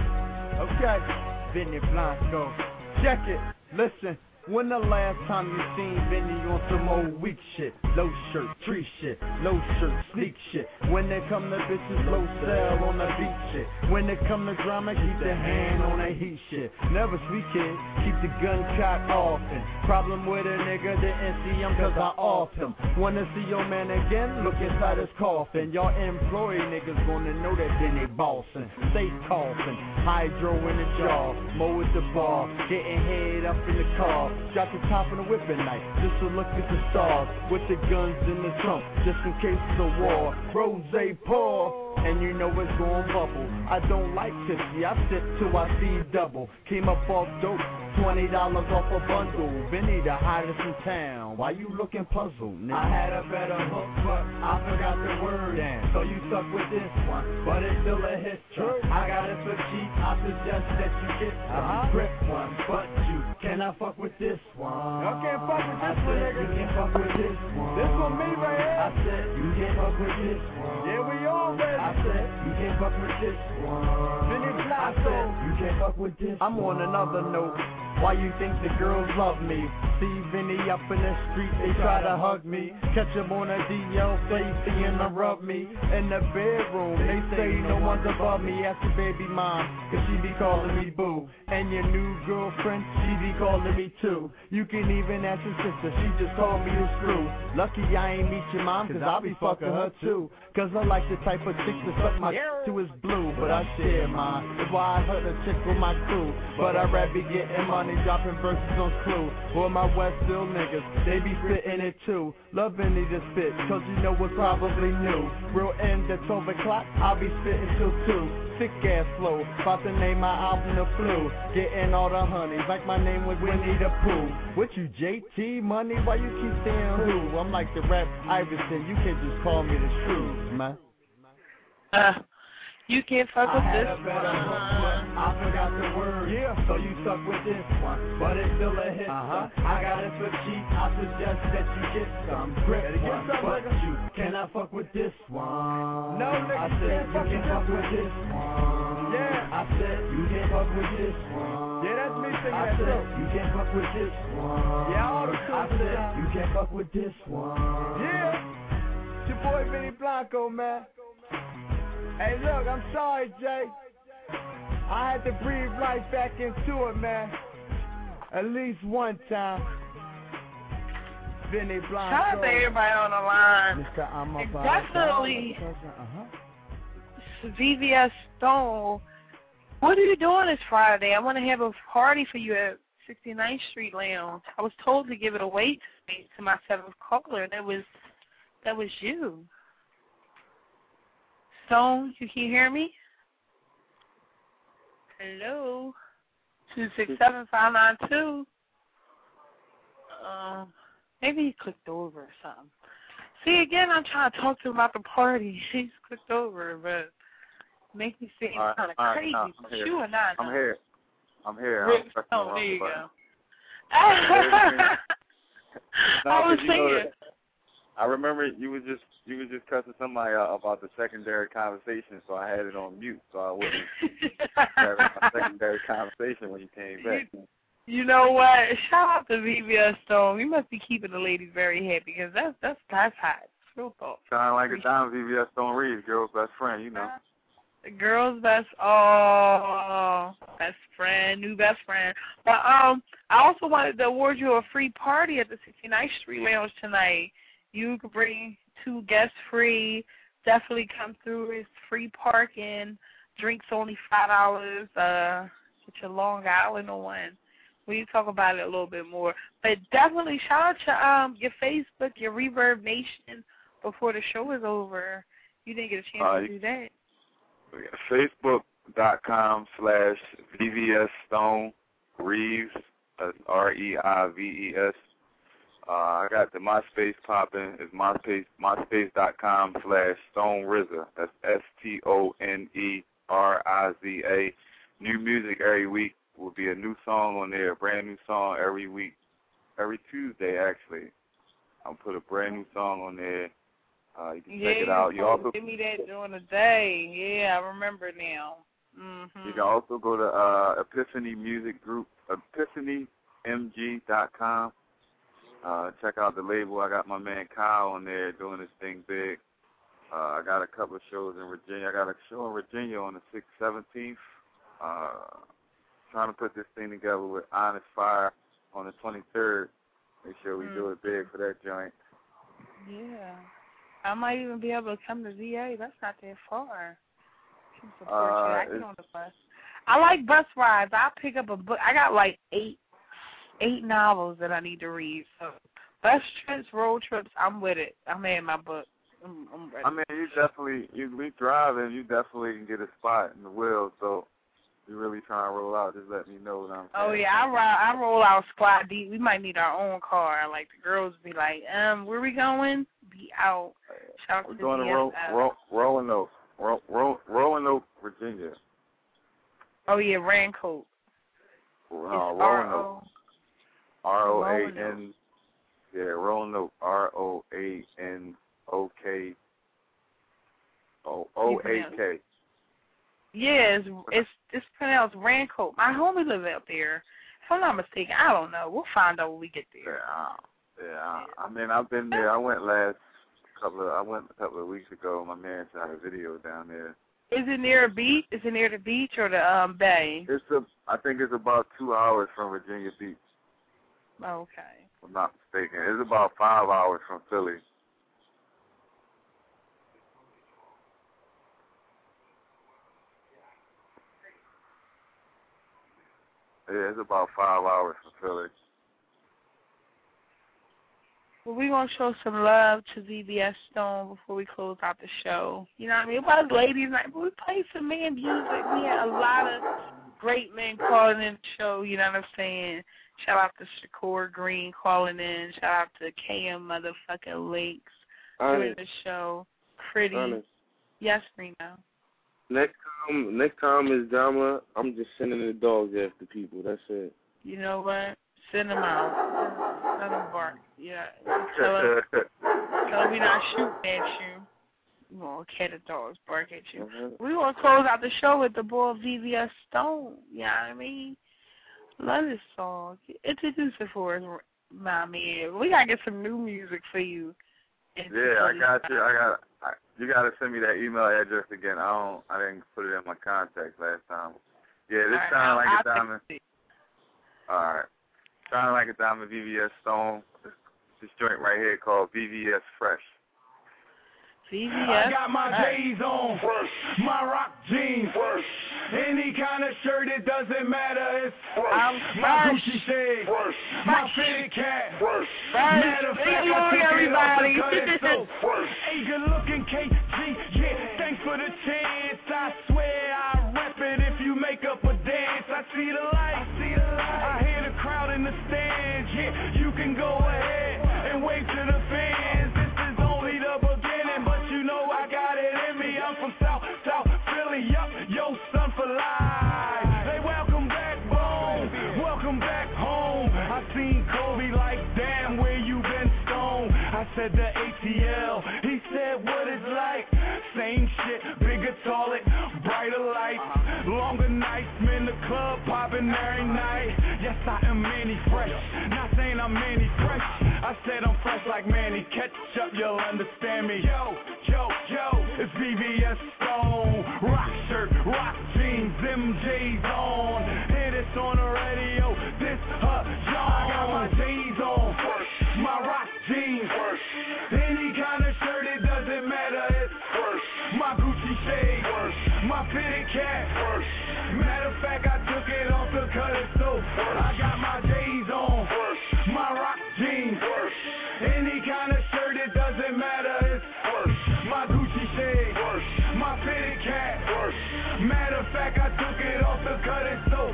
Okay. Vinny Blanco. Check it. Listen. When the last time you seen Vinny on some old weak shit? Low shirt, tree shit, low shirt, sneak shit. When they come to bitches, low sell on the beat shit. When they come to drama, keep the hand on the heat shit. Never sweet kid, keep the gun cocked often. Problem with a nigga, didn't see him cause I off him. Wanna see your man again? Look inside his coffin. Y'all employee niggas gonna know that Vinny bossing. Stay coughing, hydro in the jaw, mow at the bar, getting head up in the car. Drop the top of the whipping knife, just to look at the stars. With the guns in the trunk, just in case it's a war. Rose pour, and you know it's gon' bubble. I don't like tipsy, I sip till I see double. Came up off dope, twenty dollars off a bundle. Vinny the hottest in town, why you looking puzzled, nigga? I had a better hook, but I forgot the word, and so you stuck with this one, but it's still a hit. I got it for cheap, I suggest that you get some. Uh-huh. Grip one, but you cannot fuck with this one. Y'all can't fuck with this one, nigga. You can't fuck with this one. This one me right here. I said you can't fuck with this one. Yeah, we all ready. I said you can't fuck with this one. Vinny Blanco. I said you can't fuck with this I'm one. On another note. Why you think the girls love me? See Vinny up in the street, they try to hug me. Catch him on a D L, say seeing them rub me. In the bedroom, they say no one's above me. Ask your baby mom, cause she be calling me boo. And your new girlfriend, she be calling me too. You can even ask your sister, she just called me the screw. Lucky I ain't meet your mom, cause I'll be fucking her too. Cause I like the type of chick to suck my to his blue. But I share mine, that's why I heard a chick with my crew. But I'd rather be getting money, dropping verses on Clue. Or my Westville niggas, they be spitting it too. Love Vinny to spit, cause you know what's probably new. Real end at twelve o'clock, I'll be spitting till two. Sick ass flow, about to name my album The Flu. Getting all the honeys, like my name was Winnie the Pooh. What you J T money, why you keep saying who? I'm like the rap Iverson, you can't just call me the Shrews, man. Uh, you can't fuck with I this had a better hook, but I forgot the word. Yeah. So you stuck with this one, but it's still a hit. Uh-huh. I got it for cheap, I suggest that you get some grip one, some but nigga. You cannot fuck with this one. No, nigga, I said you can't fuck with this one. Yeah. I said you can't fuck with this one. Yeah, that's me singing I that said too. You can't fuck with this one. Yeah, all the I said you can't fuck with this one. Yeah. It's your boy Vinny Blanco, man. Hey, look, I'm sorry, Jay. I had to breathe life back into it, man. At least one time. Vinny Blanco. Shout out to everybody on the line. Mister I'm and definitely uh-huh. V V S Stone. What are you doing this Friday? I want to have a party for you at sixty-ninth Street Lounge. I was told to give it away to, me, to my seventh caller. That was, that was you. Stone, you can hear me? Hello? two six seven, five nine two. Um, maybe he clicked over or something. See, again, I'm trying to talk to him about the party. He's clicked over, but make me seem right, kind of right, crazy. no, But you or not? I'm here. I'm here. Rick I'm Stone, there you button. go. no, I was you know thinking. that, I remember you was just you was just cussing somebody out about the secondary conversation, so I had it on mute, so I wouldn't have my secondary conversation when you came back. You, you know what? Shout out to V V S Stone. You must be keeping the ladies very happy because that's that's that's hot. Real talk. Sound like a dime V V S Stone Reeves, girl's best friend, you know. The girl's best, oh, best friend, new best friend. But um, I also wanted to award you a free party at the sixty-ninth Street Lounge tonight. You could bring two guests free. Definitely come through. It's free parking. Drinks only five dollars. Uh, get your Long Island on. We talk about it a little bit more. But definitely shout out to um your Facebook, your Reverb Nation before the show is over. You didn't get a chance uh, to do that. Facebook.com slash VVS Stone Reeves. That's R E I V E S. Uh, I got the MySpace popping. It's MySpace, MySpace.com slash Stone R Z A. That's S T O N E R I Z A. New music every week. Will be a new song on there, a brand new song every week. Every Tuesday, actually. I'll put a brand new song on there. Uh, you can yeah, check it out. You also give me that during the day. Yeah, I remember now. Mm-hmm. You can also go to uh, Epiphany Music Group, epiphany m g dot com. Uh, check out the label. I got my man Kyle on there doing his thing big. Uh, I got a couple of shows in Virginia. I got a show in Virginia on the sixth, seventeenth. Uh, trying to put this thing together with Honest Fire on the twenty-third. Make sure we mm. do it big for that joint. Yeah. I might even be able to come to V A. That's not that far. Can support Uh, you. I get on the bus. I like bus rides. I'll pick up a book. I got like eight eight novels that I need to read. So bus trips, road trips, I'm with it. I'm in my book. I'm, I'm ready. I mean, you definitely, you we driving, you definitely can get a spot in the wheel. So if you really trying to roll out, just let me know. What I'm saying. Oh, yeah, I, I roll out squad deep. We might need our own car. Like, the girls be like, um, where we going? Be out. Shout We're out to going to Ro- Ro- Roanoke, Ro- Ro- Roanoke, Virginia. Oh, yeah, Rancote. Uh, Roanoke. R O A N. Yeah, Roanoke. R O A N O K. O O A K. Yeah, it's, it's it's pronounced Rancote. My homie live out there. If I'm not mistaken, I don't know. We'll find out when we get there. Yeah, yeah. I mean, I've been there. I went last couple of. I went a couple of weeks ago. My man shot a video down there. Is it near a beach? Is it near the beach or the um bay? It's a. I think it's about two hours from Virginia Beach. Okay. If I'm not mistaken. It's about five hours from Philly. Yeah, it's about five hours from Philly. Well, we're going to show some love to V V S Stone before we close out the show. You know what I mean? It was ladies' night, but we played some man music. We had a lot of great men calling in the show, you know what I'm saying? Shout out to Shakur Green calling in. Shout out to K M motherfucking Lakes doing the show. Pretty. Honest. Yes, Reno. Next time, next time is Dama. I'm just sending the dogs after people. That's it. You know what? Send them out. Let them bark. Yeah. Tell them, tell them we're not shooting at you. You know, cat and dogs bark at you. Uh-huh. We're going to close out the show with the boy V V S Stone. You know what I mean? Love this song. Introduce it for us, my man. We got to get some new music for you. Yeah, I got you. I got. I, you got to send me that email address again. I don't. I didn't put it in my contacts last time. Yeah, this right, sound like I'll a diamond. All right, sound like a diamond. V V S Stone. This joint right here called V V S Fresh. V V S. I got my J's on, my rock jeans, any kind of shirt, it doesn't matter. It's my Gucci shade, my fitted cap. Matter of fact, I took it off the cut so hey, good looking K G, yeah, thanks for the chance. I swear I rep it if you make up a dance. I see the light, I see the light. I hear the crowd in the stands, yeah, you can go ahead and wave to the fans. This is only the beginning, but you know I got it in me. I'm from South, South Philly, yup, yo, son for life. Hey, welcome back, Bone, welcome back home. I seen Kobe like, damn, where you been, Stone? I said the A T L, he said what it's like. Same shit, bigger, taller, brighter lights, longer nights, man, the club popping every night. Yes, I am Manny Fresh, not saying I'm Manny Fresh. I said I'm fresh like Manny, catch up, you'll understand me. Yo, yo, yo, it's V V S Stone, rock shirt, rock jeans, M J's on. Hear this on the radio, this her John. I got my J's on, my rock jeans, any kind of shirt, it doesn't matter, it's my Gucci shade, my fitted cap. Matter of fact, I took it off the cut it so I got my J's on, my rock jeans, any kind of shirt, it doesn't matter, it's my Gucci shade, my fitted cap. Matter of fact, I took it off the cut it so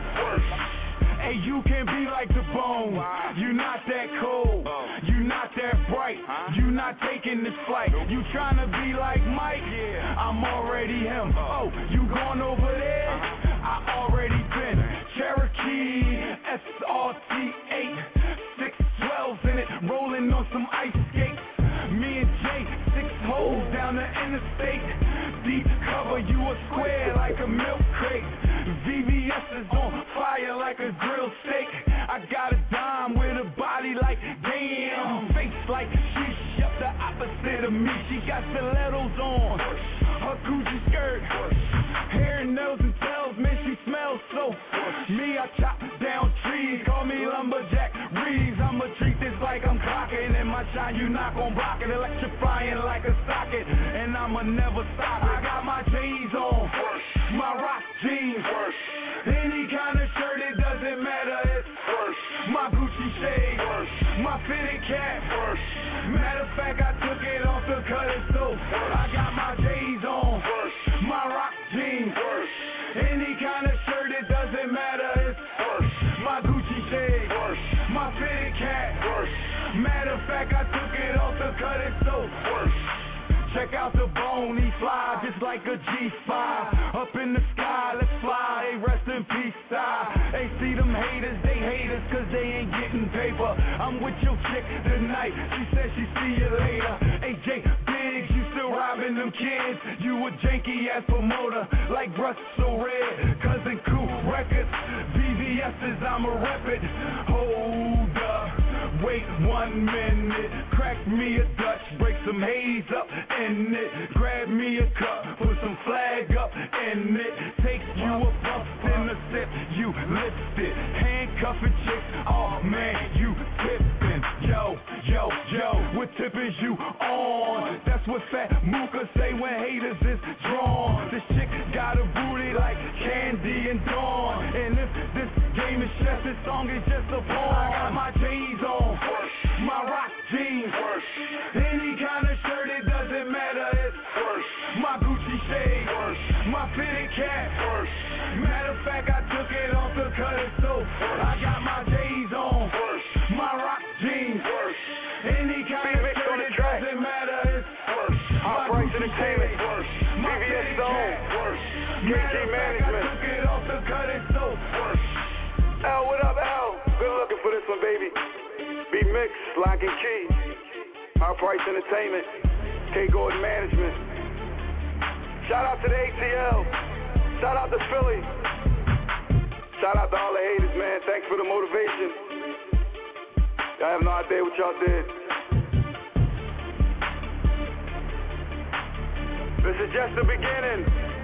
hey, you can be like the Bone, you not that cold, you not that bright, you not taking this flight, you tryna be like Mike, I'm already him. Oh, you going over there? I already been. Cherokee S R T eight, six twelves in it, rolling on some ice skates. Me and Jay, six holes interstate. Deep cover, you a square like a milk crate. V V S is on fire like a grilled steak. I got a dime with a body like damn. Face like sheesh, up the opposite of me. She got stilettos on, her Gucci skirt, hair, nails, and tails, man, she smells so. Me, I chop down trees, call me Lumberjack Reeves. I'ma treat this like I'm clocking, and my shine you not gon' block it, electrifying like a socket, and I'ma never stop it. I got my J's on, my rock jeans, any kind of shirt, it doesn't matter, it's my Gucci shade, my fitted cap. Matter of fact, I took it off the cut and so I got my J's on, my rock jeans, any kind of shirt, it doesn't matter, it's my Gucci shade, my fitted cap. Matter of fact, I took it off the cut and so check out the bone, he fly just like a G five. Up in the sky, let's fly, hey, rest in peace, I. Hey, see them haters, they hate us cause they ain't getting paper. I'm with your chick tonight, she said she see you later. Hey, J Biggs, you still robbing them kids. You a janky ass promoter, like Russell Red. Cousin Cool Records, V V S's, I'ma rep it. Hold up, wait one minute. Crack me a Dutch, break some haze up in it. Grab me a cup, put some flag up in it. Take you a puff and a sip, you lift it. Handcuffing chicks, oh man, you tipping. Yo, yo, yo, what tip is you on? That's what Fat Mooka say when haters is drawn. This chick got a booty like Candy and Dawn. And if this game is chess, this song is just a pawn. I got my J's on, my rock jeans, any kind of shirt, it doesn't matter, it's my Gucci shade, my fitted cap. Matter of fact, I took it off the cut and so I got my J's on, my rock jeans, any kind of shirt, it doesn't matter, it's my Gucci shade, my fitted cap. Matter of fact, I took it off the cut and so Al, what up, Al? Good looking for this one, baby. B Mix, Lock and Key, Our Price Entertainment, K Gordon Management. Shout out to the A T L. Shout out to Philly. Shout out to all the haters, man. Thanks for the motivation. Y'all have no idea what y'all did. This is just the beginning.